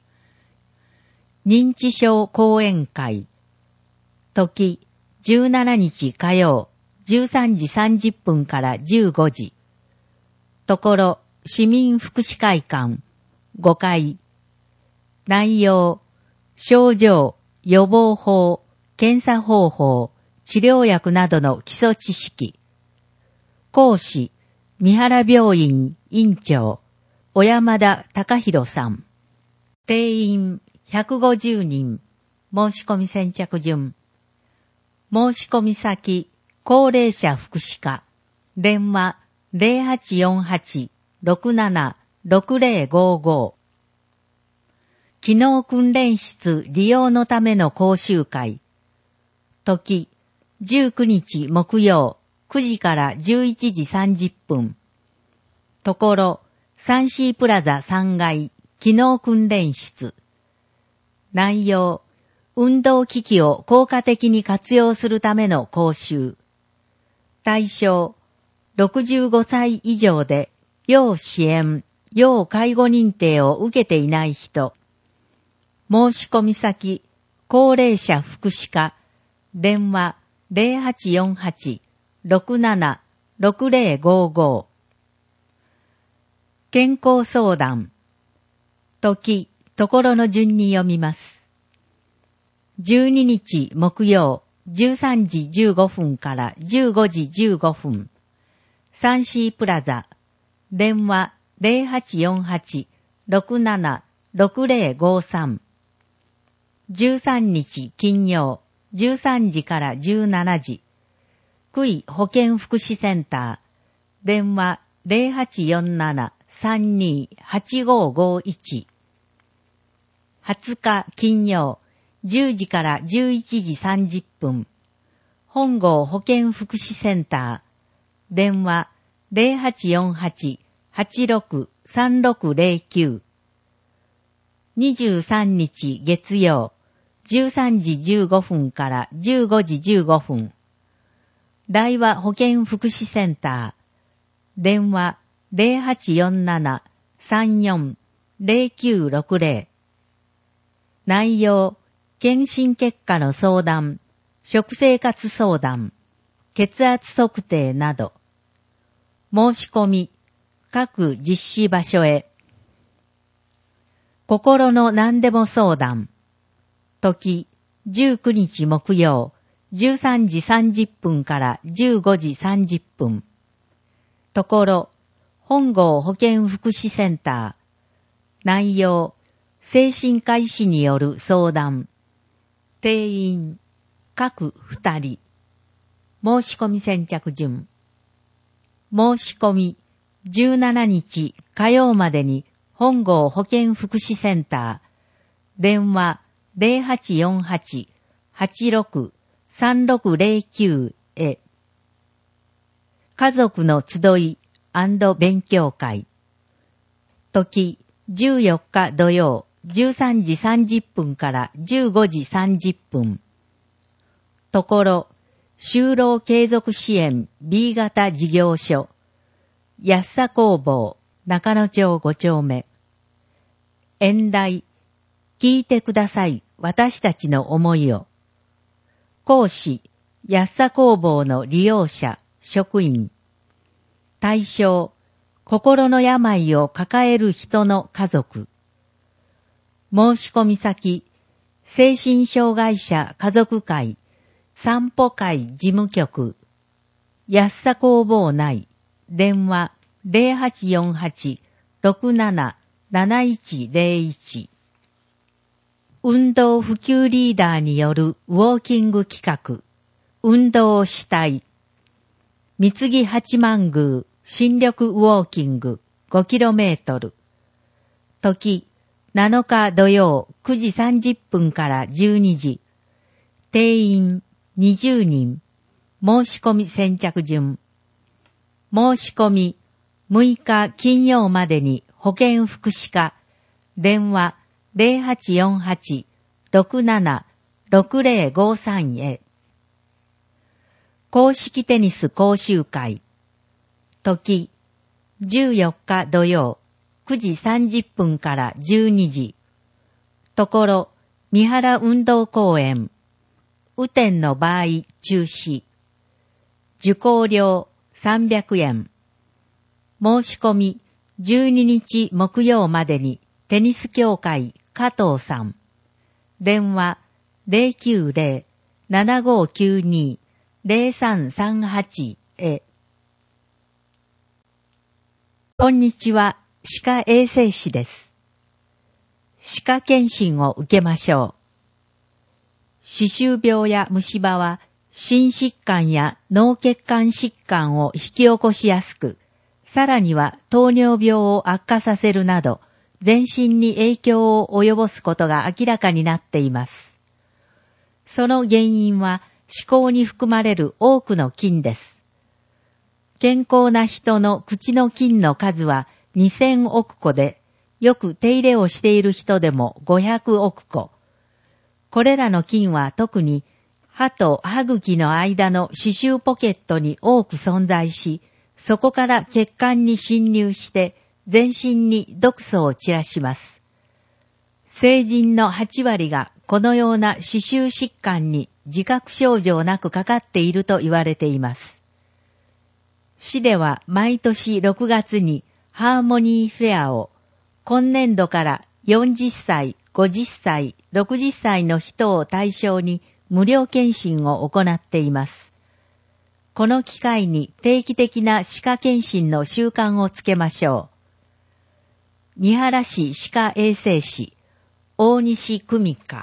[SPEAKER 4] 認知症講演会。時、17日火曜、13時30分から15時。ところ、市民福祉会館、5階。内容、症状、予防法、検査方法、治療薬などの基礎知識。講師、三原病院院長、小山田隆弘さん。定員150人。申し込み先着順。申し込み先、高齢者福祉課。電話0848-676055。機能訓練室利用のための講習会。時、19日木曜9時から11時30分。ところ、サンシープラザ3階機能訓練室。内容、運動機器を効果的に活用するための講習。対象、65歳以上で要支援、要介護認定を受けていない人。申し込み先、高齢者福祉課。電話0848-676055。健康相談。時、ところの順に読みます。12日木曜13時15分から15時15分。サンシープラザ。電話0848-676053。13日金曜13時から17時。区医保健福祉センター。電話 02-8551。20日金曜、10時から11時30分。本郷保健福祉センター。電話0848-863609。23日月曜、13時15分から15時15分。大和保健福祉センター。電話0847-34-0960。内容、検診結果の相談、食生活相談、血圧測定など。申し込み、各実施場所へ。心の何でも相談。時、19日木曜、13時30分から15時30分。ところ、本郷保健福祉センター。内容、精神科医師による相談。定員、各2人。申し込み先着順。申し込み、17日火曜までに本郷保健福祉センター。電話0848-863609へ。家族の集い&勉強会。時、14日土曜、13時30分から15時30分。ところ、就労継続支援 B 型事業所。安佐工房、中野町5丁目。演題、聞いてください、私たちの思いを。講師、安佐工房の利用者、職員。対象、心の病を抱える人の家族。申し込み先、精神障害者家族会、散歩会事務局。安佐工房内、電話0848-677101。運動普及リーダーによるウォーキング企画、運動をしたい。三木八幡宮新緑ウォーキング 5km。時、7日土曜9時30分から12時。定員20人。申し込み先着順。申し込み6日金曜までに保健福祉課。電話0848-676053へ。公式テニス講習会。時、14日土曜、9時30分から12時。ところ、三原運動公園。雨天の場合、中止。受講料300円。申し込み、12日木曜までに、テニス協会加藤さん。電話090-7592-0338へ。こんにちは、歯科衛生士です。歯科検診を受けましょう。歯周病や虫歯は、心疾患や脳血管疾患を引き起こしやすく、さらには糖尿病を悪化させるなど、全身に影響を及ぼすことが明らかになっています。その原因は歯垢に含まれる多くの菌です。健康な人の口の菌の数は2000億個で、よく手入れをしている人でも500億個。これらの菌は特に歯と歯茎の間の歯周ポケットに多く存在し、そこから血管に侵入して全身に毒素を散らします。成人の8割がこのような歯周疾患に自覚症状なくかかっていると言われています。市では毎年6月にハーモニーフェアを今年度から40歳、50歳、60歳の人を対象に無料検診を行っています。この機会に定期的な歯科検診の習慣をつけましょう。三原市歯科衛生士、大西久美香。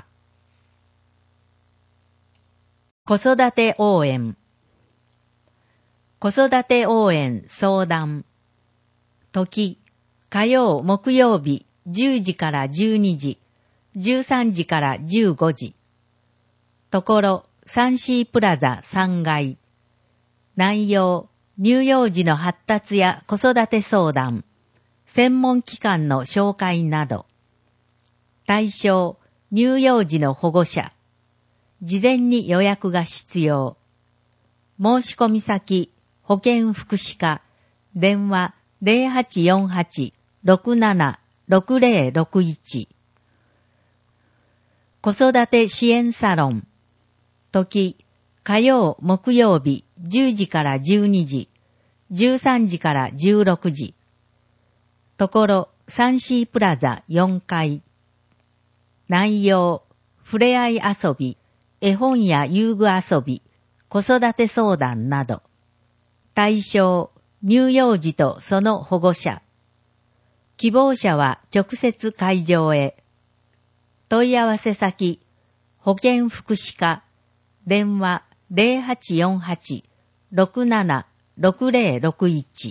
[SPEAKER 4] 子育て応援。子育て応援相談。時、 火曜木曜日10時から12時、13時から15時。ところ、サンシープラザ3階。内容、乳幼児の発達や子育て相談、専門機関の紹介など。対象、乳幼児の保護者。事前に予約が必要。申し込み先、保健福祉課、電話0848-676061。子育て支援サロン。時、火曜木曜日10時から12時、13時から16時。ところ、サンシープラザ4階。内容、ふれあい遊び、絵本や遊具遊び、子育て相談など。対象、乳幼児とその保護者。希望者は直接会場へ。問い合わせ先、保健福祉課、電話0848-676061。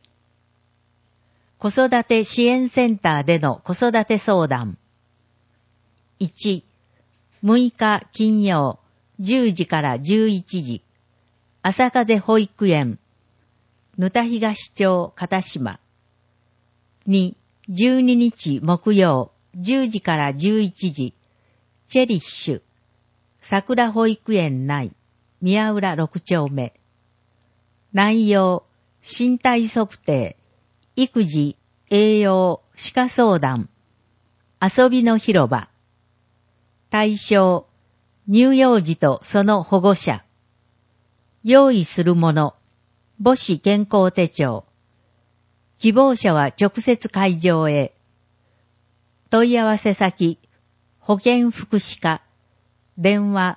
[SPEAKER 4] 子育て支援センターでの子育て相談。1、6日金曜10時から11時、朝風保育園、沼田東町片島。2、12日木曜10時から11時、チェリッシュ、桜保育園内、宮浦6丁目。内容、身体測定、育児、栄養、歯科相談、遊びの広場。対象、乳幼児とその保護者。用意するもの、母子健康手帳。希望者は直接会場へ。問い合わせ先、保健福祉課、電話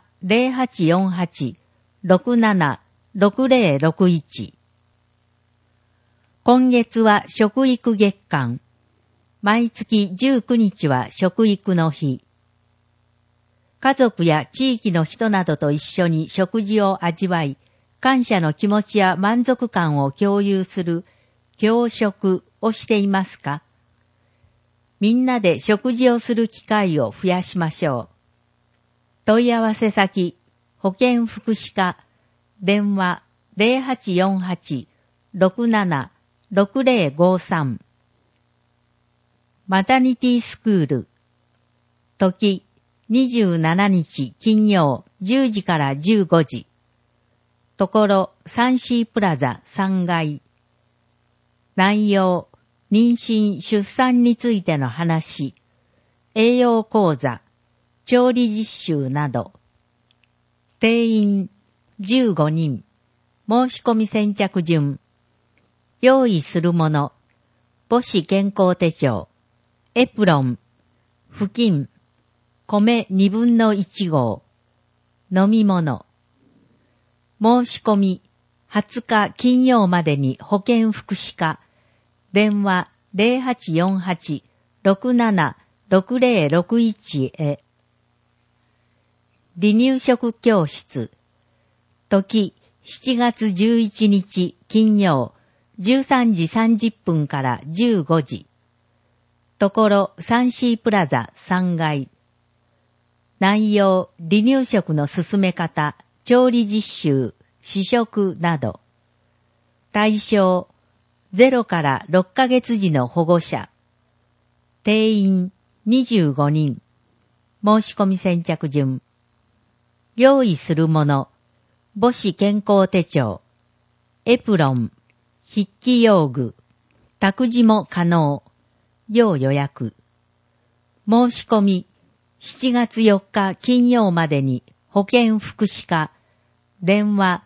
[SPEAKER 4] 0848-676061。今月は食育月間。毎月19日は食育の日。家族や地域の人などと一緒に食事を味わい、感謝の気持ちや満足感を共有する共食をしていますか？みんなで食事をする機会を増やしましょう。問い合わせ先、保健福祉課、電話0848-676053。マタニティスクール。時、27日金曜10時から15時。ところ、サンシープラザ3階。内容、妊娠・出産についての話、栄養講座、調理実習など。定員15人。申し込み先着順。用意するもの、母子健康手帳、エプロン、布巾、米2分の1合、飲み物。申し込み、20日金曜までに保健福祉課、電話0848-676061へ。離乳食教室。時、7月11日金曜、13時30分から15時。ところ、サンシープラザ3階。内容、離乳食の進め方、調理実習、試食など。対象、0から6ヶ月時の保護者。定員25人。申し込み先着順。用意するもの、母子健康手帳、エプロン、筆記用具、託児も可能。要予約。申し込み、7月4日金曜までに保健福祉課、電話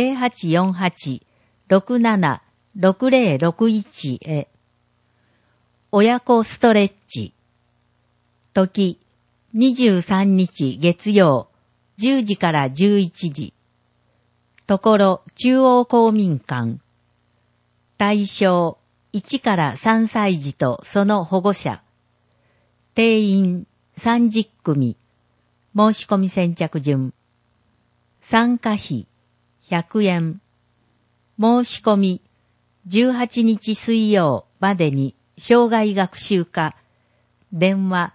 [SPEAKER 4] 0848-676061へ。親子ストレッチ。時、23日月曜、10時から11時。ところ、中央公民館。対象、1から3歳児とその保護者。定員30組。申し込み先着順。参加費100円。申し込み18日水曜までに生涯学習課、電話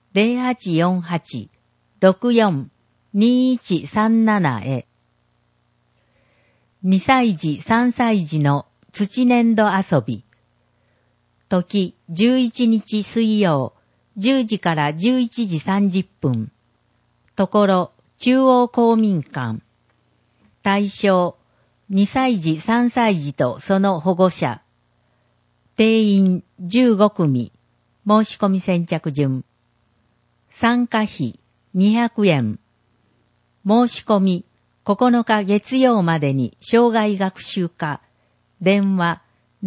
[SPEAKER 4] 0848-64-2137 へ。2歳児3歳児の土粘土遊び。時11日水曜10時から11時30分。ところ中央公民館。対象2歳児3歳児とその保護者。定員15組。申し込み先着順。参加費200円。申し込み9日月曜までに生涯学習課。電話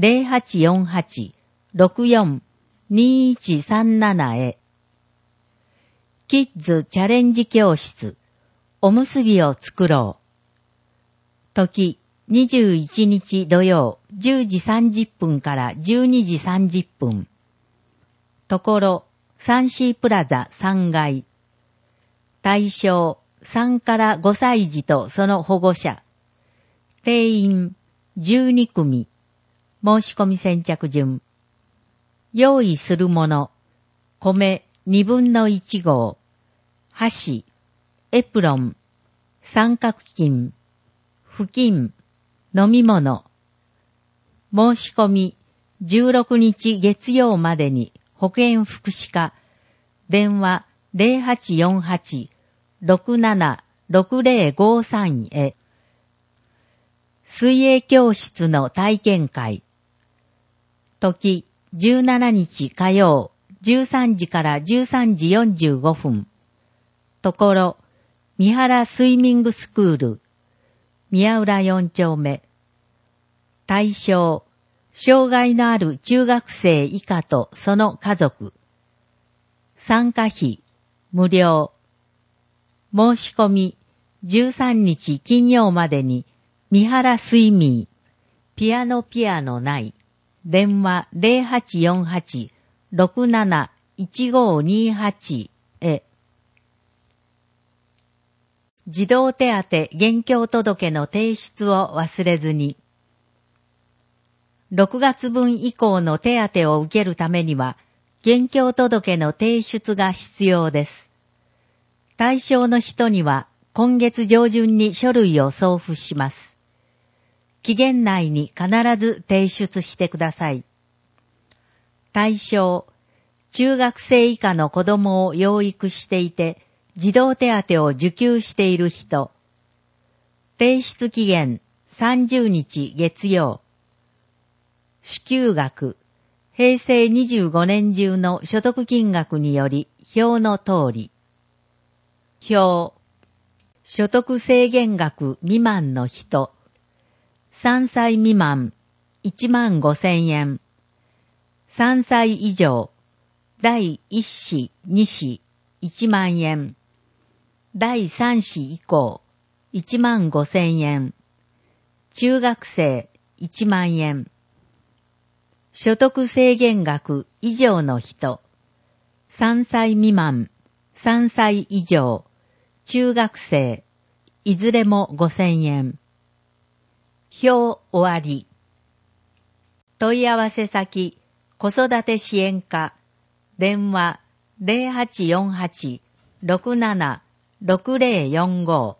[SPEAKER 4] 0848-64-2137 へ。キッズチャレンジ教室。おむすびを作ろう。時21日土曜10時30分から12時30分。ところサンシープラザ3階。対象3から5歳児とその保護者。定員12組。申し込み先着順。用意するもの。米2分の1合。箸。エプロン。三角巾。布巾。飲み物。申し込み16日月曜までに保健福祉課。電話 0848-676053 へ。水泳教室の体験会。時17日火曜13時から13時45分。ところ三原スイミングスクール。宮浦4丁目。対象障害のある中学生以下とその家族。参加費無料。申し込み13日金曜までに三原スイミー。ピアノない。電話 0848-671528 へ。児童手当現況届の提出を忘れずに。6月分以降の手当を受けるためには、現況届の提出が必要です。対象の人には今月上旬に書類を送付します。期限内に必ず提出してください。対象、中学生以下の子供を養育していて、児童手当を受給している人。提出期限30日月曜。支給額、平成25年中の所得金額により表の通り。表、所得制限額未満の人。3歳未満15,000円。3歳以上第1子2子1万円。第3子以降15,000円。中学生1万円。所得制限額以上の人。3歳未満3歳以上中学生いずれも5,000円。表終わり。問い合わせ先、子育て支援課、電話0848-676045。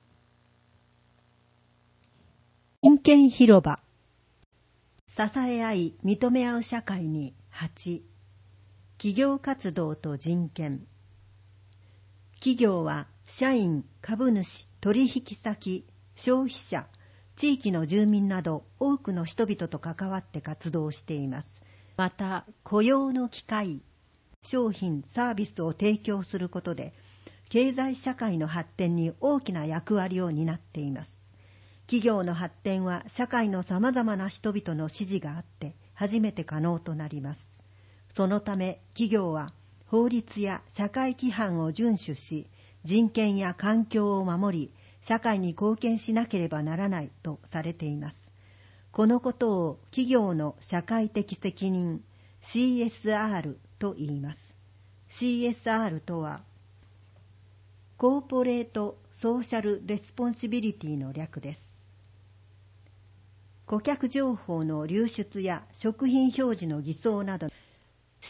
[SPEAKER 5] 人権広場。支え合い認め合う社会に8。企業活動と人権。企業は社員、株主、取引先、消費者、地域の住民など多くの人々と関わって活動しています。また、雇用の機会、商品、サービスを提供することで、経済社会の発展に大きな役割を担っています。企業の発展は社会のさまざまな人々の支持があって初めて可能となります。そのため企業は法律や社会規範を遵守し、人権や環境を守り、社会に貢献しなければならないとされています。このことを企業の社会的責任 CSR と言います。CSR とはコーポレートソーシャルレスポンシビリティの略です。顧客情報の流出や食品表示の偽装など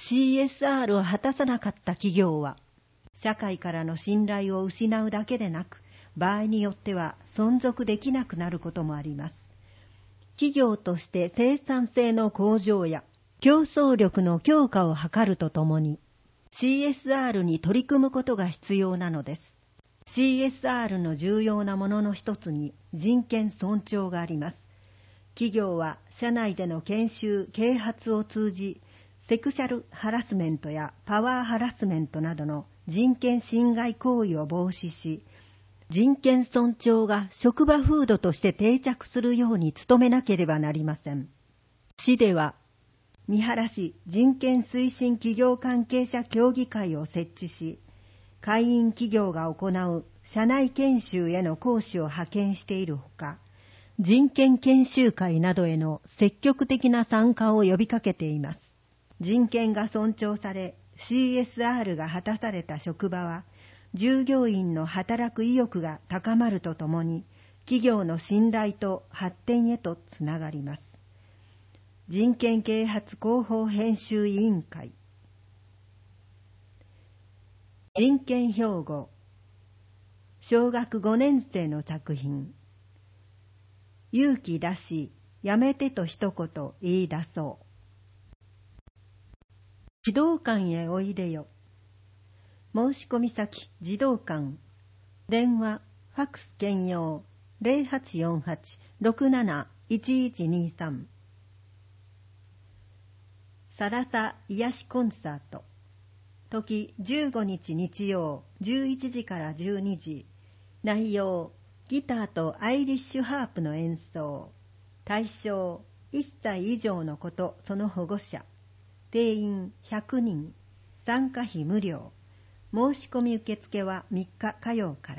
[SPEAKER 5] CSR を果たさなかった企業は、社会からの信頼を失うだけでなく、場合によっては存続できなくなることもあります。企業として生産性の向上や競争力の強化を図るとともに、CSR に取り組むことが必要なのです。CSR の重要なものの一つに人権尊重があります。企業は社内での研修・啓発を通じ、セクシャルハラスメントやパワーハラスメントなどの人権侵害行為を防止し、人権尊重が職場風土として定着するように努めなければなりません。市では、三原市人権推進企業関係者協議会を設置し、会員企業が行う社内研修への講師を派遣しているほか、人権研修会などへの積極的な参加を呼びかけています。人権が尊重され、CSR が果たされた職場は、従業員の働く意欲が高まるとともに、企業の信頼と発展へとつながります。人権啓発広報編集委員会。人権標語。小学5年生の作品。勇気出し、やめてと一言言い出そう。児童館へおいでよ。申し込み先、児童館。電話、ファクス兼用、0848-671123。さらさ癒しコンサート。時15日日曜11時から12時。内容、ギターとアイリッシュハープの演奏。対象、1歳以上の子とその保護者。定員100人。参加費無料。申し込み受付は3日火曜から。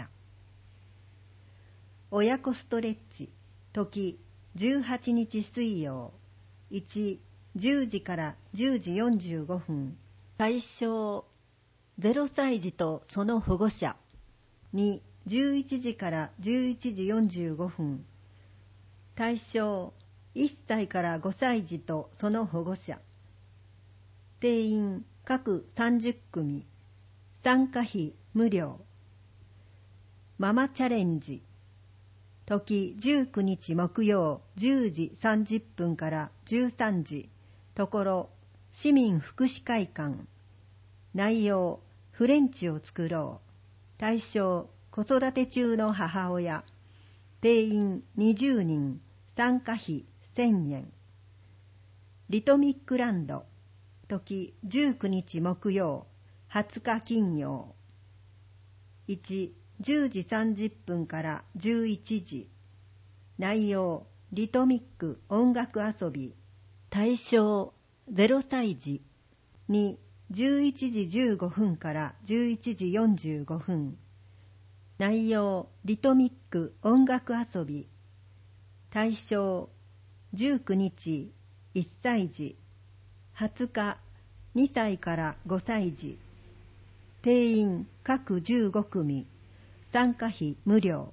[SPEAKER 5] 親子ストレッチ。時18日水曜。1、10時から10時45分。対象、0歳児とその保護者。2、11時から11時45分。対象、1歳から5歳児とその保護者。定員各30組。参加費無料。ママチャレンジ。時19日木曜10時30分から13時。ところ、市民福祉会館。内容、フレンチを作ろう。対象、子育て中の母親。定員20人。参加費1000円。リトミックランド。時19日木曜20日金曜。1、10時30分から11時。内容、リトミック音楽遊び。対象、0歳児。2、11時15分から11時45分。内容、リトミック音楽遊び。対象、19日、1歳児。20日、2歳から5歳児。定員各15組。参加費無料。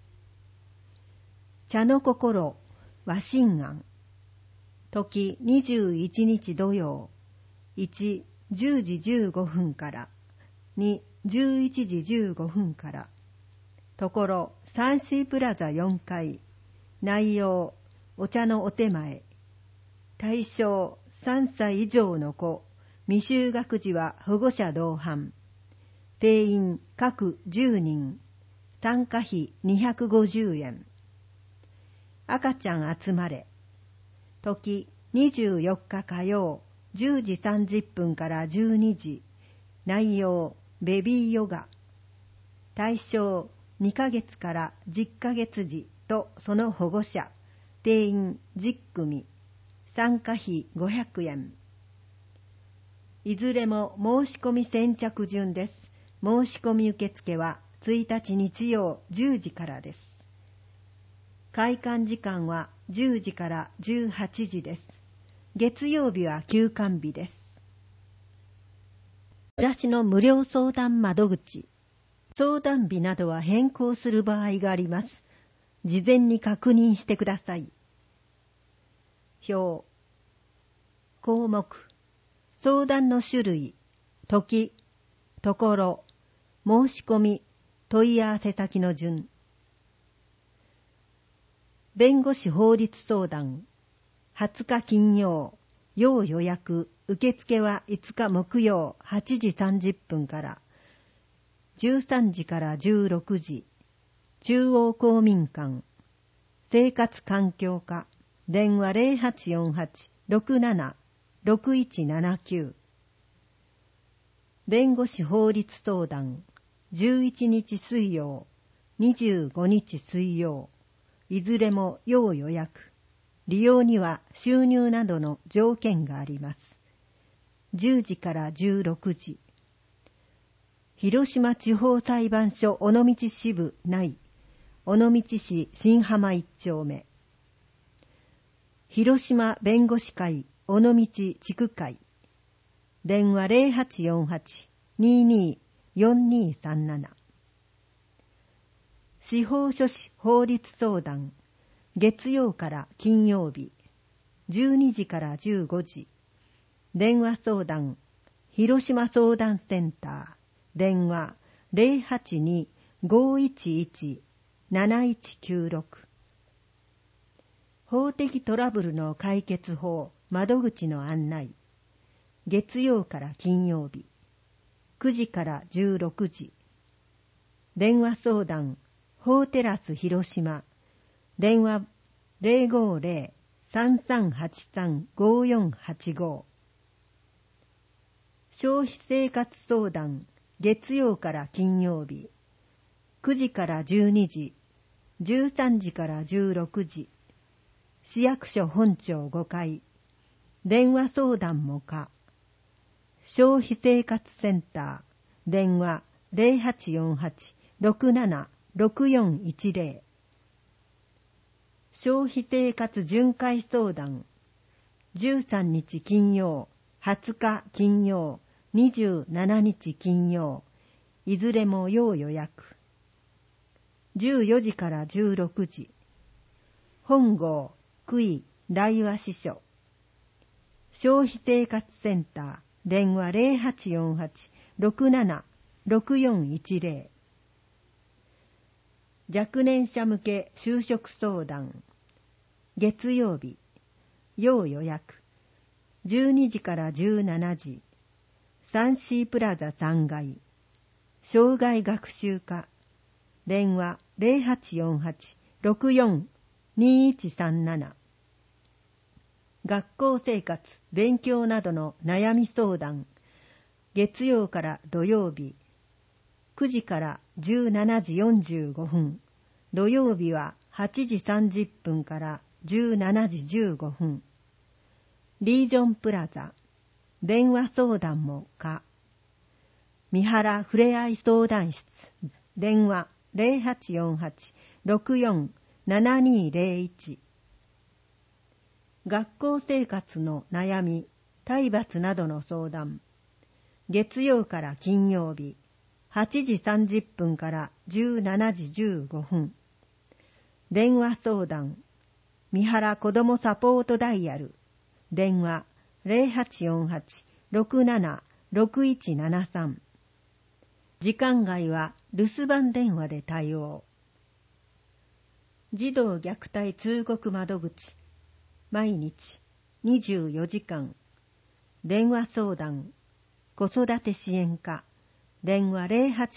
[SPEAKER 5] 茶の心、和心庵。時21日土曜。1、10時15分から。2、11時15分から。ところ、サンシープラザ4階。内容、お茶のお手前。対象、3歳以上の子。未就学児は保護者同伴。定員各10人。参加費250円。赤ちゃん集まれ。時24日火曜10時30分から12時。内容、ベビーヨガ。対象、2ヶ月から10ヶ月児とその保護者。定員10組。参加費500円。いずれも申し込み先着順です。申し込み受付は1日日曜10時からです。開館時間は10時から18時です。月曜日は休館日です。暮らしの無料相談窓口。相談日などは変更する場合があります。事前に確認してください。表。項目。 相談の種類、時、ところ、申し込み、問い合わせ先の順。弁護士法律相談、20日金曜、要予約、受付は5日木曜8時30分から、13時から16時、中央公民館、生活環境課、電話 0848-67-6179。弁護士法律相談、11日水曜、25日水曜、いずれも要予約。利用には収入などの条件があります。10時から16時。広島地方裁判所尾道支部内、尾道市新浜1丁目。広島弁護士会尾道地区会。電話 0848-224237。司法書士法律相談、月曜から金曜日、12時から15時。電話相談、広島相談センター。電話 082-511-7196。法的トラブルの解決法窓口の案内。月曜から金曜日、9時から16時。電話相談、法テラス広島。電話 050-3383-5485。消費生活相談、月曜から金曜日、9時から12時、13時から16時。市役所本庁5階。電話相談も可。消費生活センター。電話 0848-67-6410。消費生活巡回相談。13日金曜、20日金曜、27日金曜。いずれも要予約。14時から16時。本郷、久井、大和支所。消費生活センター。電話 0848-67-6410。若年者向け就職相談。月曜日、要予約。12時から17時。サンシープラザ3階。生涯学習課。電話 0848-64-2137。学校生活、勉強などの悩み相談。月曜から土曜日、9時から17時45分。土曜日は8時30分から17時15分。リージョンプラザ。電話相談も可。三原ふれあい相談室。電話 0848-64-7201。学校生活の悩み、体罰などの相談。月曜から金曜日、8時30分から17時15分。電話相談、三原子どもサポートダイヤル。電話 0848-67-6173。時間外は留守番電話で対応。児童虐待通告窓口。毎日24時間。電話相談、子育て支援課。電話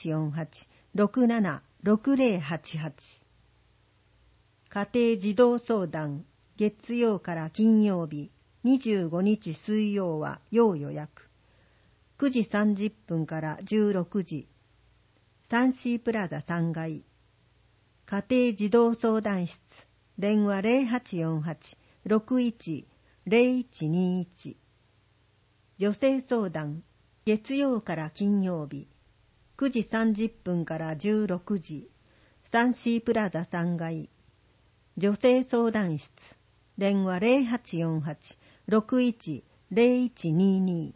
[SPEAKER 5] 0848-67-6088。家庭児童相談、月曜から金曜日、25日水曜は要予約。9時30分から16時。サンシープラザ3階。家庭児童相談室。電話 0848-61-0121。女性相談、月曜から金曜日。9時30分から16時。サンシープラザ3階。女性相談室。電話 0848-61-0122。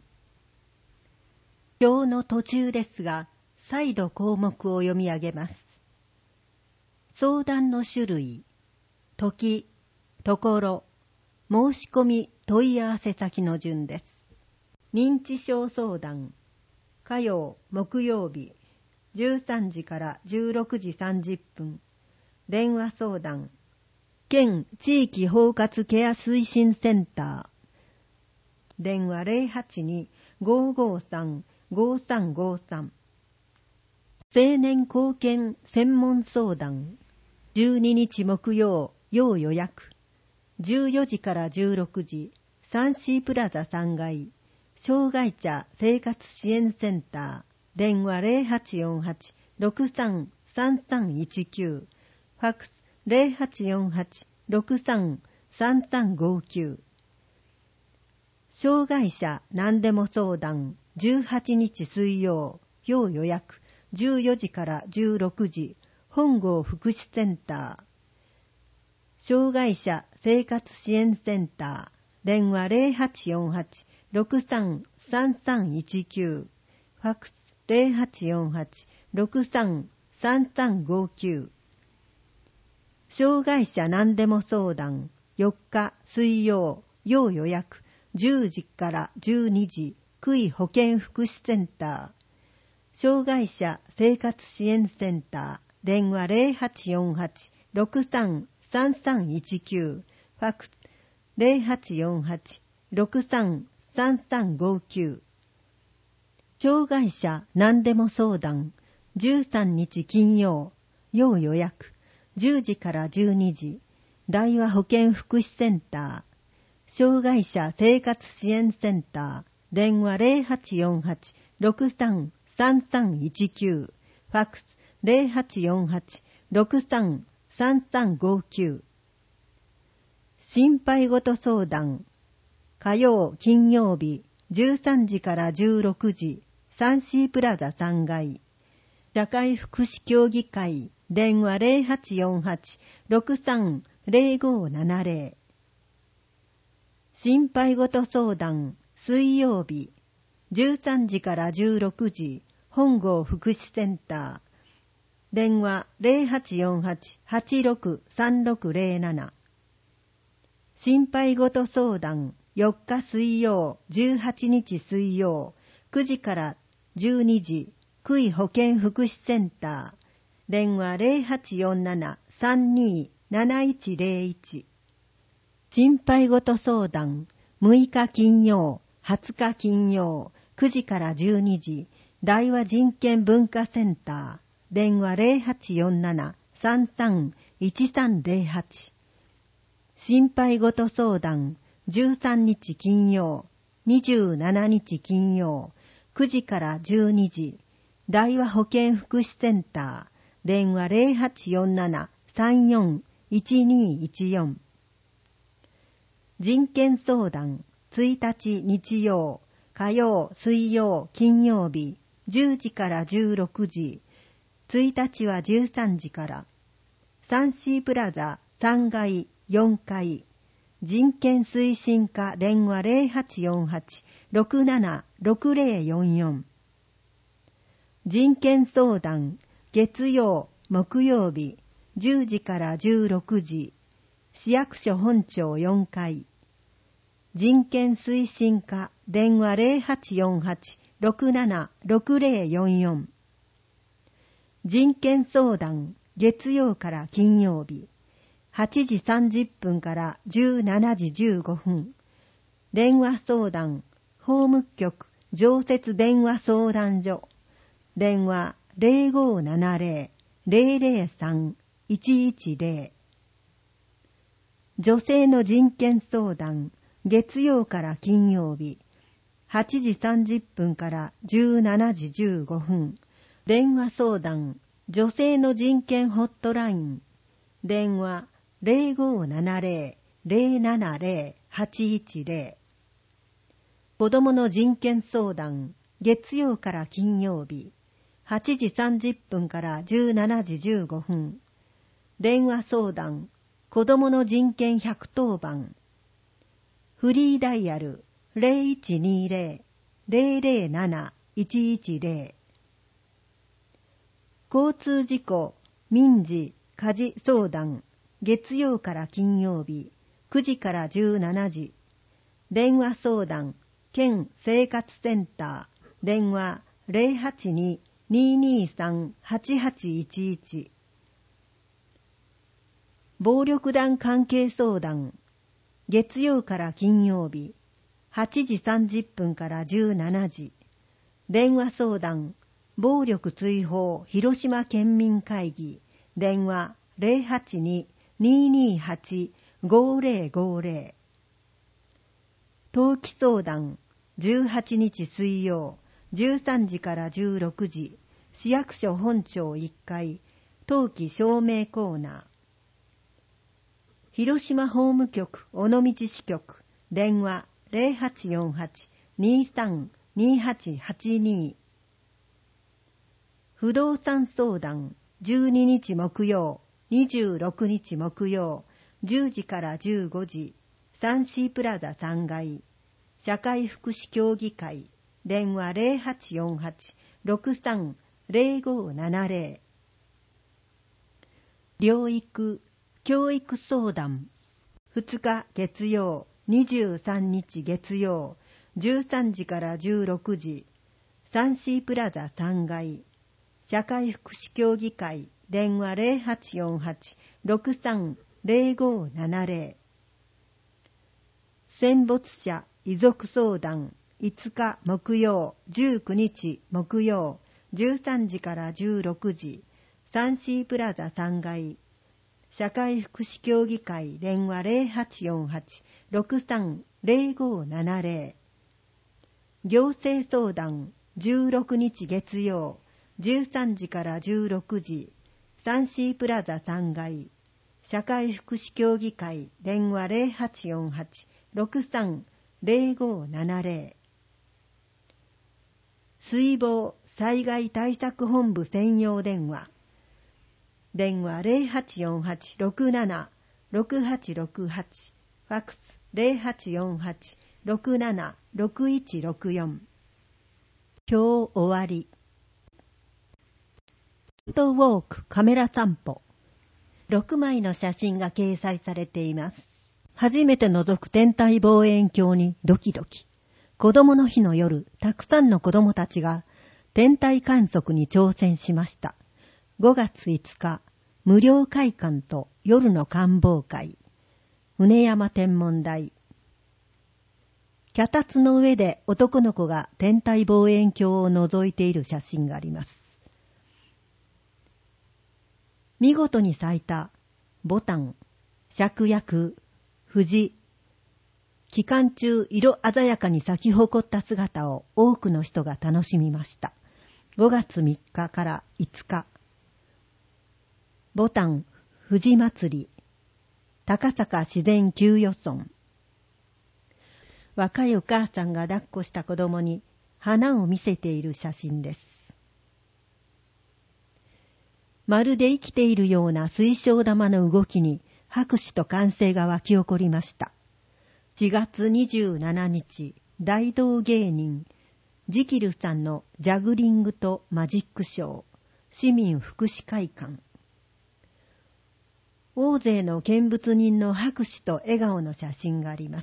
[SPEAKER 5] 表の途中ですが、再度項目を読み上げます。相談の種類、時、ところ、申し込み問い合わせ先の順です。 認知症相談、火曜、木曜日、13時から16時30分、電話相談、県地域包括ケア推進センター、電話 082-553-5353、青年貢献専門相談、12日木曜、要予約、14時から16時、サンシープラザ3階、障害者生活支援センター、電話 0848-633319、ファックス 0848-633359。障害者何でも相談、18日水曜、要予約、14時から16時、本郷福祉センター、障害者生活支援センター、電話 0848-633319、ファックス 0848-633359。障害者何でも相談、4日水曜、要予約、10時から12時、区医保健福祉センター、障害者生活支援センター、電話 0848-633319、ファックス 0848-633359。障害者何でも相談、13日金曜、要予約、10時から12時、大和保健福祉センター、障害者生活支援センター、電話 0848-633319、ファックス 0848-633359。心配事相談、火曜、金曜日、13時から16時、サンシープラザ3階、社会福祉協議会、電話 0848-630570。心配事相談、水曜日、13時から16時、本郷福祉センター、電話 0848-863607。心配事相談、4日水曜、18日水曜、9時から12時、区医保健福祉センター、電話 0847-327101。心配事相談、6日金曜、20日金曜、9時から12時、大和人権文化センター、電話 0847-331308。心配事相談、13日金曜、27日金曜、9時から12時、大和保健福祉センター、電話 0847-341214。人権相談、1日日曜、火曜、水曜、金曜日、10時から16時、1日は13時から、サンシープラザ3階、4階、人権推進課電話 0848-676044。人権相談、月曜、木曜日、10時から16時、市役所本庁4階、人権推進課電話 0848-676044。人権相談、月曜から金曜日、8時30分から17時15分。電話相談、法務局常設電話相談所。電話 0570-003-110。女性の人権相談、月曜から金曜日、8時30分から17時15分。電話相談、女性の人権ホットライン。電話0570-070-810。子どもの人権相談、月曜から金曜日、8時30分から17時15分。電話相談、子どもの人権110番。フリーダイヤル 0120-007-110。交通事故、民事、家事相談、月曜から金曜日、9時から17時。電話相談、 県生活センター電話 082-223-8811 暴力団関係相談月曜から金曜日8時30分から17時電話相談暴力追放広島県民会議電話 082-228-5050 登記相談18日水曜13時から16時市役所本庁1階登記証明コーナー広島法務局尾道支局電話 0848-232882 不動産相談12日木曜26日木曜10時から15時サンシープラザ3階社会福祉協議会電話 0848-630570 療育教育相談2日月曜23日月曜13時から16時サンシープラザ3階社会福祉協議会電話 0848-630570 戦没者遺族相談5日木曜19日木曜13時から16時サンシープラザ3階社会福祉協議会電話 0848-630570 行政相談16日月曜13時から16時サンシープラザ3階社会福祉協議会電話 0848-630570 水防災害対策本部専用電話電話 0848-676868 ファックス 0848-676164 今日終わりフォトウォークカメラ散歩6枚の写真が掲載されています。初めて覗く天体望遠鏡にドキドキ。子供の日の夜、たくさんの子供たちが天体観測に挑戦しました。5月5日、無料会館と夜の観望会。船山天文台。脚立の上で男の子が天体望遠鏡を覗いている写真があります。見事に咲いたボタン、芍薬、藤、期間中色鮮やかに咲き誇った姿を多くの人が楽しみました。5月3日から5日、ボタン、藤祭り、高坂自然給与村。若いお母さんが抱っこした子供に花を見せている写真です。まるで生きているような水晶玉の動きに拍手と歓声が湧き起こりました。4月27日、大道芸人、ジキルさんのジャグリングとマジックショー、市民福祉会館。大勢の見物人の拍手と笑顔の写真があります。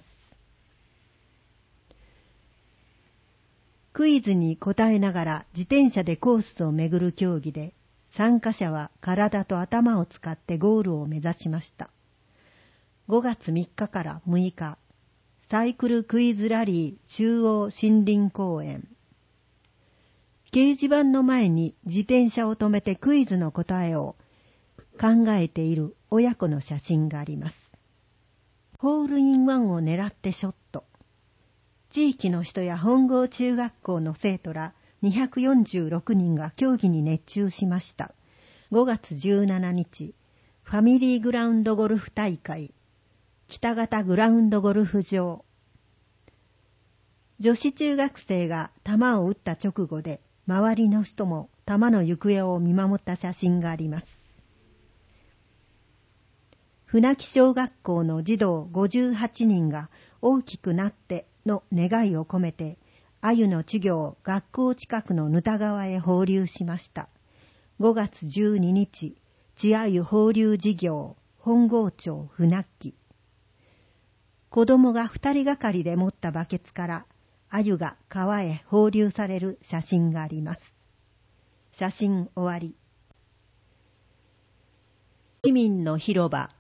[SPEAKER 5] クイズに答えながら自転車でコースを巡る競技で、参加者は体と頭を使ってゴールを目指しました。5月3日から6日、サイクルクイズラリー中央森林公園。掲示板の前に自転車を止めてクイズの答えを考えている親子の写真があります。ホールインワンを狙ってショット。地域の人や本郷中学校の生徒ら246人が競技に熱中しました。5月17日、ファミリーグラウンドゴルフ大会、北方グラウンドゴルフ場。女子中学生が球を打った直後で、周りの人も球の行方を見守った写真があります。船木小学校の児童58人が大きくなっての願いを込めて、鮎の稚魚を学校近くの沼田川へ放流しました。5月12日、稚鮎放流事業、本郷町船木。子供が2人がかりで持ったバケツから鮎が川へ放流される写真があります。写真終わり。市民の広場。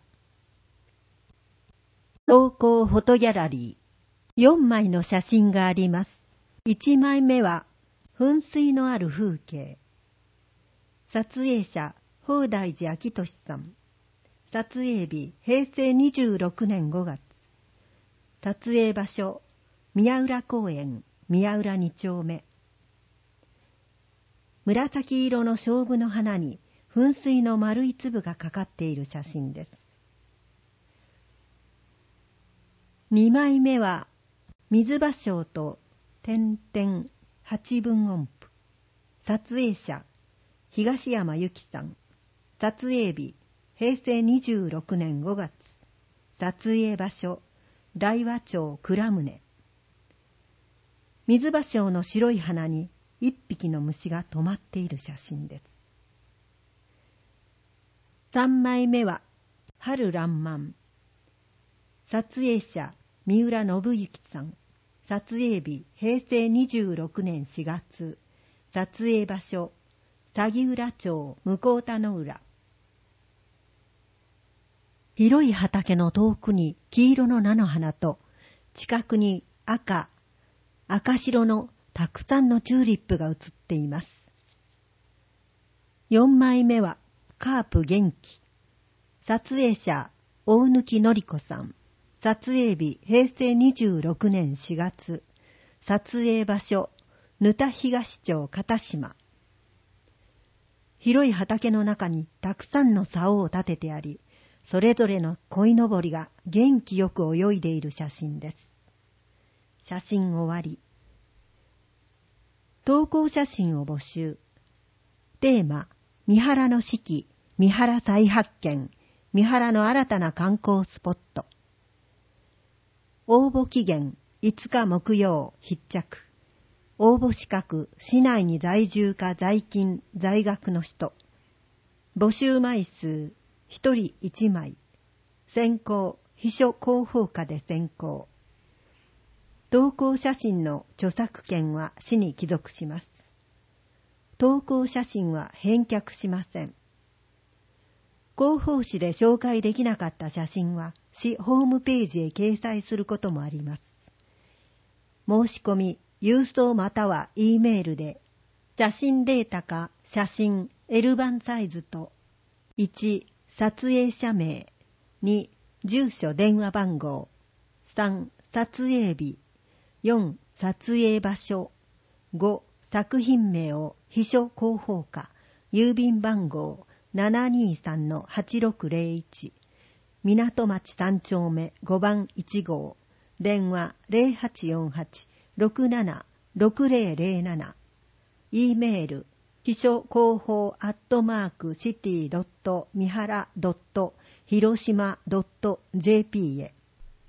[SPEAKER 5] 東光フォトギャラリー。4枚の写真があります。1枚目は噴水のある風景。撮影者宝大寺明俊さん。撮影日平成26年5月。撮影場所宮浦公園宮浦2丁目。紫色の菖蒲の花に噴水の丸い粒がかかっている写真です。2枚目は水芭蕉と点々八分音符。撮影者東山由紀さん。撮影日平成26年5月。撮影場所大和町倉宗。水芭蕉の白い花に一匹の虫が止まっている写真です。3枚目は春爛漫。撮影者三浦信之さん。撮影日平成26年4月。撮影場所鷺浦町向田の浦。広い畑の遠くに黄色の菜の花と近くに赤白のたくさんのチューリップが写っています。4枚目はカープ元気。撮影者大貫典子さん。撮影日平成26年4月。撮影場所沼田東町片島。広い畑の中にたくさんの竿を立ててあり、それぞれの鯉のぼりが元気よく泳いでいる写真です。写真終わり。投稿写真を募集。テーマ、三原の四季、三原再発見、三原の新たな観光スポット。応募期限5日木曜必着。応募資格、市内に在住か在勤、在学の人。募集枚数1人1枚。選考、秘書広報課で選考。投稿写真の著作権は市に帰属します。投稿写真は返却しません。広報誌で紹介できなかった写真は市ホームページへ掲載することもあります。申し込み、郵送または E メールで、写真データか写真 L 版サイズと、1、撮影者名、2、住所電話番号、3、撮影日、4、撮影場所、5、作品名を秘書広報課、郵便番号 723-8601、港町3丁目5番1号、電話 0848-676007、E メール、秘書広報@city.mihara.hirosima.jp へ。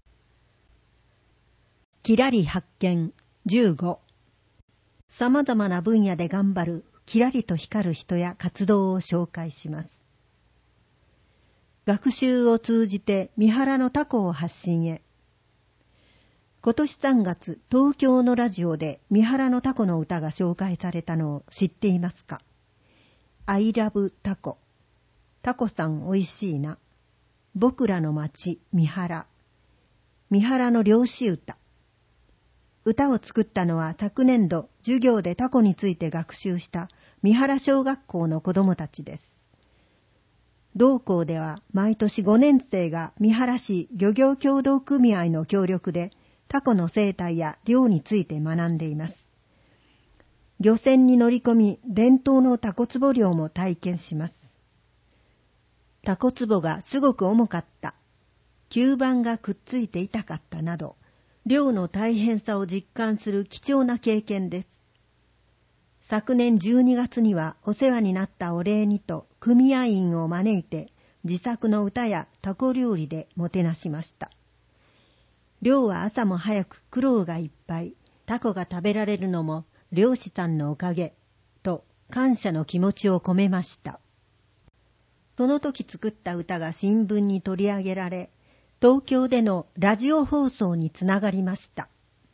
[SPEAKER 5] きらり発見15。様々な分野で頑張るきらりと光る人や活動を紹介します。学習を通じて三原のタコを発信へ。今年3月、東京のラジオで三原のタコの歌が紹介されたのを知っていますか？ I love タコ。タコさんおいしいな。僕らの町、三原。三原の漁師歌。歌を作ったのは昨年度、授業でタコについて学習した三原小学校の子どもたちです。同校では毎年5年生が三原市漁業協同組合の協力でタコの生態や漁について学んでいます。漁船に乗り込み、伝統のタコ壺漁も体験します。タコ壺がすごく重かった。吸盤がくっついて痛かったなど、漁の大変さを実感する貴重な経験です。昨年12月にはお世話になったお礼にと組合員を招いて自作の歌やタコ料理でもてなしました。漁は朝も早く苦労がいっぱい、タコが食べられるのも漁師さんのおかげと感謝の気持ちを込めました。その時作った歌が新聞に取り上げられ、東京でのラジオ放送につながりました。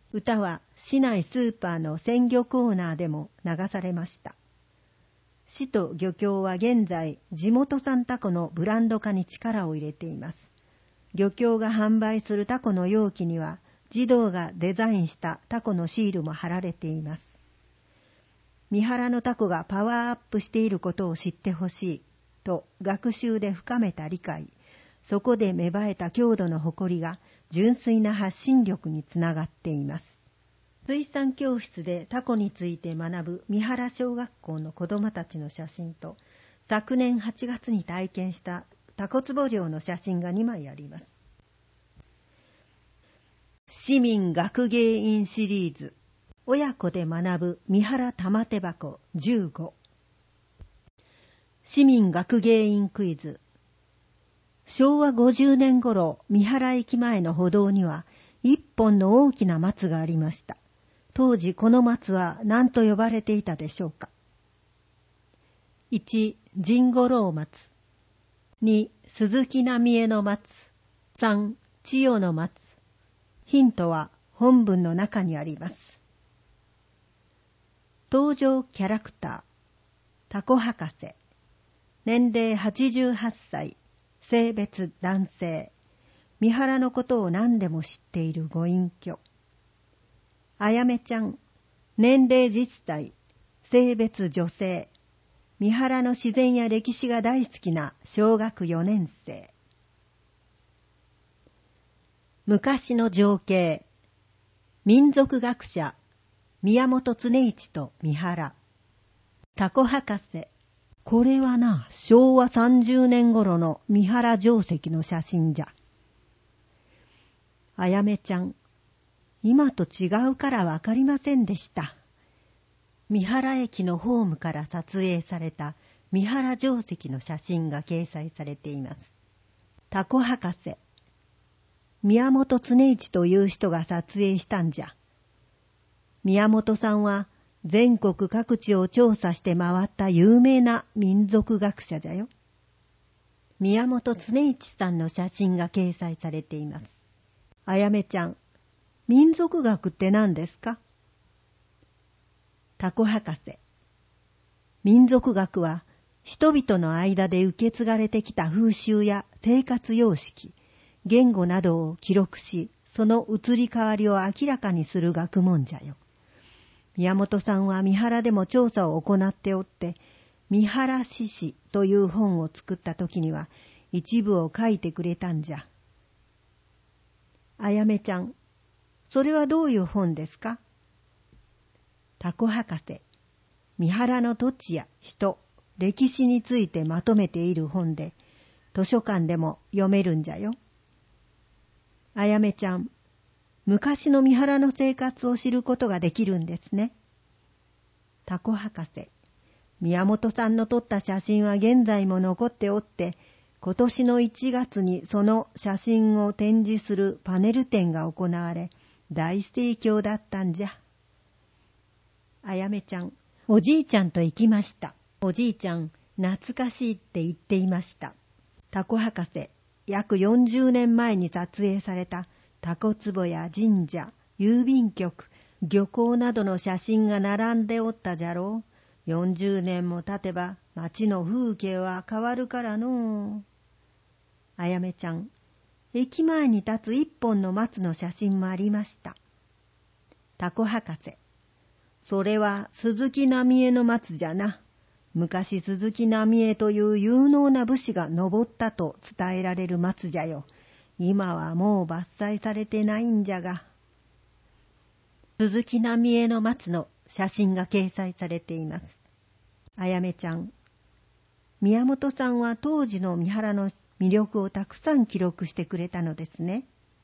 [SPEAKER 5] 歌は市内スーパーの鮮魚コーナーでも流されました。市と漁協は現在、地元産タコのブランド化に力を入れています。漁協が販売するタコの容器には、児童がデザインしたタコのシールも貼られています。三原のタコがパワーアップしていることを知ってほしいと学習で深めた理解、そこで芽生えた郷土の誇りが純粋な発信力につながっています。水産教室でタコについて学ぶ三原小学校の子どもたちの写真と、昨年8月に体験したタコ壺漁の写真が2枚あります。市民学芸員シリーズ、親子で学ぶ三原玉手箱15。市民学芸員クイズ。昭和50年頃、三原駅前の歩道には一本の大きな松がありました。当時この松は何と呼ばれていたでしょうか。1、甚五郎松。2、鈴木浪江の松。3、千代の松。ヒントは本文の中にあります。登場キャラクター。タコ博士。年齢88歳。性別男性。三原のことを何でも知っているご隠居。あやめちゃん。年齢10歳。性別女性。三原の自然や歴史が大好きな小学4年生。昔の情景。民族学者。宮本常一と三原。タコ博士。これはな、昭和30年頃の三原定石の写真じゃ。あやめちゃん。今と違うからわかりませんでした。三原駅のホームから撮影された三原定石の写真が掲載されています。タコ博士。宮本常一という人が撮影したんじゃ。宮本さんは全国各地を調査して回った有名な民族学者じゃよ。宮本常一さんの写真が掲載されています。あやめちゃん。民族学って何ですか？タコ博士。民族学は人々の間で受け継がれてきた風習や生活様式、言語などを記録し、その移り変わりを明らかにする学問じゃよ。宮本さんは三原でも調査を行っておって、三原志士という本を作った時には一部を書いてくれたんじゃ。あやめちゃん。それはどういう本ですか？タコ博士。三原の土地や人、歴史についてまとめている本で、図書館でも読めるんじゃよ。あやめちゃん。昔の三原の生活を知ることができるんですね。タコ博士。宮本さんの撮った写真は現在も残っておって、今年の1月にその写真を展示するパネル展が行われ、大盛況だったんじゃ。あやめちゃん。おじいちゃんと行きました。おじいちゃん、懐かしいって言っていました。タコ博士。約40年前に撮影されたタコ壺や神社、郵便局、漁港などの写真が並んでおったじゃろう。40年も経てば町の風景は変わるからのう。あやめちゃん。駅前に立つ一本の松の写真もありました。タコ博士。それは鈴木浪江の松じゃな。昔鈴木浪江という有能な武士が登ったと伝えられる松じゃよ。今はもう伐採されてないんじゃが。鈴木浪江の松の写真が掲載されています。あやめちゃん。宮本さんは当時の三原の魅力をたくさん記録してくれたのですね。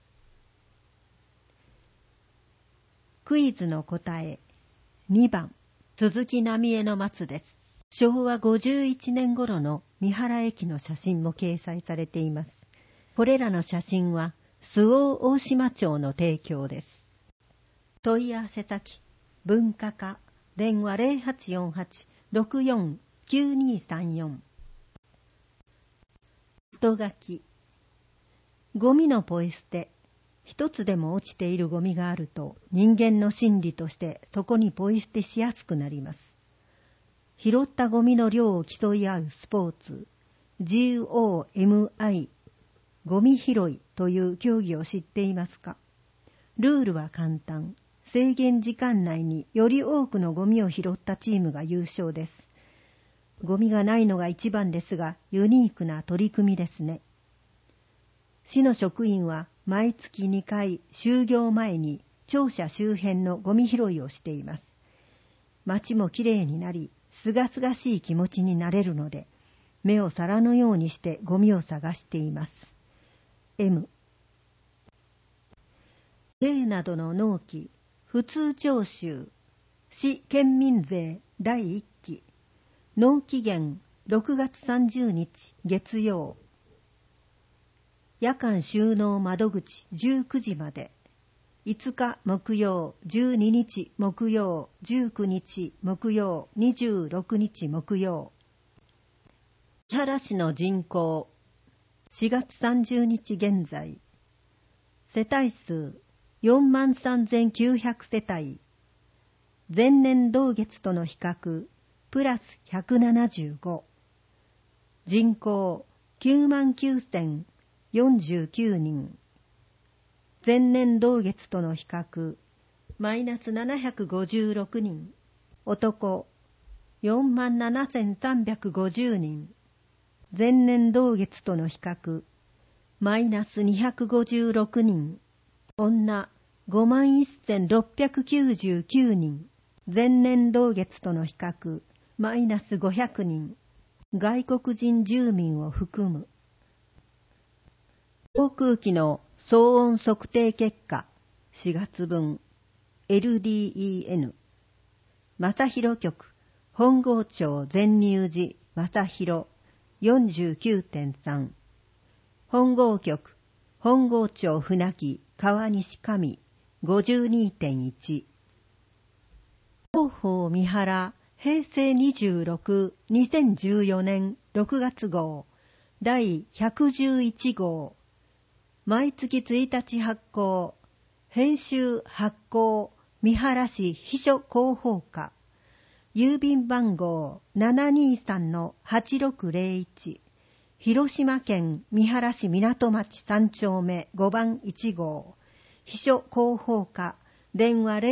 [SPEAKER 5] クイズの答え。2番、鈴木浪江の松です。昭和51年頃の三原駅の写真も掲載されています。これらの写真は周防大島町の提供です。問い合わせ先、文化課、電話 0848-64-9234。人書き。ゴミのポイ捨て、 一つでも落ちているゴミがあると人間の心理としてそこにポイ捨てしやすくなります。拾ったゴミの量を競い合うスポーツ、GOMI、ゴミ拾いという競技を知っていますか？ルールは簡単。制限時間内により多くのゴミを拾ったチームが優勝です。ゴミがないのが一番ですが、ユニークな取り組みですね。市の職員は毎月2回就業前に庁舎周辺のゴミ拾いをしています。街もきれいになり、すがすがしい気持ちになれるので、目を皿のようにしてゴミを探しています。M。税などの納期、普通徴収、市県民税第1期、納期限6月30日月曜。夜間収納窓口19時まで。5日木曜、12日木曜、19日木曜、26日木曜。三原市の人口、4月30日現在。世帯数43,900世帯。前年同月との比較、プラス175。人口99,049人。前年同月との比較、マイナス756人。男、47,350人。前年同月との比較、マイナス256人。女、51,699人。前年同月との比較、マイナス500人。外国人住民を含む。航空機の騒音測定結果、4月分、LDEN。正広局、本郷町全入寺正広、49.3。本郷局、本郷町船木川西上、52.1。広報三原、平成26、2014年6月号、第111号。毎月1日発行。編集発行、三原市秘書広報課。郵便番号 723-8601。広島県三原市港町3丁目5番1号。秘書広報課。電話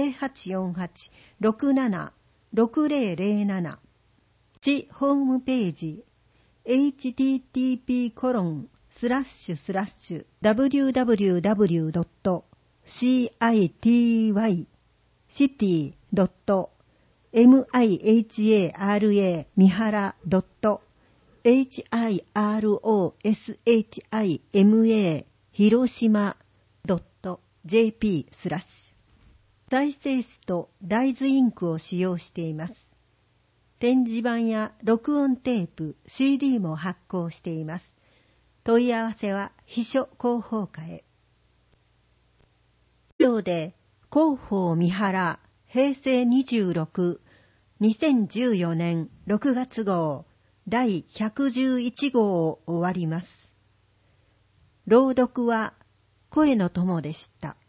[SPEAKER 5] 0848-67-6007。市ホームページ。http://www.city.mihara 三原 .hiroshima 広島 .jp/ 再生紙と大豆インクを使用しています。展示板や録音テープ、CD も発行しています。問い合わせは秘書広報課へ。以上で広報三原平成26、2014年6月号第111号を終わります。朗読は声の友でした。